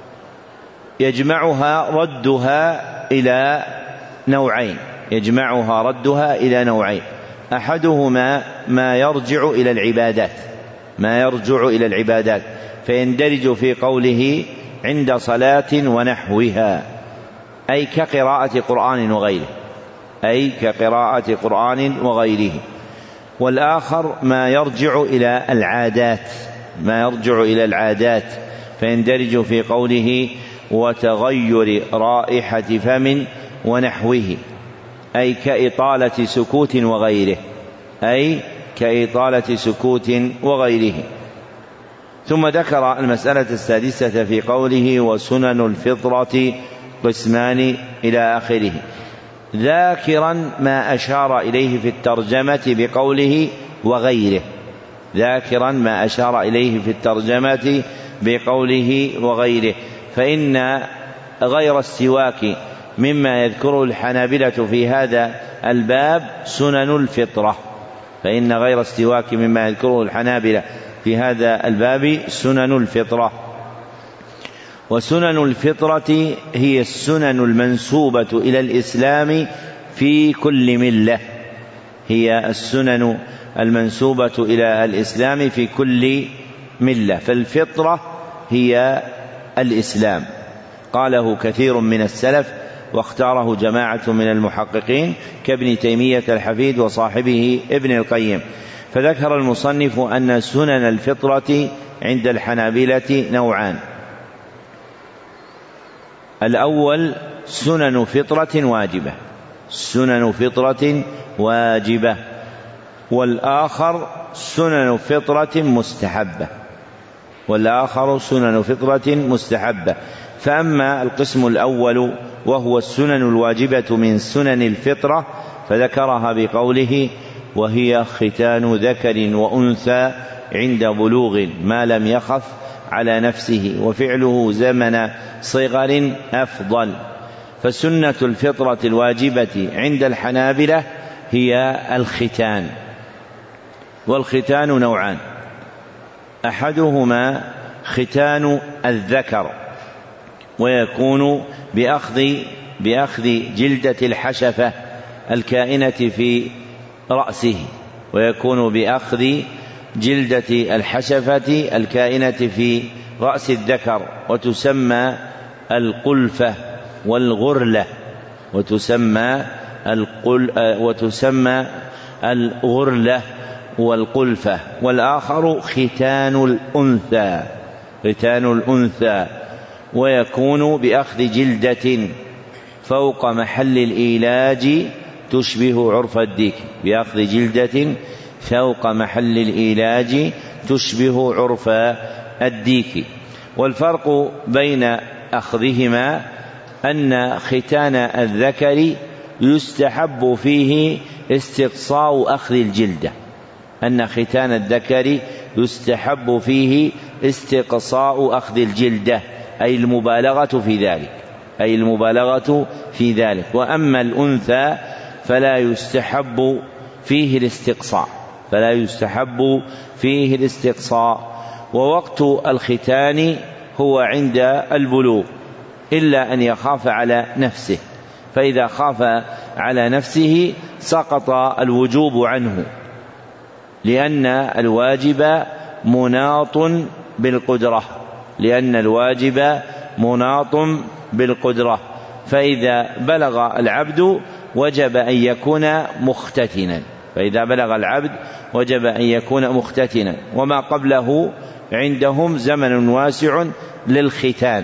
يجمعها ردها إلى نوعين يجمعها ردها إلى نوعين أحدهما ما يرجع إلى العبادات ما يرجع إلى العبادات فيندرج في قوله عند صلاة ونحوها، أي كقراءة قرآن وغيره أي كقراءة قرآن وغيره. والآخر ما يرجع إلى العادات ما يرجع إلى العادات فيندرج في قوله وتغير رائحة فم ونحوه، أي كإطالة سكوت وغيره أي كإطالة سكوت وغيره. ثم ذكر المسألة السادسة في قوله وسنن الفطرة قسمان إلى آخره، ذاكرا ما أشار إليه في الترجمة بقوله وغيره ذاكرا ما أشار إليه في الترجمة بقوله وغيره. فإن غير السواك مما يذكره الحنابلة في هذا الباب سنن الفطرة فإن غير السواك مما يذكره الحنابلة في هذا الباب سنن الفطرة. وسنن الفطرة هي السنن المنسوبة إلى الإسلام في كل ملة هي السنن المنسوبة إلى الإسلام في كل ملة فالفطرة هي الإسلام. قاله كثير من السلف واختاره جماعة من المحققين كابن تيمية الحفيد وصاحبه ابن القيم. فذكر المصنف أن سنن الفطرة عند الحنابلة نوعان: الأول سنن فطرة واجبة سنن فطرة واجبة والآخر سنن فطرة مستحبة والآخر سنن فطرة مستحبة. فأما القسم الأول وهو السنن الواجبة من سنن الفطرة فذكرها بقوله: وهي ختان ذكر وأنثى عند بلوغ ما لم يخف على نفسه وفعله زمن صغر أفضل. فسنة الفطرة الواجبة عند الحنابلة هي الختان، والختان نوعان: أحدهما ختان الذكر ويكون بأخذ, بأخذ جلدة الحشفة الكائنة في رأسه ويكون بأخذ جلدة الحشفة الكائنة في رأس الذكر، وتسمى القلفة والغرلة وتسمى القل وتسمى الغرلة والقلفة. والآخر ختان الأنثى ختان الأنثى ويكون بأخذ جلدة فوق محل الإيلاج تشبه عرف الديك بأخذ جلدة فوق محل الإيلاج تشبه عرف الديك. والفرق بين أخذهما أن ختان الذكر يستحب فيه استقصاء أخذ الجلدة أن ختان الذكر يستحب فيه استقصاء أخذ الجلدة أي المبالغة في ذلك أي المبالغة في ذلك وأما الأنثى فلا يستحب فيه الاستقصاء فلا يستحب فيه الاستقصاء ووقت الختان هو عند البلوغ إلا أن يخاف على نفسه، فإذا خاف على نفسه سقط الوجوب عنه، لأن الواجب مناط بالقدرة لأن الواجب مناط بالقدرة فإذا بلغ العبد وجب أن يكون مختتنا فإذا بلغ العبد وجب أن يكون مختتنا وما قبله عندهم زمن واسع للختان،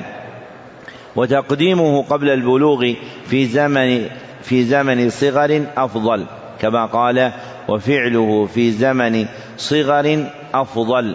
وتقديمه قبل البلوغ في زمن في زمن صغر أفضل، كما قال: وفعله في زمن صغر أفضل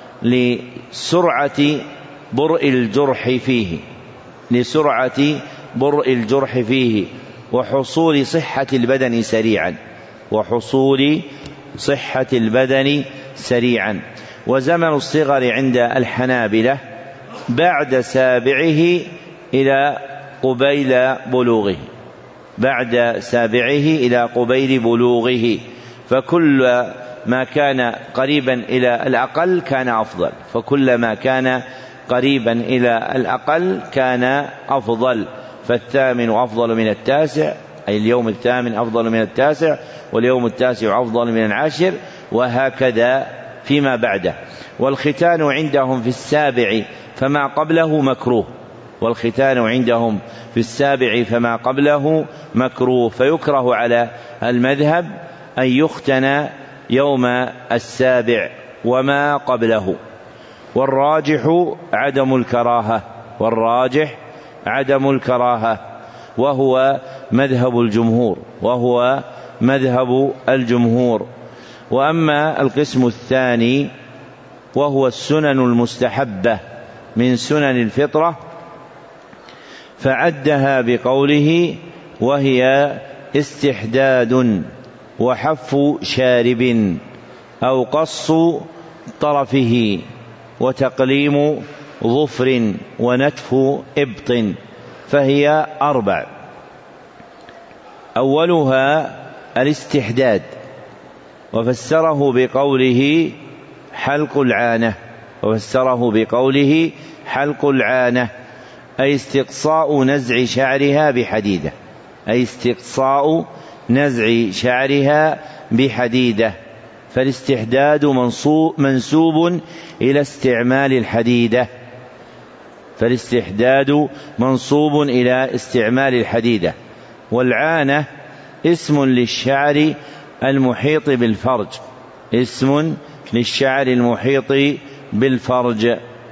لسرعة برء الجرح فيه لسرعة برء الجرح فيه وحصول صحة البدن سريعا وحصول صحة البدن سريعا. وزمن الصغر عند الحنابلة بعد سابعه إلى قبيل بلوغه بعد سابعه إلى قبيل بلوغه فكل ما كان قريبا إلى الأقل كان أفضل فكل ما كان قريبا إلى الأقل كان أفضل فالثامن أفضل من التاسع أي اليوم الثامن أفضل من التاسع واليوم التاسع أفضل من العاشر وهكذا فيما بعده. والختان عندهم في السابع فما قبله مكروه والختان عندهم في السابع فما قبله مكروه فيكره على المذهب أن يختن يوم السابع وما قبله. والراجح عدم الكراهة والراجح عدم الكراهة وهو مذهب الجمهور وهو مذهب الجمهور. وأما القسم الثاني وهو السنن المستحبة من سنن الفطرة فعدها بقوله: وهي استحداد وحف شارب أو قص طرفه وتقليم ظفر ونتف إبط فهي أربع. أولها الاستحداد وفسره بقوله حلق العانة وفسره بقوله حلق العانة أي استقصاء نزع شعرها بحديدة أي استقصاء نزع شعرها بحديدة فالاستحداد منسوب إلى استعمال الحديدة فالاستحداد منصوب إلى استعمال الحديدة. والعانة اسم للشعر المحيط بالفرج، اسم للشعر المحيط بالفرج.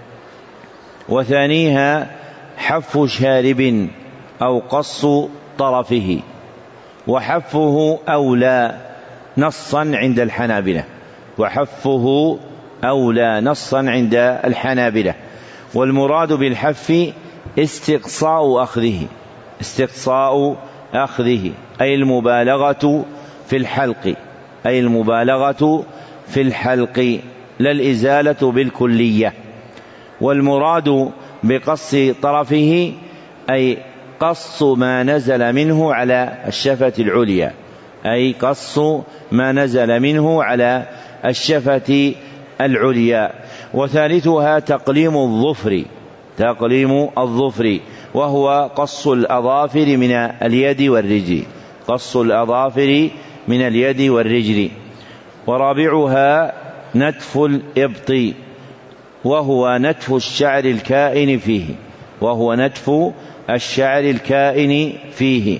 وثانيها حف شارب أو قص طرفه، وحفه أولى نصا عند الحنابلة، وحفه أولى نصا عند الحنابلة. والمراد بالحف استقصاء أخذه، استقصاء أخذه أي المبالغة في الحلق، أي المبالغة في الحلق لا الإزالة بالكلية. والمراد بقص طرفه أي قص ما نزل منه على الشفة العليا، أي قص ما نزل منه على الشفة العليا. وثالثها تقليم الظفر، تقليم الظفر وهو قص الأظافر من اليد والرجل، قص الأظافر من اليد والرجل. ورابعها نتف الإبط وهو نتف الشعر الكائن فيه، وهو نتف الشعر الكائن فيه.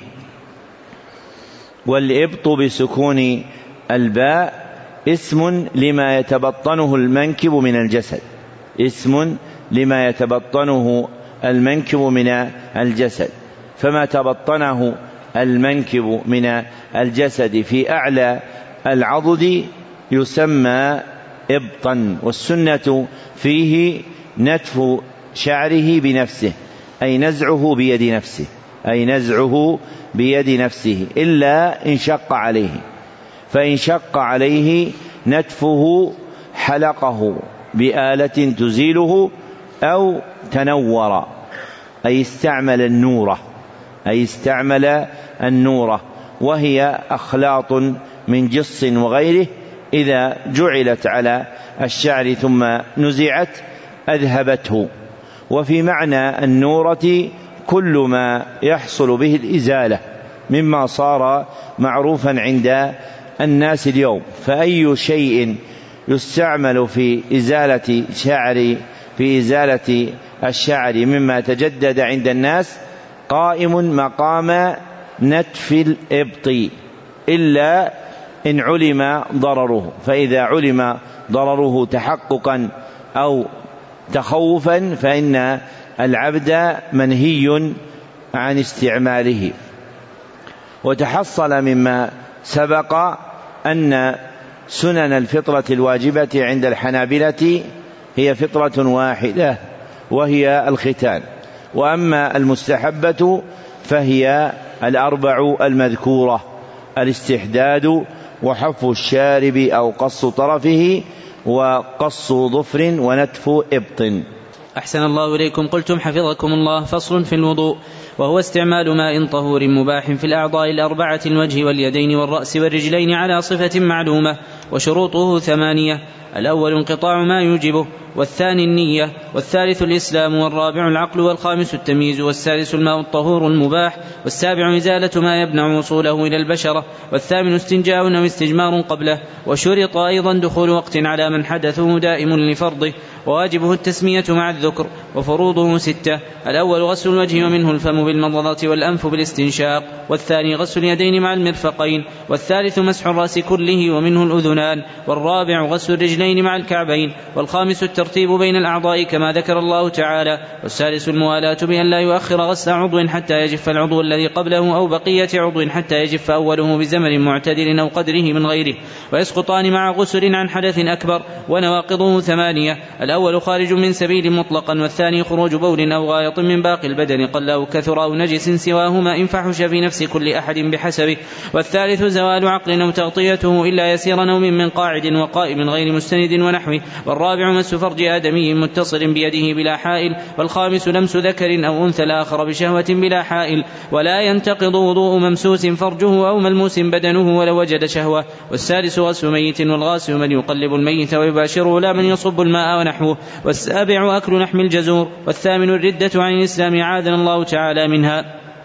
والإبط بسكون الباء اسم لما يتبطنه المنكب من الجسد، اسم لما يتبطنه المنكب من الجسد. فما تبطنه المنكب من الجسد في أعلى العضد يسمى إبطا. والسنة فيه نتف شعره بنفسه، أي نزعه بيد نفسه، أي نزعه بيد نفسه إلا إن شق عليه، فإن شق عليه نتفه حلقه بآلة تزيله أو تنور، أي استعمل النورة، أي استعمل النورة، وهي أخلاط من جص وغيره إذا جعلت على الشعر ثم نزعت أذهبته. وفي معنى النورة كل ما يحصل به الإزالة مما صار معروفا عند الناس اليوم. فأي شيء يستعمل في إزالة شعر في إزالة الشعر مما تجدد عند الناس قائم مقام نتف الإبط إلا إن علم ضرره، فإذا علم ضرره تحققا أو تخوفا فإن العبد منهي عن استعماله. وتحصل مما سبق أن سنن الفطرة الواجبة عند الحنابلة هي فطرة واحدة وهي الختان، وأما المستحبة فهي الأربع المذكورة: الاستحداد وحف الشارب أو قص طرفه وقص ظفر ونتف إبط. أحسن الله إليكم. قلتم حفظكم الله: فصل في الوضوء، وهو استعمال ماء طهور مباح في الأعضاء الأربعة: الوجه واليدين والرأس والرجلين على صفة معلومة. وشروطه ثمانية: الأول انقطاع ما يوجبه، والثاني النية، والثالث الإسلام، والرابع العقل، والخامس التمييز، والسادس الماء الطهور المباح، والسابع إزالة ما يمنع وصوله إلى البشرة، والثامن استنجاء أو استجمار قبله. وشرط أيضا دخول وقت على من حدثه دائم لفرضه، وواجبه التسمية مع الذكر. وفروضه ستة: الأول غسل الوجه ومنه الفم بالمضمضة والأنف بالاستنشاق، والثاني غسل اليدين مع المرفقين، والثالث مسح الرأس كله ومنه الأذنان، والرابع غسل الرجلين مع الكعبين، والخامس الترتيب بين الأعضاء كما ذكر الله تعالى، والسادس الموالاة بأن لا يؤخر غسل عضو حتى يجف العضو الذي قبله أو بقية عضو حتى يجف أوله بزمن معتدل أو قدره من غيره، ويسقطان مع غسل عن حدث أكبر. ونواقضه ثمانية: الأول خارج من سبيل مطلقا، والثاني خروج بول أو غائط من باقي البدن قل أو كثر أو نجس سواهما إن فحش في نفس كل أحد بحسبه، والثالث زوال عقل أو تغطيته إلا يسير نوم من قاعد وقائم غير مستند ونحوه، والرابع مس فرج آدمي متصل بيده بلا حائل، والخامس لمس ذكر أو أنثى الآخر بشهوة بلا حائل. ولا ينتقض وضوء ممسوس فرجه أو ملموس بدنه ولو وجد شهوة. والسادس غسل ميت، والغاسل من يقلب الميت ويباشره لا من يصب الماء ونحوه. والسابع أكل لحم الجزور. والثامن الردة عن الإسلام عاذنا الله تعالى منها.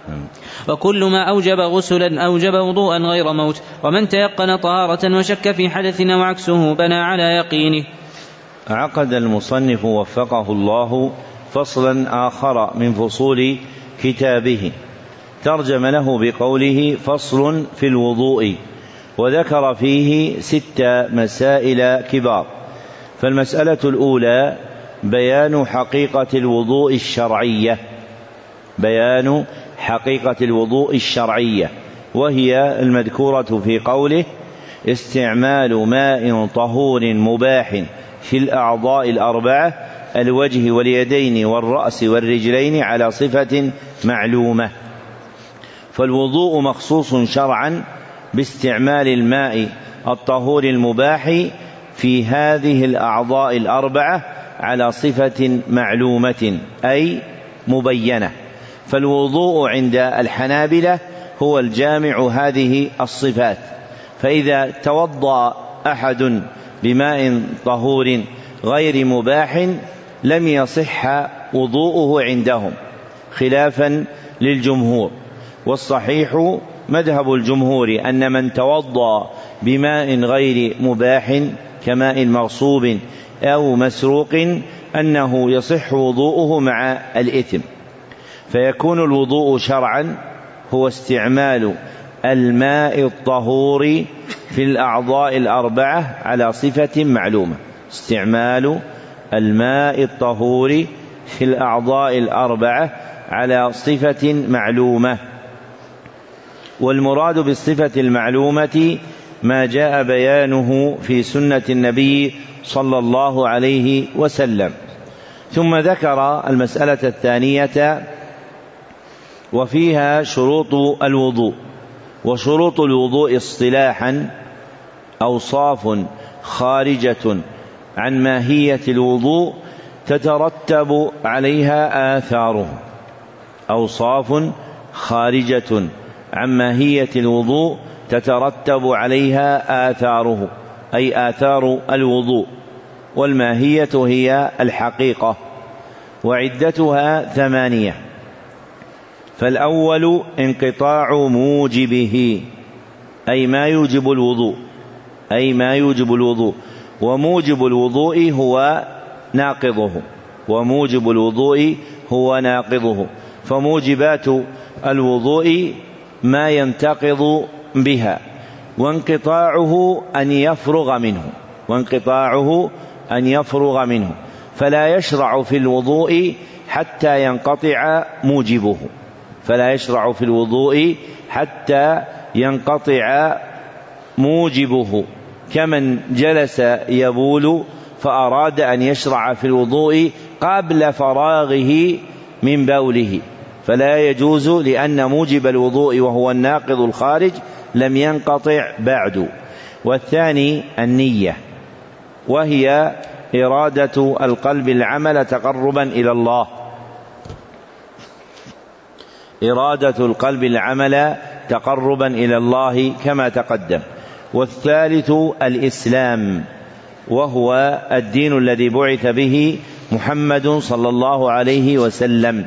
وكل ما أوجب غسلا أوجب وضوءا غير موت. ومن تيقن طهارة وشك في حدث أو عكسه بنى على يقينه. عقد المصنف وفقه الله فصلا آخر من فصول كتابه، ترجم له بقوله فصل في الوضوء، وذكر فيه ست مسائل كبار. فالمسألة الأولى بيان حقيقة الوضوء الشرعية، بيان حقيقة الوضوء الشرعية، وهي المذكورة في قوله استعمال ماء طهور مباح في الأعضاء الأربعة الوجه واليدين والرأس والرجلين على صفة معلومة. فالوضوء مخصوص شرعا باستعمال الماء الطهور المباح في هذه الأعضاء الأربعة على صفة معلومة أي مبينة. فالوضوء عند الحنابلة هو الجامع هذه الصفات، فإذا توضأ أحد بماء طهور غير مباح لم يصح وضوءه عندهم خلافا للجمهور. والصحيح مذهب الجمهور أن من توضأ بماء غير مباح كماء مغصوب أو مسروق أنه يصح وضوءه مع الإثم. فيكون الوضوء شرعا هو استعمال الماء الطهور في الأعضاء الأربعة على صفة معلومة، استعمال الماء الطهور في الأعضاء الأربعة على صفة معلومة. والمراد بالصفة المعلومة ما جاء بيانه في سنة النبي صلى الله عليه وسلم. ثم ذكر المسألة الثانية وفيها شروط الوضوء. وشروط الوضوء اصطلاحا أوصاف خارجة عن ماهية الوضوء تترتب عليها آثاره، أوصاف خارجة عن ماهية الوضوء تترتب عليها آثاره، أي آثار الوضوء. والماهية هي الحقيقة، وعدتها ثمانية. فالأول انقطاع موجبه، أي ما يوجب الوضوء، أي ما يوجب الوضوء. وموجب الوضوء هو ناقضه، وموجب الوضوء هو ناقضه. فموجبات الوضوء ما ينتقض بها، وانقطاعه أن يفرغ منه، وانقطاعه أن يفرغ منه. فلا يشرع في الوضوء حتى ينقطع موجبه، فلا يشرع في الوضوء حتى ينقطع موجبه، كمن جلس يبول فأراد أن يشرع في الوضوء قبل فراغه من بوله، فلا يجوز، لأن موجب الوضوء وهو الناقض الخارج لم ينقطع بعد. والثاني النية، وهي إرادة القلب العمل تقربا إلى الله، إرادة القلب العمل تقربا إلى الله كما تقدم. والثالث الإسلام، وهو الدين الذي بعث به محمد صلى الله عليه وسلم.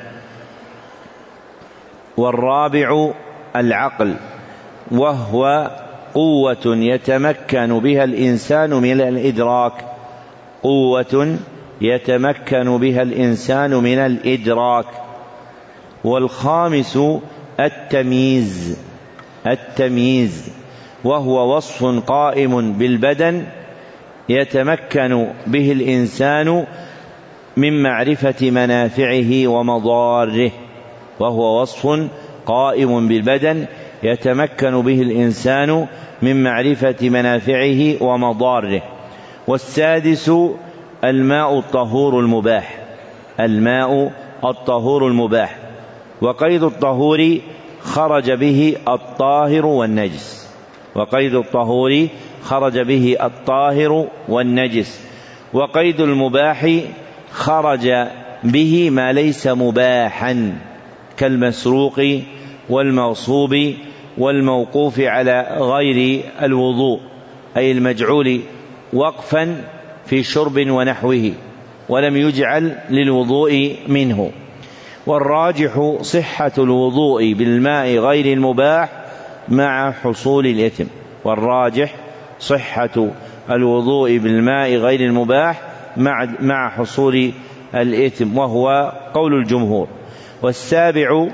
والرابع العقل، وهو قوة يتمكن بها الإنسان من الإدراك، قوة يتمكن بها الإنسان من الإدراك. والخامس التمييز، التمييز وهو وصف قائم بالبدن يتمكن به الإنسان من معرفة منافعه ومضاره، وهو وصف قائم بالبدن يتمكن به الإنسان من معرفة منافعه ومضاره. والسادس الماء الطهور المباح، الماء الطهور المباح. وقيد الطهور خرج به الطاهر والنجس، وقيد الطهور خرج به الطاهر والنجس. وقيد المباح خرج به ما ليس مباحا كالمسروق والمغصوب والموقوف على غير الوضوء، أي المجعول وقفا في شرب ونحوه ولم يجعل للوضوء منه. والراجح صحة الوضوء بالماء غير المباح مع حصول الإثم، والراجح صحة الوضوء بالماء غير المباح مع مع حصول الإثم، وهو قول الجمهور. والسابع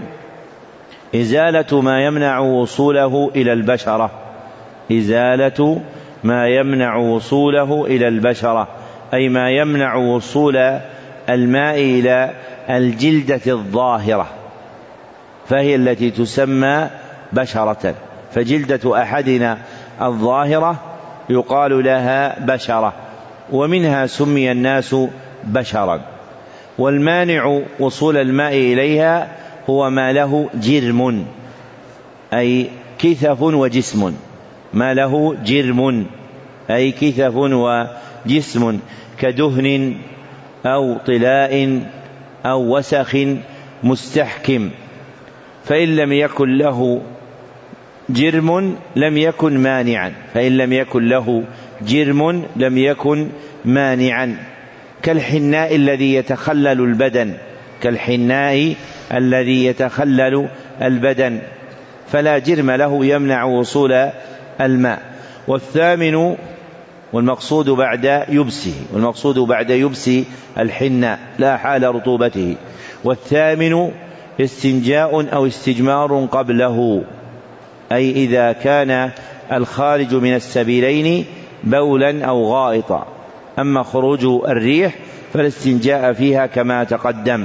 إزالة ما يمنع وصوله إلى البشرة، إزالة ما يمنع وصوله إلى البشرة، أي ما يمنع وصول الماء إلى الجلدة الظاهرة، فهي التي تسمى بشرة. فجلدة أحدنا الظاهرة يقال لها بشرة، ومنها سمي الناس بشرا. والمانع وصول الماء إليها هو ما له جرم، أي كثف وجسم، ما له جرم أي كثف وجسم، كدهن أو طلاء أو وسخ مستحكم. فإن لم يكن له جرم لم يكن مانعا، فإن لم يكن له جرم لم يكن مانعا، كالحناء الذي يتخلل البدن، كالحناء الذي يتخلل البدن، فلا جرم له يمنع وصول الماء. والثامن، والمقصود بعد يبسه، والمقصود بعد يبس الحناء لا حال رطوبته. والثامن استنجاء أو استجمار قبله، أي إذا كان الخارج من السبيلين بولا أو غائطا. أما خروج الريح فالاستنجاء فيها كما تقدم.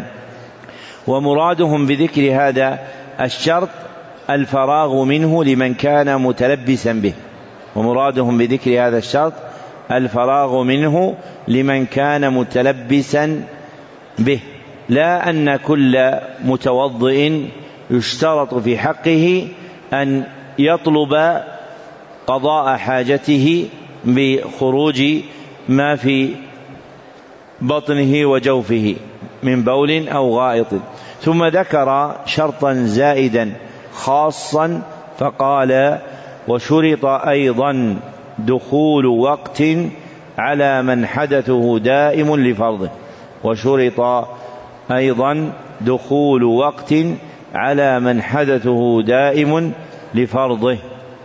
ومرادهم بذكر هذا الشرط الفراغ منه لمن كان متلبسا به، ومرادهم بذكر هذا الشرط الفراغ منه لمن كان متلبسا به، لا أن كل متوضئ يشترط في حقه أن يطلب قضاء حاجته بخروج ما في بطنه وجوفه من بول أو غائط. ثم ذكر شرطا زائدا خاصا فقال: وشرط أيضا دخول وقت على من حدثه دائم لفرضه، وشرط أيضا دخول وقت على من حدثه دائم لفرضه.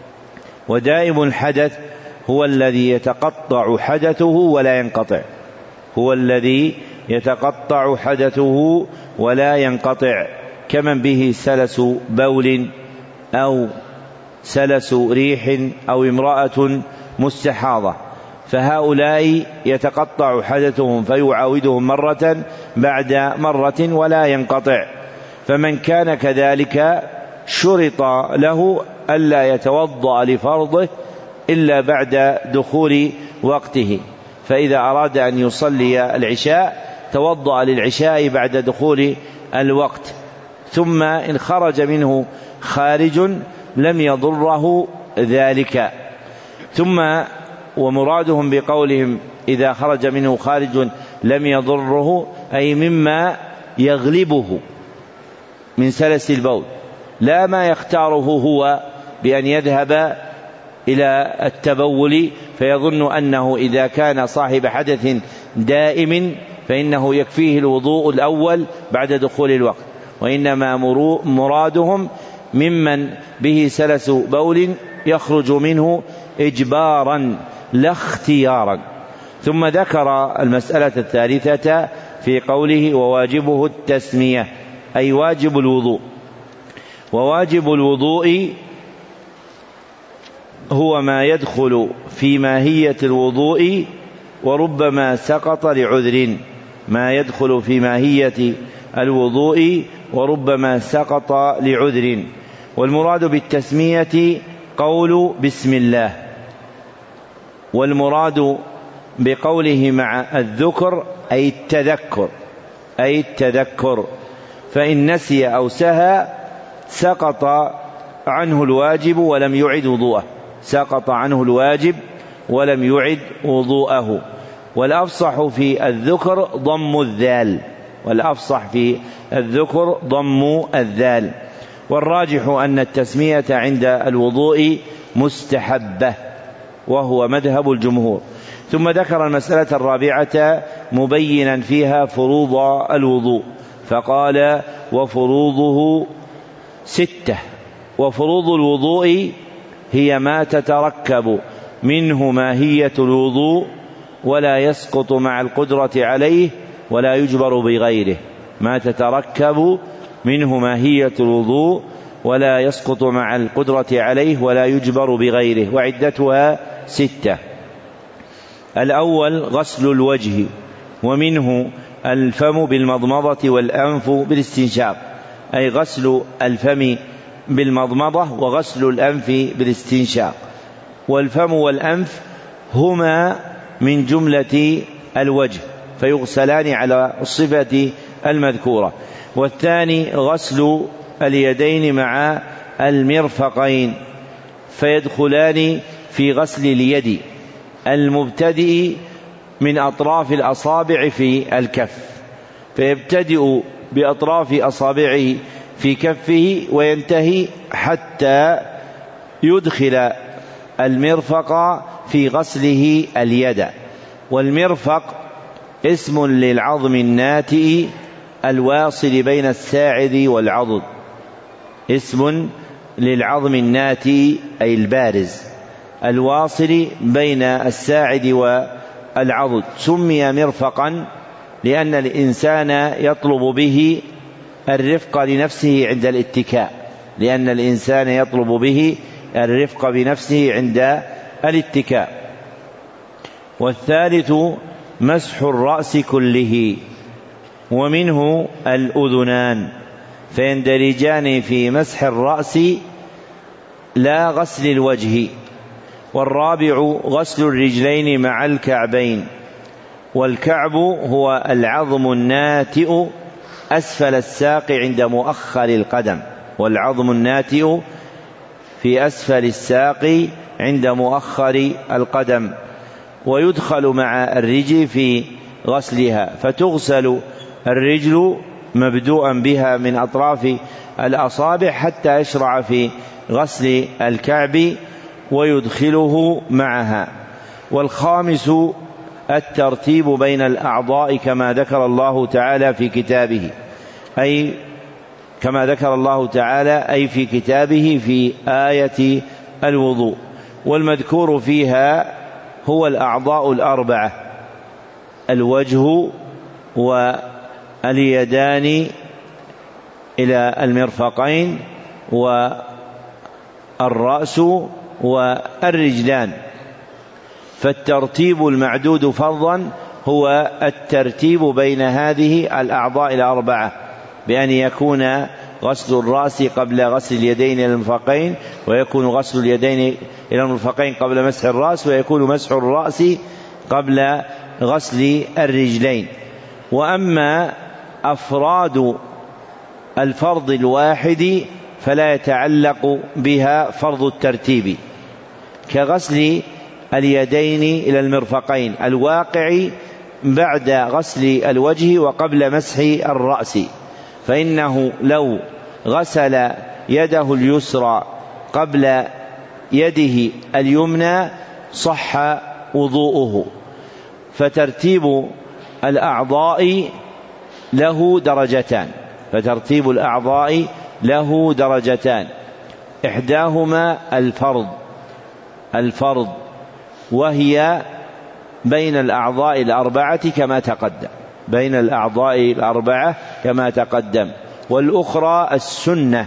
ودائم الحدث هو الذي يتقطع حدثه ولا ينقطع، هو الذي يتقطع حدثه ولا ينقطع، كمن به سلس بول أو سلس ريح أو امرأة مستحاضة، فهؤلاء يتقطع حدثهم فيعاودهم مرة بعد مرة ولا ينقطع. فمن كان كذلك شرط له ألا يتوضأ لفرضه إلا بعد دخول وقته، فإذا أراد أن يصلي العشاء توضأ للعشاء بعد دخول الوقت، ثم إن خرج منه خارج لم يضره ذلك. ثم ومرادهم بقولهم إذا خرج منه خارج لم يضره أي مما يغلبه من سلس البول، لا ما يختاره هو بأن يذهب إلى التبول فيظن أنه إذا كان صاحب حدث دائم فإنه يكفيه الوضوء الأول بعد دخول الوقت، وإنما مرادهم ممن به سلس بول يخرج منه إجبارا لا اختيارا. ثم ذكر المسألة الثالثة في قوله: وواجبه التسمية، أي واجب الوضوء. وواجب الوضوء هو ما يدخل في ماهية الوضوء وربما سقط لعذر، ما يدخل في ماهية الوضوء وربما سقط لعذر. والمراد بالتسمية قول بسم الله، والمراد بقوله مع الذكر أي التذكر، أي التذكر، فإن نسي أو سهى سقط عنه الواجب ولم يعد وضوءه، سقط عنه الواجب ولم يعد وضوءه. والأفصح في الذكر ضم الذال، والأفصح في الذكر ضم الذال. والراجح أن التسمية عند الوضوء مستحبة، وهو مذهب الجمهور. ثم ذكر المسألة الرابعة مبينا فيها فروض الوضوء، فقال: وفروضه ستة. وفروض الوضوء هي ما تتركب منه ماهية الوضوء ولا يسقط مع القدرة عليه ولا يجبر بغيره، ما تتركب منه ماهية الوضوء ولا يسقط مع القدرة عليه ولا يجبر بغيره، وعدتها ستة. الأول غسل الوجه، ومنه الفم بالمضمضة والأنف بالاستنشاق، أي غسل الفم بالمضمضة وغسل الأنف بالاستنشاق. والفم والأنف هما من جملة الوجه فيغسلان على الصفة المذكورة. والثاني غسل اليدين مع المرفقين، فيدخلان في غسل اليد المبتدئ من أطراف الأصابع في الكف، فيبتدئ بأطراف أصابعه في كفه وينتهي حتى يدخل المرفق في غسله اليد. والمرفق اسم للعظم الناتئ الواصل بين الساعد والعضد، اسم للعظم الناتئ أي البارز الواصل بين الساعد والعضد. سمي مرفقا لأن الإنسان يطلب به الرفق لنفسه عند الاتكاء، لأن الإنسان يطلب به الرفق بنفسه عند الاتكاء. والثالث مسح الرأس كله، ومنه الأذنان، فيندرجان في مسح الرأس لا غسل الوجه. والرابع غسل الرجلين مع الكعبين، والكعب هو العظم الناتئ أسفل الساق عند مؤخر القدم، والعظم الناتئ في أسفل الساق عند مؤخر القدم، ويدخل مع الرجل في غسلها، فتغسل الرجل مبدوءا بها من أطراف الأصابع حتى يشرع في غسل الكعب ويدخله معها. والخامس الترتيب بين الأعضاء كما ذكر الله تعالى في كتابه، أي كما ذكر الله تعالى أي في كتابه في آية الوضوء. والمذكور فيها هو الأعضاء الأربعة: الوجه واليدان إلى المرفقين والرأس والرجلان. فالترتيب المعدود فرضا هو الترتيب بين هذه الأعضاء الأربعة، بأن يكون غسل الرأس قبل غسل اليدين إلى المرفقين، ويكون غسل اليدين إلى المرفقين قبل مسح الرأس، ويكون مسح الرأس قبل غسل الرجلين. وأما أفراد الفرض الواحد فلا يتعلق بها فرض الترتيب، كغسل اليدين إلى المرفقين الواقع بعد غسل الوجه وقبل مسح الرأس، فإنه لو غسل يده اليسرى قبل يده اليمنى صح وضوءه. فترتيب الأعضاء له درجتان فترتيب الأعضاء له درجتان إحداهما الفرض الفرض وهي بين الأعضاء الأربعة كما تقدم بين الأعضاء الأربعة كما تقدم والأخرى السنة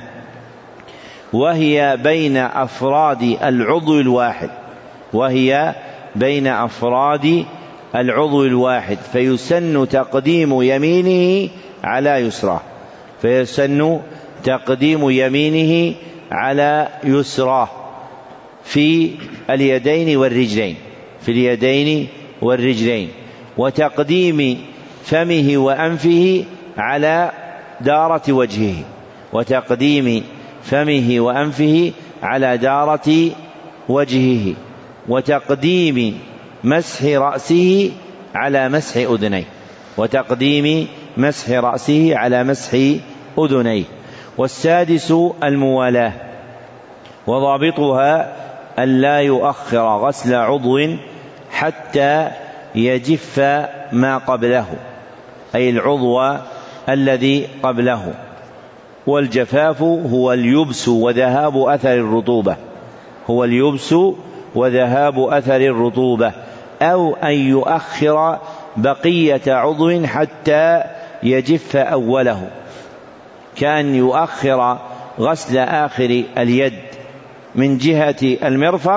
وهي بين أفراد العضو الواحد وهي بين أفراد العضو الواحد فيسن تقديم يمينه على يسراه فيسن تقديم يمينه على يسراه في اليدين والرجلين في اليدين والرجلين وتقديم فمه وأنفه على دارة وجهه وتقديم فمه وأنفه على دارة وجهه وتقديم مسح رأسه على مسح أذنيه وتقديم مسح رأسه على مسح أذنيه. والسادس الموالاة وضابطها أن لا يؤخر غسل عضو حتى يجف ما قبله أي العضو الذي قبله. والجفاف هو اليبس وذهاب أثر الرطوبة هو اليبس وذهاب أثر الرطوبة أو أن يؤخر بقية عضو حتى يجف أوله، كأن يؤخر غسل آخر اليد من جهة المرفق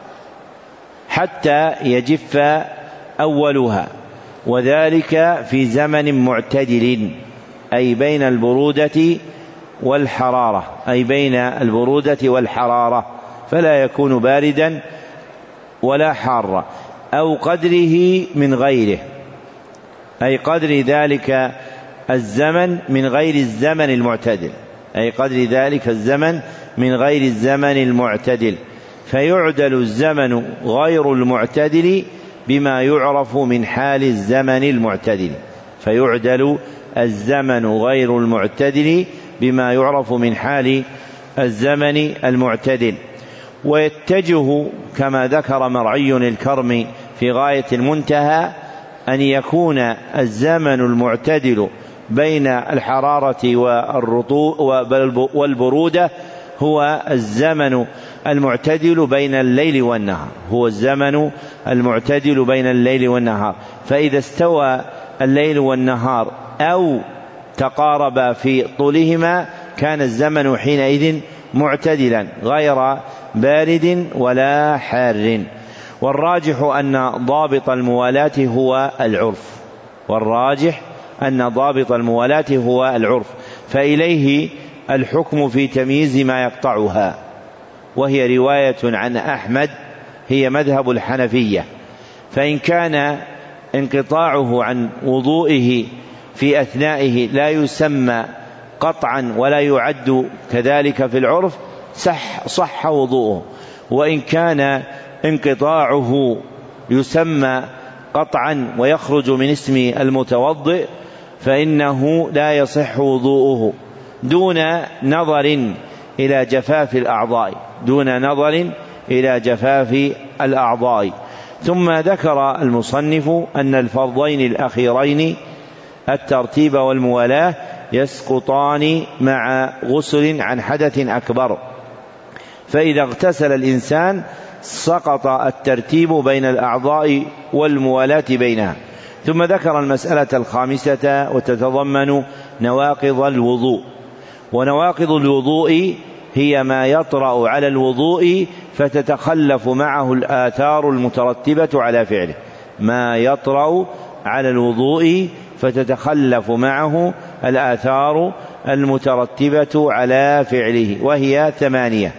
حتى يجف أولها، وذلك في زمن معتدل، أي بين البرودة والحرارة، أي بين البرودة والحرارة، فلا يكون باردا ولا حارا، أو قدره من غيره، أي قدر ذلك الزمن من غير الزمن المعتدل، أي قدر ذلك الزمن من غير الزمن المعتدل، فيعدل الزمن غير المعتدل بما يعرف من حال الزمن المعتدل، فيعدل الزمن غير المعتدل بما يعرف من حال الزمن المعتدل. ويتجه كما ذكر مرعي الكرم في غاية المنتهى أن يكون الزمن المعتدل بين الحرارة والبرودة هو الزمن المعتدل بين الليل والنهار، هو الزمن المعتدل بين الليل والنهار، فإذا استوى الليل والنهار أو تقاربا في طولهما كان الزمن حينئذ معتدلا غير بارد ولا حار. والراجح أن ضابط الموالاة هو العرف، والراجح أن ضابط الموالاة هو العرف، فإليه الحكم في تمييز ما يقطعها، وهي رواية عن أحمد هي مذهب الحنفية، فإن كان انقطاعه عن وضوئه في أثنائه لا يسمى قطعا ولا يعد كذلك في العرف صح, صح وضوءه، وإن كان انقطاعه يسمى قطعا ويخرج من اسم المتوضئ فإنه لا يصح وضوءه دون نظر إلى جفاف الأعضاء، دون نظر إلى جفاف الأعضاء. ثم ذكر المصنف أن الفرضين الأخيرين الترتيب والموالاة يسقطان مع غسل عن حدث أكبر، فإذا اغتسل الإنسان سقط الترتيب بين الأعضاء والموالاة بينها. ثم ذكر المسألة الخامسة وتتضمن نواقض الوضوء، ونواقض الوضوء هي ما يطرأ على الوضوء فتتخلف معه الآثار المترتبة على فعله، ما يطرأ على الوضوء فتتخلف معه الآثار المترتبة على فعله، وهي ثمانية.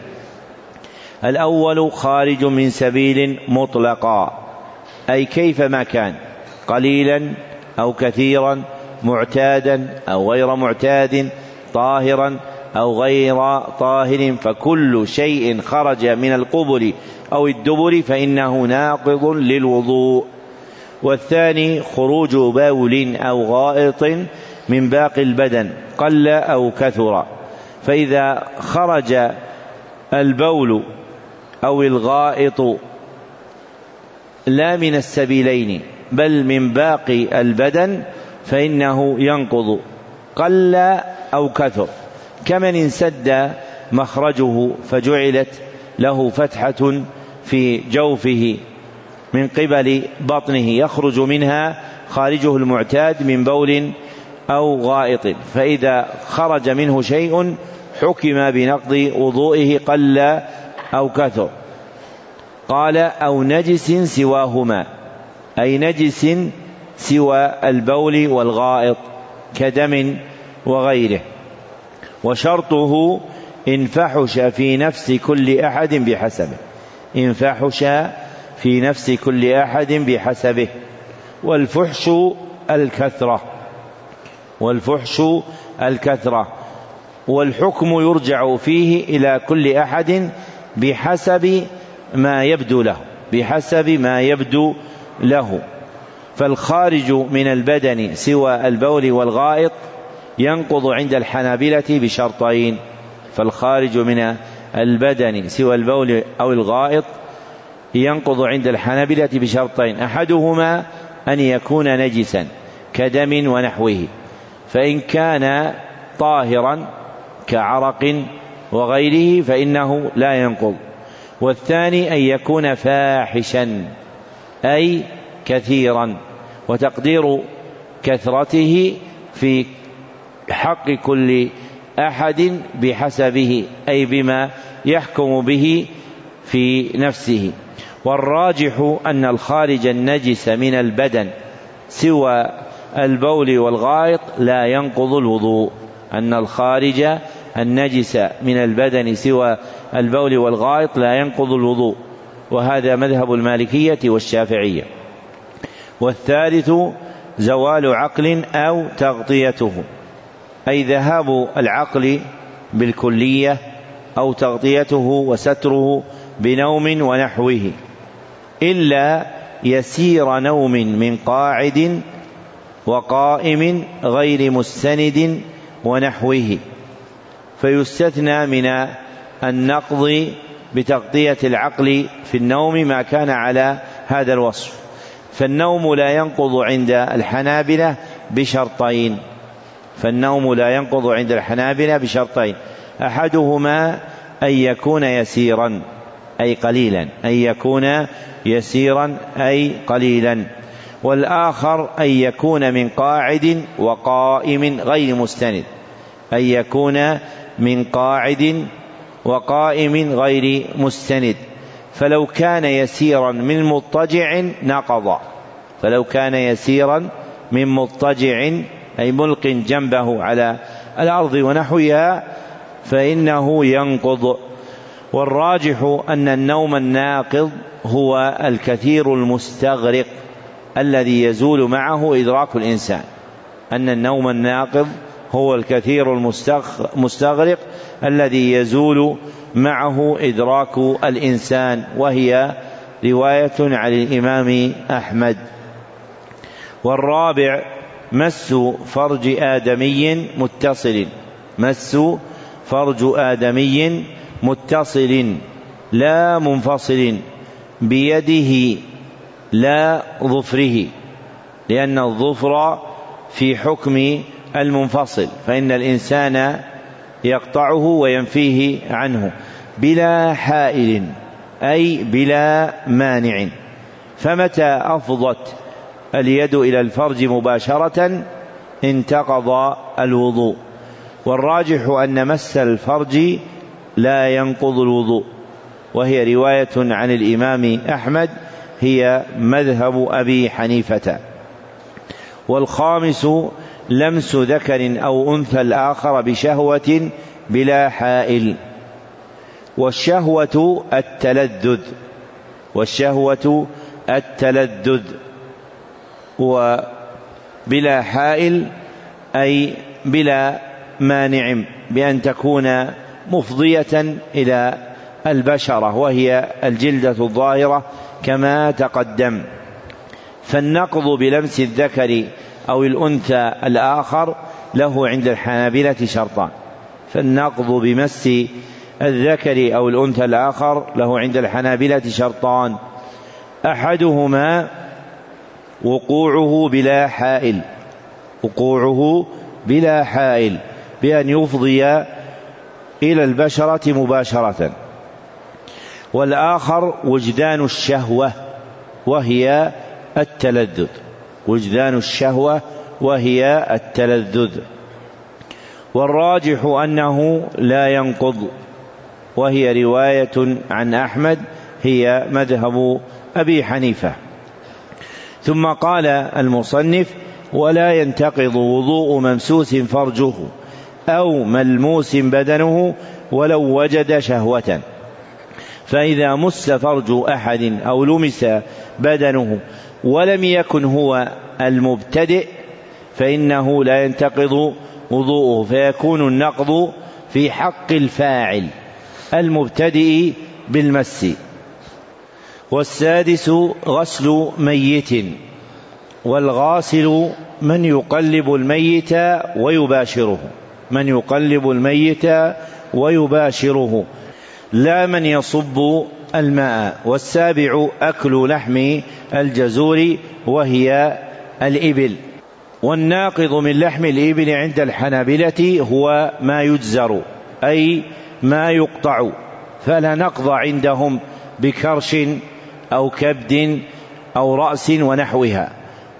الأول خارج من سبيل مطلقا، أي كيفما كان، قليلا أو كثيرا، معتادا أو غير معتاد، طاهرا أو غير طاهر، فكل شيء خرج من القبل أو الدبر فإنه ناقض للوضوء. والثاني خروج بول أو غائط من باقي البدن قل أو كثر، فإذا خرج البول أو الغائط لا من السبيلين بل من باقي البدن فإنه ينقض قل أو كثر، كمن انسد مخرجه فجعلت له فتحة في جوفه من قبل بطنه يخرج منها خارجه المعتاد من بول أو غائط، فإذا خرج منه شيء حكم بنقض وضوئه قل أو كثر. قال أو نجس سواهما، أي نجس سوى البول والغائط كدم وغيره. وشرطه إن فحش في نفس كل أحد بحسبه، إن فحش في نفس كل أحد بحسبه. والفحش الكثرة، والفحش الكثرة، والحكم يرجع فيه إلى كل أحد بحسب ما يبدو له، بحسب ما يبدو له. فالخارج من البدن سوى البول والغائط ينقض عند الحنابلة بشرطين، فالخارج من البدن سوى البول أو الغائط ينقض عند الحنابلة بشرطين، أحدهما أن يكون نجسا كدم ونحوه، فإن كان طاهرا كعرق وغيره فإنه لا ينقض. والثاني أن يكون فاحشا أي كثيرا، وتقدير كثرته في حق كل أحد بحسبه، أي بما يحكم به في نفسه. والراجح أن الخارج النجس من البدن سوى البول والغائط لا ينقض الوضوء، أن الخارج النجس من البدن سوى البول والغائط لا ينقض الوضوء، وهذا مذهب المالكية والشافعية. والثالث زوال عقل أو تغطيته، أي ذهاب العقل بالكلية أو تغطيته وستره بنوم ونحوه، إلا يسير نوم من قاعد وقائم غير مستند ونحوه، فيستثنى من النقض بتغطية العقل في النوم ما كان على هذا الوصف. فالنوم لا ينقض عند الحنابلة بشرطين فالنوم لا ينقض عند الحنابلة بشرطين أحدهما أن يكون يسيرا أي قليلا أن يكون يسيرا أي قليلا والآخر أن يكون من قاعد وقائم غير مستند أن يكون من قاعد وقائم غير مستند فلو كان يسيرا من مضطجع نقض فلو كان يسيرا من مضطجع أي ملق جنبه على الأرض ونحوها فإنه ينقض. والراجح أن النوم الناقض هو الكثير المستغرق الذي يزول معه إدراك الإنسان أن النوم الناقض هو الكثير المستغرق الذي يزول معه إدراك الإنسان، وهي رواية عن الإمام أحمد. والرابع مس فرج آدمي متصل مس فرج آدمي متصل لا منفصل بيده لا ظفره، لأن الظفر في حكم المنفصل فإن الإنسان يقطعه وينفيه عنه بلا حائل أي بلا مانع. فمتى أفضت اليد إلى الفرج مباشرة انتقض الوضوء. والراجح أن مس الفرج لا ينقض الوضوء، وهي رواية عن الإمام أحمد هي مذهب أبي حنيفة. والخامس لمس ذكر أو أنثى الآخر بشهوة بلا حائل. والشهوة التلذذ والشهوة التلذذ وبلا حائل أي بلا مانع بأن تكون مفضية إلى البشرة وهي الجلدة الظاهرة كما تقدم. فالنقض بلمس الذكر أو الأنثى الآخر له عند الحنابلة شرطان فالنقض بمس الذكر أو الأنثى الآخر له عند الحنابلة شرطان أحدهما وقوعه بلا حائل وقوعه بلا حائل بأن يفضي إلى البشرة مباشرة، والآخر وجدان الشهوة وهي التلذذ وجدان الشهوة وهي التلذذ. والراجح أنه لا ينقض، وهي رواية عن أحمد هي مذهب أبي حنيفة. ثم قال المصنف ولا ينتقض وضوء ممسوس فرجه أو ملموس بدنه ولو وجد شهوة. فإذا مس فرج أحد أو لمس بدنه ولم يكن هو المبتدئ فإنه لا ينتقض وضوءه فيكون النقض في حق الفاعل المبتدئ بالمس. والسادس غسل ميت. والغاسل من يقلب الميت ويباشره من يقلب الميت ويباشره لا من يصب الماء. والسابع أكل لحم الجزور وهي الإبل. والناقض من لحم الإبل عند الحنابلة هو ما يجزر أي ما يقطع، فلا نقض عندهم بكرش أو كبد أو رأس ونحوها.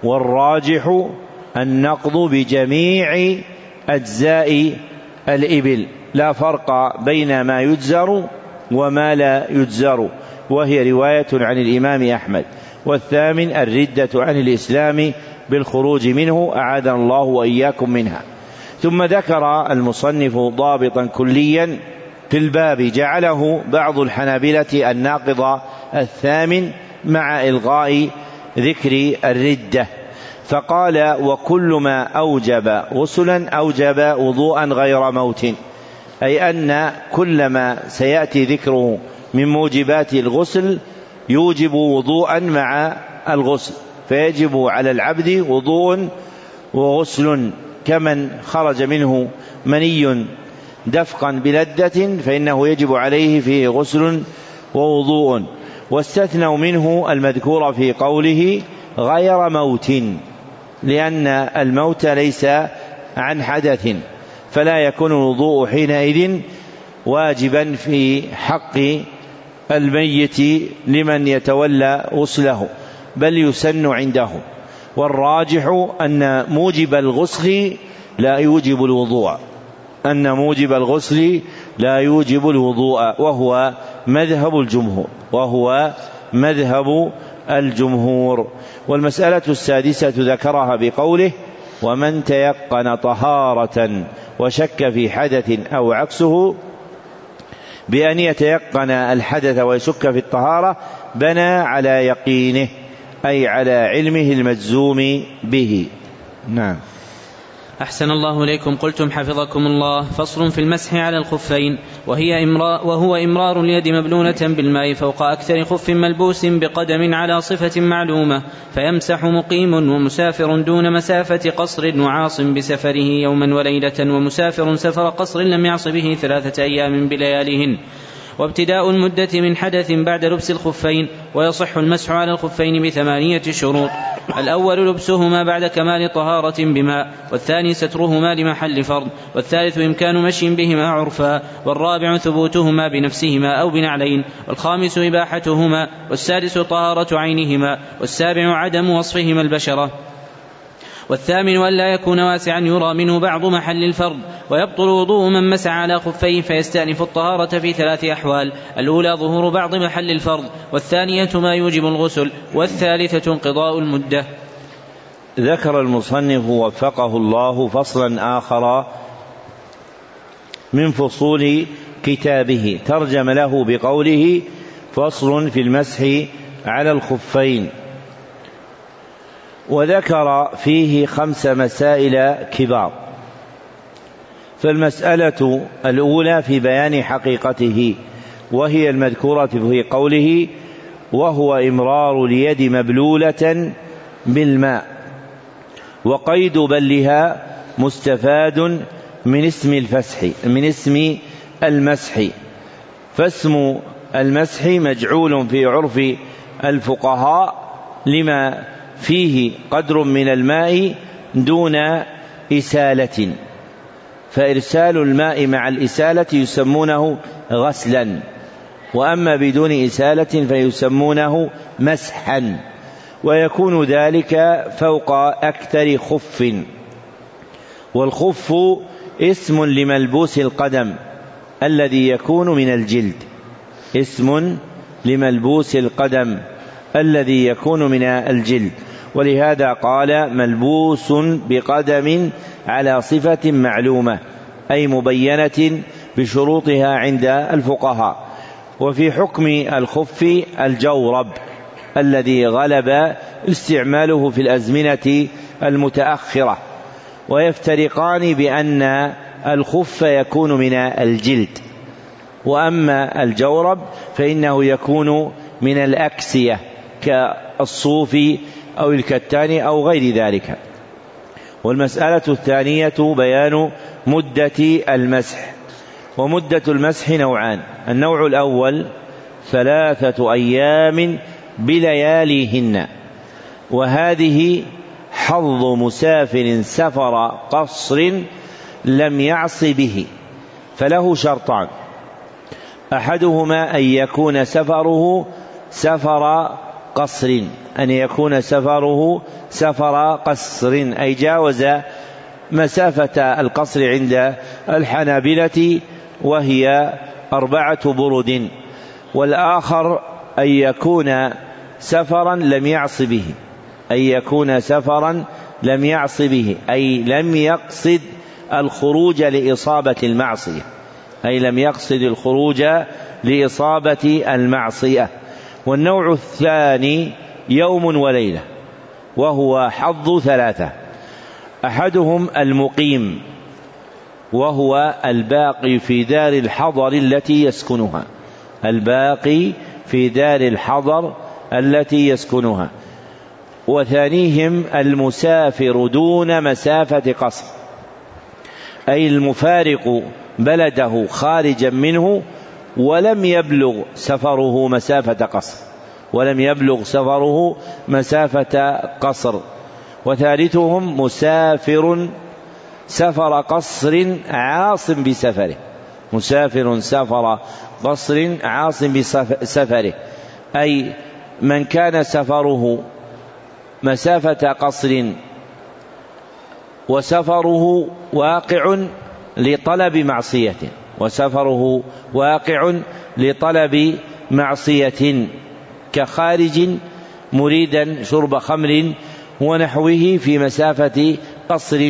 والراجح النقض بجميع أجزاء الإبل، لا فرق بين ما يجزر وما لا يجزر، وهي رواية عن الإمام أحمد. والثامن الردة عن الإسلام بالخروج منه، أعاذنا الله وإياكم منها. ثم ذكر المصنف ضابطا كليا في الباب جعله بعض الحنابلة الناقض الثامن مع إلغاء ذكر الردة، فقال: وكل ما أوجب غسلا أوجب وضوءا غير موت، أي أن كل ما سيأتي ذكره من موجبات الغسل يوجب وضوءا مع الغسل، فيجب على العبد وضوء وغسل، كمن خرج منه مني دفقا بلذة فإنه يجب عليه فيه غسل ووضوء. واستثنوا منه المذكور في قوله غير موت، لأن الموت ليس عن حدث، فلا يكون الوضوء حينئذ واجبا في حق الميت لمن يتولى غسله، بل يسن عنده. والراجح أن موجب الغسل لا يوجب الوضوء، أن موجب الغسل لا يوجب الوضوء وهو مذهب الجمهور وهو مذهب الجمهور. والمسألة السادسة ذكرها بقوله: ومن تيقن طهارة وشك في حدث أو عكسه، بأن يتيقن الحدث ويشك في الطهارة بنى على يقينه، أي على علمه المجزوم به. نعم. أحسن الله إليكم. قلتم حفظكم الله: فصل في المسح على الخفين، وهي إمرار وهو إمرار اليد مبلولة بالماء فوق أكثر خف ملبوس بقدم على صفة معلومة، فيمسح مقيم ومسافر دون مسافة قصر وعاص بسفره يوما وليلة، ومسافر سفر قصر لم يعص به ثلاثة أيام بلياليهن. وابتداء المدة من حدث بعد لبس الخفين. ويصح المسح على الخفين بثمانية شروط: الأول لبسهما بعد كمال طهارة بماء، والثاني سترهما لمحل فرض، والثالث إمكان مشي بهما عرفا، والرابع ثبوتهما بنفسهما أو بنعلين، والخامس إباحتهما، والسادس طهارة عينهما، والسابع عدم وصفهما البشرة، والثامن أن لا يكون واسعا يرى منه بعض محل الفرض. ويبطل وضوء من مسح على خفيه فيستأنف الطهارة في ثلاث أحوال: الأولى ظهور بعض محل الفرض، والثانية ما يوجب الغسل، والثالثة انقضاء المدة. ذكر المصنف وفقه الله فصلا آخر من فصول كتابه، ترجم له بقوله: فصل في المسح على الخفين. وذكر فيه خمس مسائل كبار. فالمسألة الأولى في بيان حقيقته، وهي المذكورة في قوله: وهو إمرار اليد مبلولة بالماء. وقيد بلها مستفاد من اسم الفسح من اسم المسح، فاسم المسح مجعول في عرف الفقهاء لما فيه قدر من الماء دون إسالة، فإرسال الماء مع الإسالة يسمونه غسلا، وأما بدون إسالة فيسمونه مسحا، ويكون ذلك فوق أكثر خف. والخف اسم لملبوس القدم الذي يكون من الجلد، اسم لملبوس القدم الذي يكون من الجلد، ولهذا قال: ملبوس بقدم على صفة معلومة، أي مبينة بشروطها عند الفقهاء. وفي حكم الخف الجورب الذي غلب استعماله في الأزمنة المتأخرة، ويفترقان بأن الخف يكون من الجلد، وأما الجورب فإنه يكون من الأكسية كالصوف أو الكتان أو غير ذلك. والمسألة الثانية بيان مدة المسح. ومدة المسح نوعان: النوع الأول ثلاثة أيام بلياليهن، وهذه حظ مسافر سفر قصر لم يعص به، فله شرطان: أحدهما أن يكون سفره سفر قصر، أن يكون سفره سفر قصر أي جاوز مسافة القصر عند الحنابلة وهي أربعة برد. والآخر أن يكون سفرا لم يعص به، أن يكون سفرا لم يعص به أي لم يقصد الخروج لإصابة المعصية، أي لم يقصد الخروج لإصابة المعصية. والنوع الثاني يوم وليلة، وهو حظ ثلاثة: أحدهم المقيم، وهو الباقي في دار الحضر التي يسكنها، الباقي في دار الحضر التي يسكنها. وثانيهم المسافر دون مسافة قصر، أي المفارق بلده خارجا منه ولم يبلغ سفره مسافة قصر، ولم يبلغ سفره مسافة قصر. وثالثهم مسافر سفر قصر عاص بسفره، مسافر سفر قصر عاص بسفره، أي من كان سفره مسافة قصر وسفره واقع لطلب معصية، وسفره واقع لطلب معصية كخارج مريدا شرب خمر ونحوه في مسافة قصر.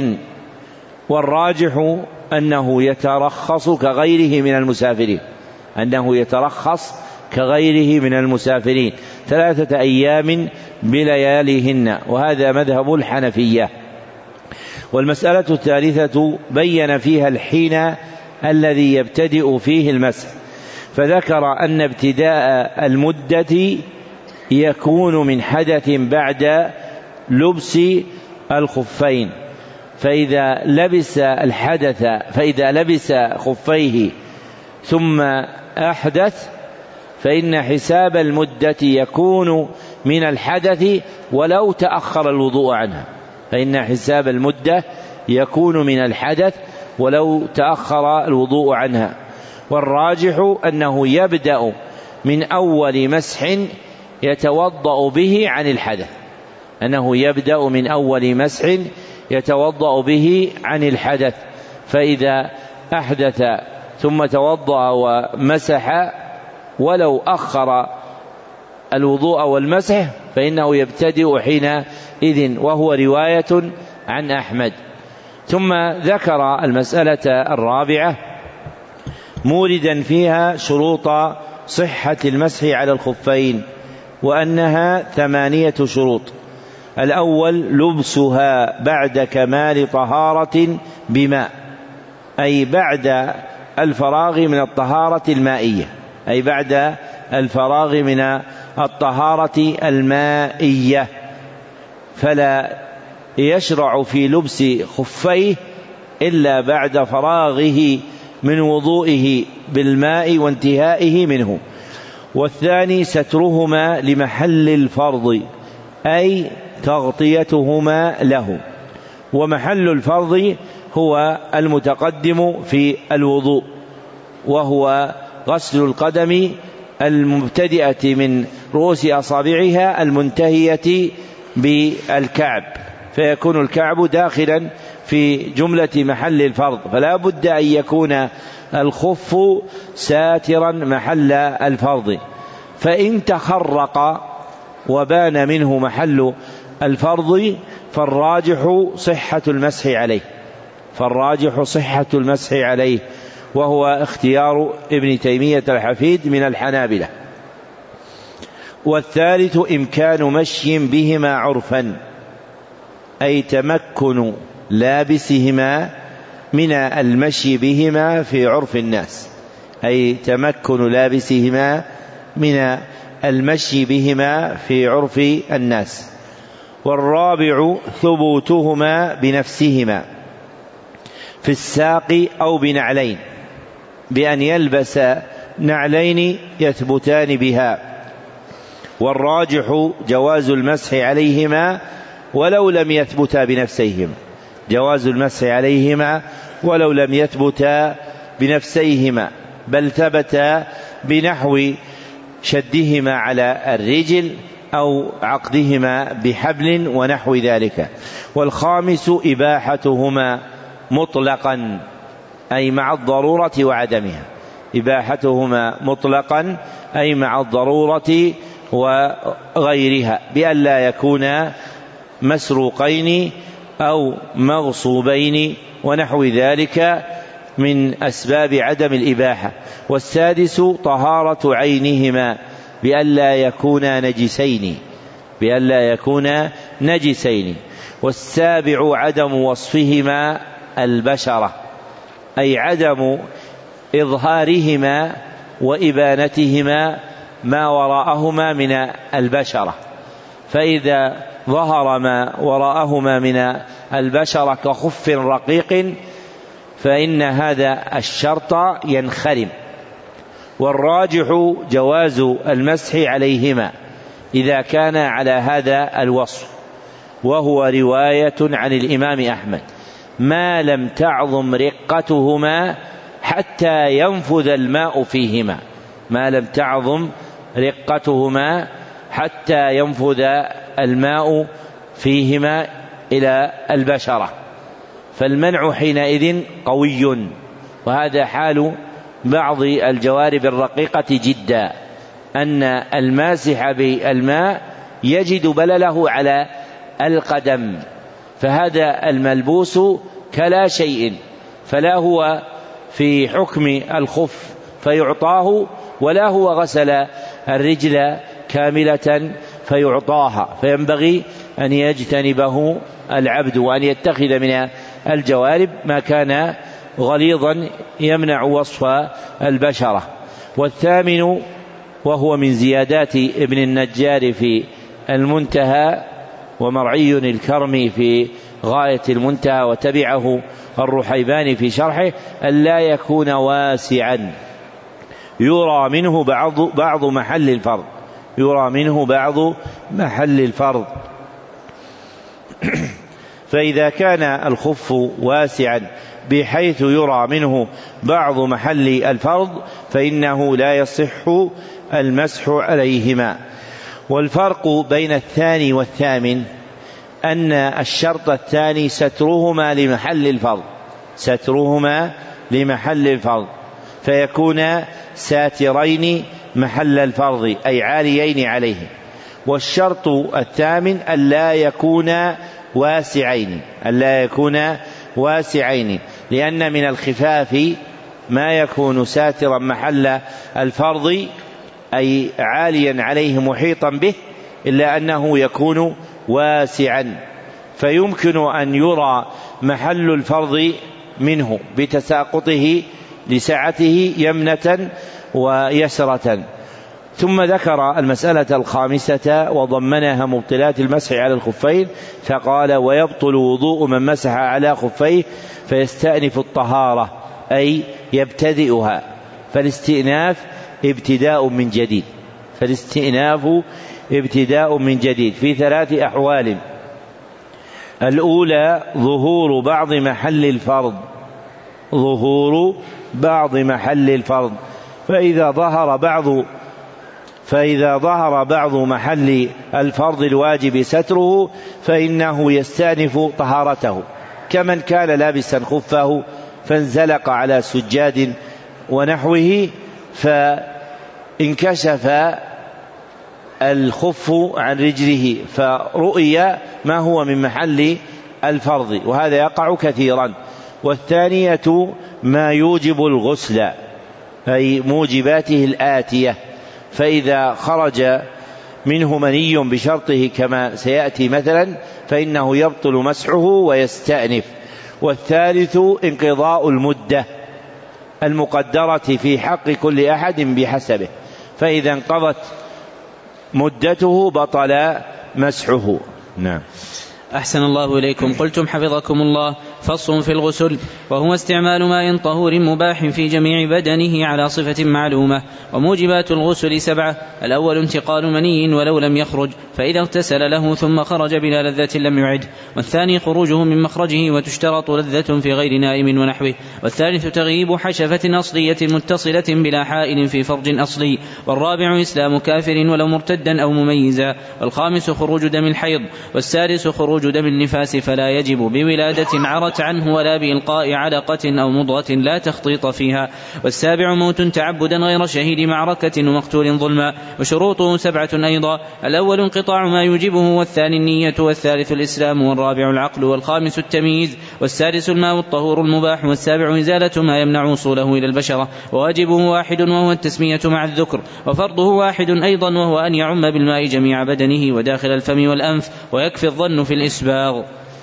والراجح أنه يترخص كغيره من المسافرين، أنه يترخص كغيره من المسافرين ثلاثة أيام بلياليهن، وهذا مذهب الحنفية. والمسألة الثالثة بين فيها الحين الذي يبتدئ فيه المسح، فذكر أن ابتداء المدة يكون من حدث بعد لبس الخفين، فإذا لبس الحدث فإذا لبس خفيه ثم أحدث فإن حساب المدة يكون من الحدث ولو تأخر الوضوء عنها، فإن حساب المدة يكون من الحدث ولو تأخر الوضوء عنها. والراجح أنه يبدأ من أول مسح يتوضأ به عن الحدث، أنه يبدأ من أول مسح يتوضأ به عن الحدث، فإذا أحدث ثم توضأ ومسح ولو أخر الوضوء والمسح فإنه يبتدئ حينئذ، وهو رواية عن أحمد. ثم ذكر المسألة الرابعة موردا فيها شروط صحة المسح على الخفين، وأنها ثمانية شروط. الأول لبسها بعد كمال طهارة بماء، أي بعد الفراغ من الطهارة المائية، أي بعد الفراغ من الطهارة المائية، فلا يشرع في لبس خفيه إلا بعد فراغه من وضوئه بالماء وانتهائه منه. والثاني سترهما لمحل الفرض، أي تغطيتهما له، ومحل الفرض هو المتقدم في الوضوء، وهو غسل القدم المبتدئة من رؤوس أصابعها المنتهية بالكعب، فيكون الكعب داخلا في جملة محل الفرض، فلا بد أن يكون الخف ساترا محل الفرض. فإن تخرق وبان منه محل الفرض فالراجح صحة المسح عليه، فالراجح صحة المسح عليه، وهو اختيار ابن تيمية الحفيد من الحنابلة. والثالث إمكان مشي بهما عرفا، أي تمكن لابسهما من المشي بهما في عرف الناس، أي تمكن لابسهما من المشي بهما في عرف الناس. والرابع ثبوتهما بنفسهما في الساق أو بنعلين، بأن يلبس نعلين يثبتان بها. والراجح جواز المسح عليهما ولو لم يثبتا بنفسيهما، جواز المسح عليهما ولو لم يثبتا بنفسيهما، بل ثبتا بنحو شدهما على الرجل أو عقدهما بحبل ونحو ذلك. والخامس إباحتهما مطلقا أي مع الضرورة وعدمها، إباحتهما مطلقا أي مع الضرورة وغيرها، بأن لا يكونا مسروقين أو مغصوبين ونحو ذلك من أسباب عدم الإباحة. والسادس طهارة عينهما بأن لا يكونا نجسين بأن لا يكونا نجسين. والسابع عدم وصفهما البشرة أي عدم إظهارهما وإبانتهما ما وراءهما من البشرة، فإذا ظهر ما وراءهما من البشرة كخف رقيق فإن هذا الشرط ينخرم. والراجح جواز المسح عليهما إذا كان على هذا الوصف، وهو رواية عن الإمام أحمد، ما لم تعظم رقتهما حتى ينفذ الماء فيهما ما لم تعظم رقتهما حتى ينفذ الماء فيهما إلى البشرة، فالمنع حينئذ قوي. وهذا حال بعض الجوارب الرقيقة جدا، أن الماسح بالماء يجد بلله على القدم، فهذا الملبوس كلا شيء، فلا هو في حكم الخف فيعطاه، ولا هو غسل الرجل كاملة فيعطاها، فينبغي أن يجتنبه العبد وأن يتخذ من الجوارب ما كان غليظا يمنع وصف البشرة. والثامن وهو من زيادات ابن النجار في المنتهى ومرعي الكرمي في غاية المنتهى وتبعه الرحيباني في شرحه، ألا يكون واسعا يرى منه بعض بعض محل الفرض يرى منه بعض محل الفرض فإذا كان الخف واسعا بحيث يرى منه بعض محل الفرض فإنه لا يصح المسح عليهما. والفرق بين الثاني والثامن أن الشرط الثاني سترهما لمحل الفرض سترهما لمحل الفرض فيكون ساترين محل الفرض أي عاليين عليه. والشرط الثامن ألا يكون واسعين ألا يكون واسعين لأن من الخفاف ما يكون ساترا محل الفرض أي عاليا عليه محيطا به، إلا أنه يكون واسعا، فيمكن أن يرى محل الفرض منه بتساقطه لسعته يمنة ويسرة. ثم ذكر المسألة الخامسة وضمنها مبطلات المسح على الخفين، فقال: ويبطل وضوء من مسح على خفيه فيستأنف الطهارة أي يبتدئها، فالاستئناف ابتداء من جديد فالاستئناف ابتداء من جديد في ثلاث أحوال: الأولى ظهور بعض محل الفرض ظهور بعض محل الفرض فإذا ظهر بعض فإذا ظهر بعض محل الفرض الواجب ستره فإنه يستأنف طهارته، كمن كان لابسا خفه فانزلق على سجاد ونحوه فانكشف الخف عن رجله فرؤي ما هو من محل الفرض، وهذا يقع كثيرا. والثانية ما يوجب الغسل أي موجباته الآتية، فإذا خرج منه مني بشرطه كما سيأتي مثلا فإنه يبطل مسحه ويستأنف. والثالث انقضاء المدة المقدرة في حق كل أحد بحسبه، فإذا انقضت مدته بطل مسحه. نعم. أحسن الله إليكم. قلتم حفظكم الله: فصل في الغسل. وهو استعمال ماء طهور مباح في جميع بدنه على صفة معلومة. وموجبات الغسل سبعة: الأول انتقال مني ولو لم يخرج، فإذا اغتسل له ثم خرج بلا لذة لم يعد. والثاني خروجه من مخرجه وتشترط لذة في غير نائم ونحوه. والثالث تغييب حشفة أصلية متصلة بلا حائل في فرج أصلي. والرابع إسلام كافر ولو مرتدا أو مميزا. والخامس خروج دم الحيض. والسادس خروج دم النفاس، فلا يجب بولادة عرت عنه ولا بإلقاء علقة أو مضغة لا تخطيط فيها. والسابع موت تعبدا غير شهيد معركة ومقتول ظلما. وشروطه سبعة أيضا: الأول انقطاع ما يوجبه، والثاني النية، والثالث الإسلام، والرابع العقل، والخامس التمييز، والسادس الماء الطهور المباح، والسابع إزالة ما يمنع وصوله إلى البشرة. وواجبه واحد وهو التسمية مع الذكر. وفرضه واحد أيضا وهو أن يعم بالماء جميع بدنه وداخل الفم والأنف، ويكفي الظن في الإسباغ.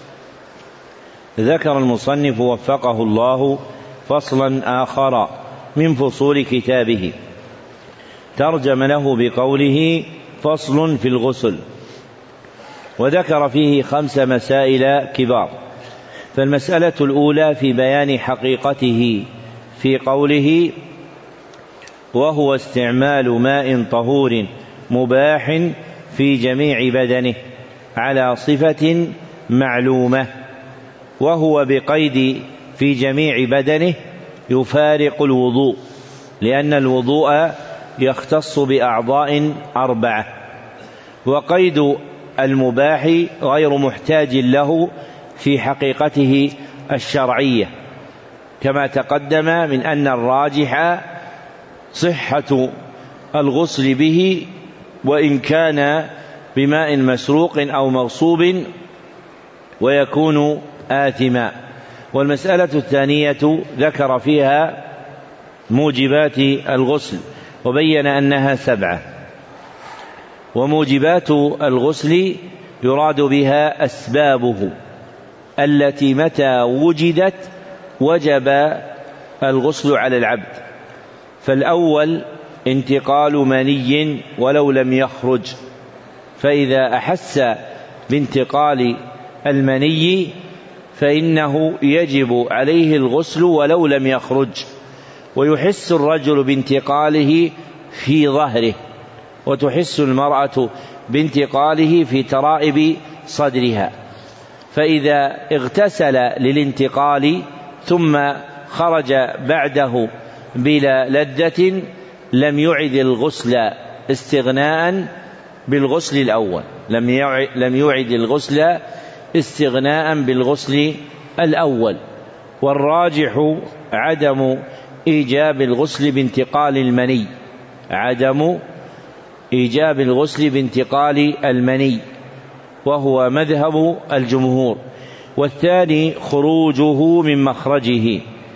ذكر المصنف وفقه الله فصلا آخر من فصول كتابه، ترجم له بقوله: فصل في الغسل. وذكر فيه خمس مسائل كبار. فالمسألة الأولى في بيان حقيقته في قوله: وهو استعمال ماء طهور مباح في جميع بدنه على صفة معلومة. وهو بقيد في جميع بدنه يفارق الوضوء، لأن الوضوء يختص بأعضاء أربعة، وقيد المباح غير محتاج له في حقيقته الشرعية، كما تقدم من أن الراجح صحة الغسل به وإن كان بماء مسروق أو مغصوب ويكون آثما. والمسألة الثانية ذكر فيها موجبات الغسل وبين أنها سبعة. وموجبات الغسل يراد بها أسبابه التي متى وجدت وجب الغسل على العبد. فالأول انتقال مني ولو لم يخرج، فإذا أحس بانتقال المني فإنه يجب عليه الغسل ولو لم يخرج. ويحس الرجل بانتقاله في ظهره، وتحس المرأة بانتقاله في ترائب صدرها. فإذا اغتسل للانتقال ثم خرج بعده بلا لذة لم يعد الغسل استغناء بالغسل الأول، لم يعد الغسل استغناء بالغسل الأول. والراجح عدم إيجاب الغسل بانتقال المني، عدم إيجاب الغسل بانتقال المني، وهو مذهب الجمهور. والثاني خروجه من مخرجه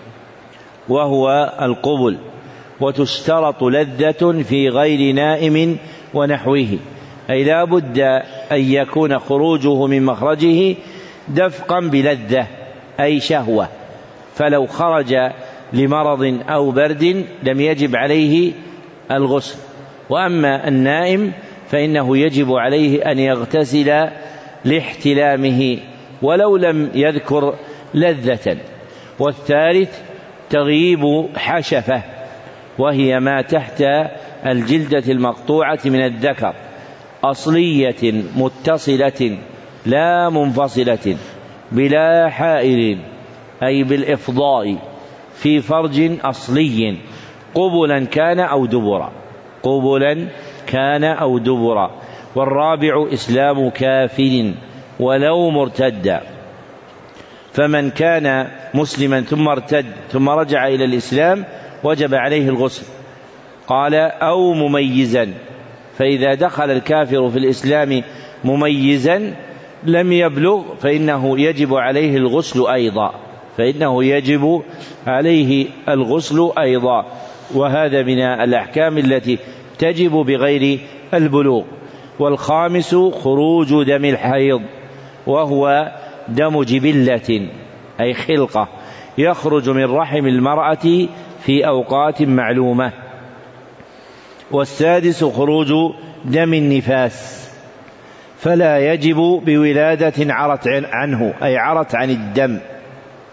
وهو القبل، وتشترط لذة في غير نائم ونحوه، أي لا بد أن يكون خروجه من مخرجه دفقا بلذة أي شهوة. فلو خرج لمرض أو برد لم يجب عليه الغسل. وأما النائم فإنه يجب عليه أن يغتسل لاحتلامه ولو لم يذكر لذة. والثالث تغييب حشفة، وهي ما تحت الجلدة المقطوعة من الذكر، أصلية متصلة لا منفصلة بلا حائل، أي بالإفضاء في فرج أصلي قبلا كان أو دبرا، قبلا كان أو دبرا. والرابع إسلام كافر ولو مرتدا، فمن كان مسلما ثم ارتد ثم رجع إلى الإسلام وجب عليه الغسل. قال أو مميزا، فإذا دخل الكافر في الإسلام مميزا لم يبلغ فإنه يجب عليه الغسل أيضا، فإنه يجب عليه الغسل أيضا. وهذا من الأحكام التي تجب بغير البلوغ. والخامس خروج دم الحيض، وهو دم جبلة أي خلقة يخرج من رحم المرأة في أوقات معلومة. والسادس خروج دم النفاس، فلا يجب بولادة عرت عنه أي عرت عن الدم،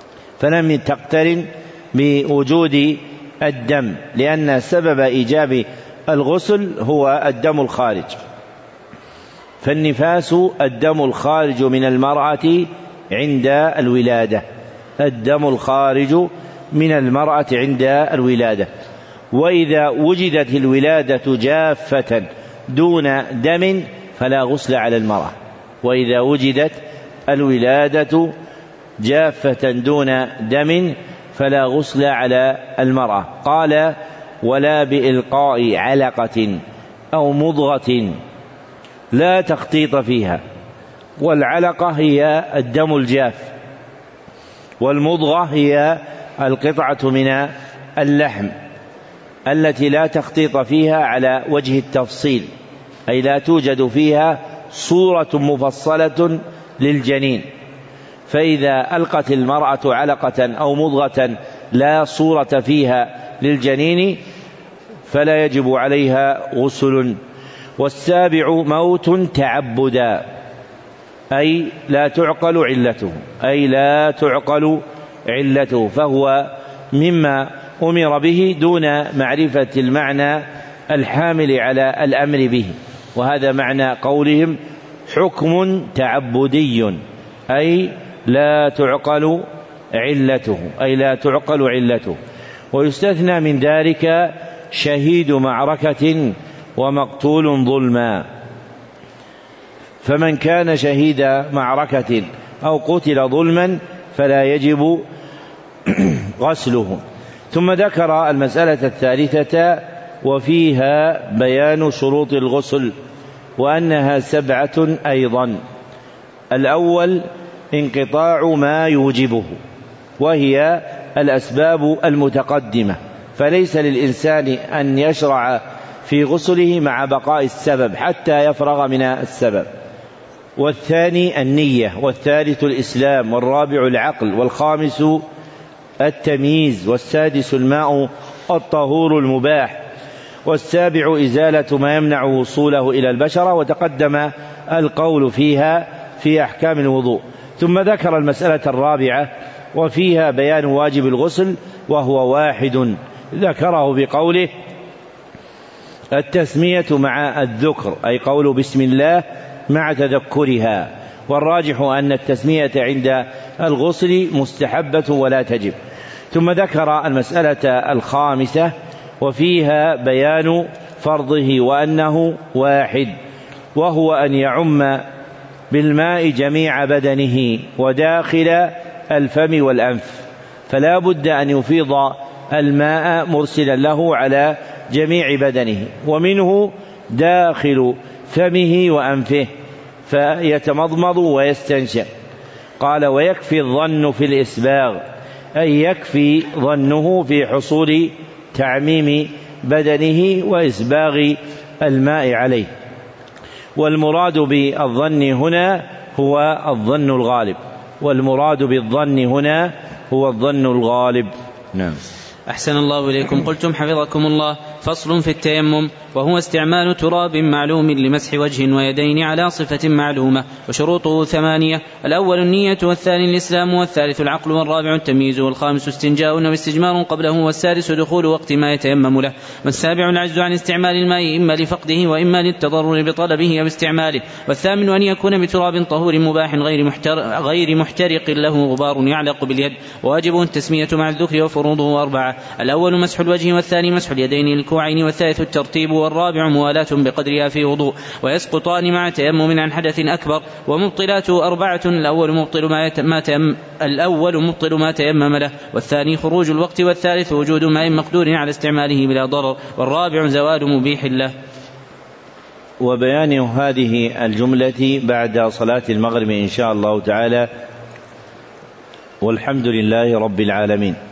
فلم تقترن بوجود الدم، لأن سبب إيجاب الغسل هو الدم الخارج. فالنفاس الدم الخارج من المرأة عند الولادة، الدم الخارج من المرأة عند الولادة. وإذا وجدت الولادة جافة دون دم فلا غسل على المرأة. وإذا وجدت الولادة جافة دون دم فلا غسل على المرأة. قال: ولا بإلقاء علقة أو مضغة لا تخطيط فيها. والعلقة هي الدم الجاف، والمضغة هي القطعة من اللحم التي لا تخطيط فيها على وجه التفصيل، أي لا توجد فيها صورة مفصلة للجنين. فإذا ألقت المرأة علقة أو مضغة لا صورة فيها للجنين فلا يجب عليها غسل. والسابع موت تعبدا، أي لا تعقل علته، أي لا تعقل علته، فهو مما أمر به دون معرفة المعنى الحامل على الأمر به. وهذا معنى قولهم حكم تعبدي، أي لا تعقل علته، أي لا تعقل علته. ويستثنى من ذلك شهيد معركة ومقتول ظلما. فمن كان شهيد معركة أو قتل ظلما فلا يجب غسله. ثم ذكر المسألة الثالثة وفيها بيان شروط الغسل، وأنها سبعة أيضا. الأول انقطاع ما يوجبه، وهي الأسباب المتقدمة، فليس للإنسان أن يشرع في غسله مع بقاء السبب حتى يفرغ من السبب. والثاني النية، والثالث الإسلام، والرابع العقل، والخامس التمييز، والسادس الماء الطهور المباح، والسابع إزالة ما يمنع وصوله إلى البشرة. وتقدم القول فيها في أحكام الوضوء. ثم ذكر المسألة الرابعة وفيها بيان واجب الغسل، وهو واحد ذكره بقوله التسمية مع الذكر، أي قول بسم الله مع تذكرها. والراجح أن التسمية عند الغسل مستحبة ولا تجب. ثم ذكر المسألة الخامسة وفيها بيان فرضه، وأنه واحد، وهو أن يعم بالماء جميع بدنه وداخل الفم والأنف، فلا بد أن يفيض الماء مرسلا له على جميع بدنه، ومنه داخل فمه وأنفه فيتمضمض ويستنشق. قال: ويكفي الظن في الإسباغ، أي يكفي ظنه في حصول تعميم بدنه وإسباغ الماء عليه. والمراد بالظن هنا هو الظن الغالب، والمراد بالظن هنا هو الظن الغالب. نعم. أحسن الله إليكم. قلتم حفظكم الله: فصل في التيمم، وهو استعمال تراب معلوم لمسح وجه ويدين على صفة معلومة. وشروطه ثمانية: الأول النية، والثاني الإسلام، والثالث العقل، والرابع التمييز، والخامس استنجاء أو استجمار قبله، والسادس دخول وقت ما يتيمم له، والسابع العجز عن استعمال الماء إما لفقده وإما للتضرر بطلبه أو استعماله، والثامن أن يكون بتراب طهور مباح غير محترق, غير محترق له غبار يعلق باليد. وواجبه التسمية مع الذكر، وفروضه أربعة: الأول مسح الوجه، والثاني مسح اليدين للكوعين، والثالث الترتيب، والرابع موالاة بقدرها في وضوء. ويسقطان مع تيمم عن حدث أكبر. ومبطلاته أربعة: الأول مبطل ما, يت... ما تيم... الأول مبطل ما تيمم له، والثاني خروج الوقت، والثالث وجود ماء مقدور على استعماله بلا ضرر، والرابع زوال مبيح له. وبيان هذه الجملة بعد صلاة المغرب إن شاء الله تعالى، والحمد لله رب العالمين.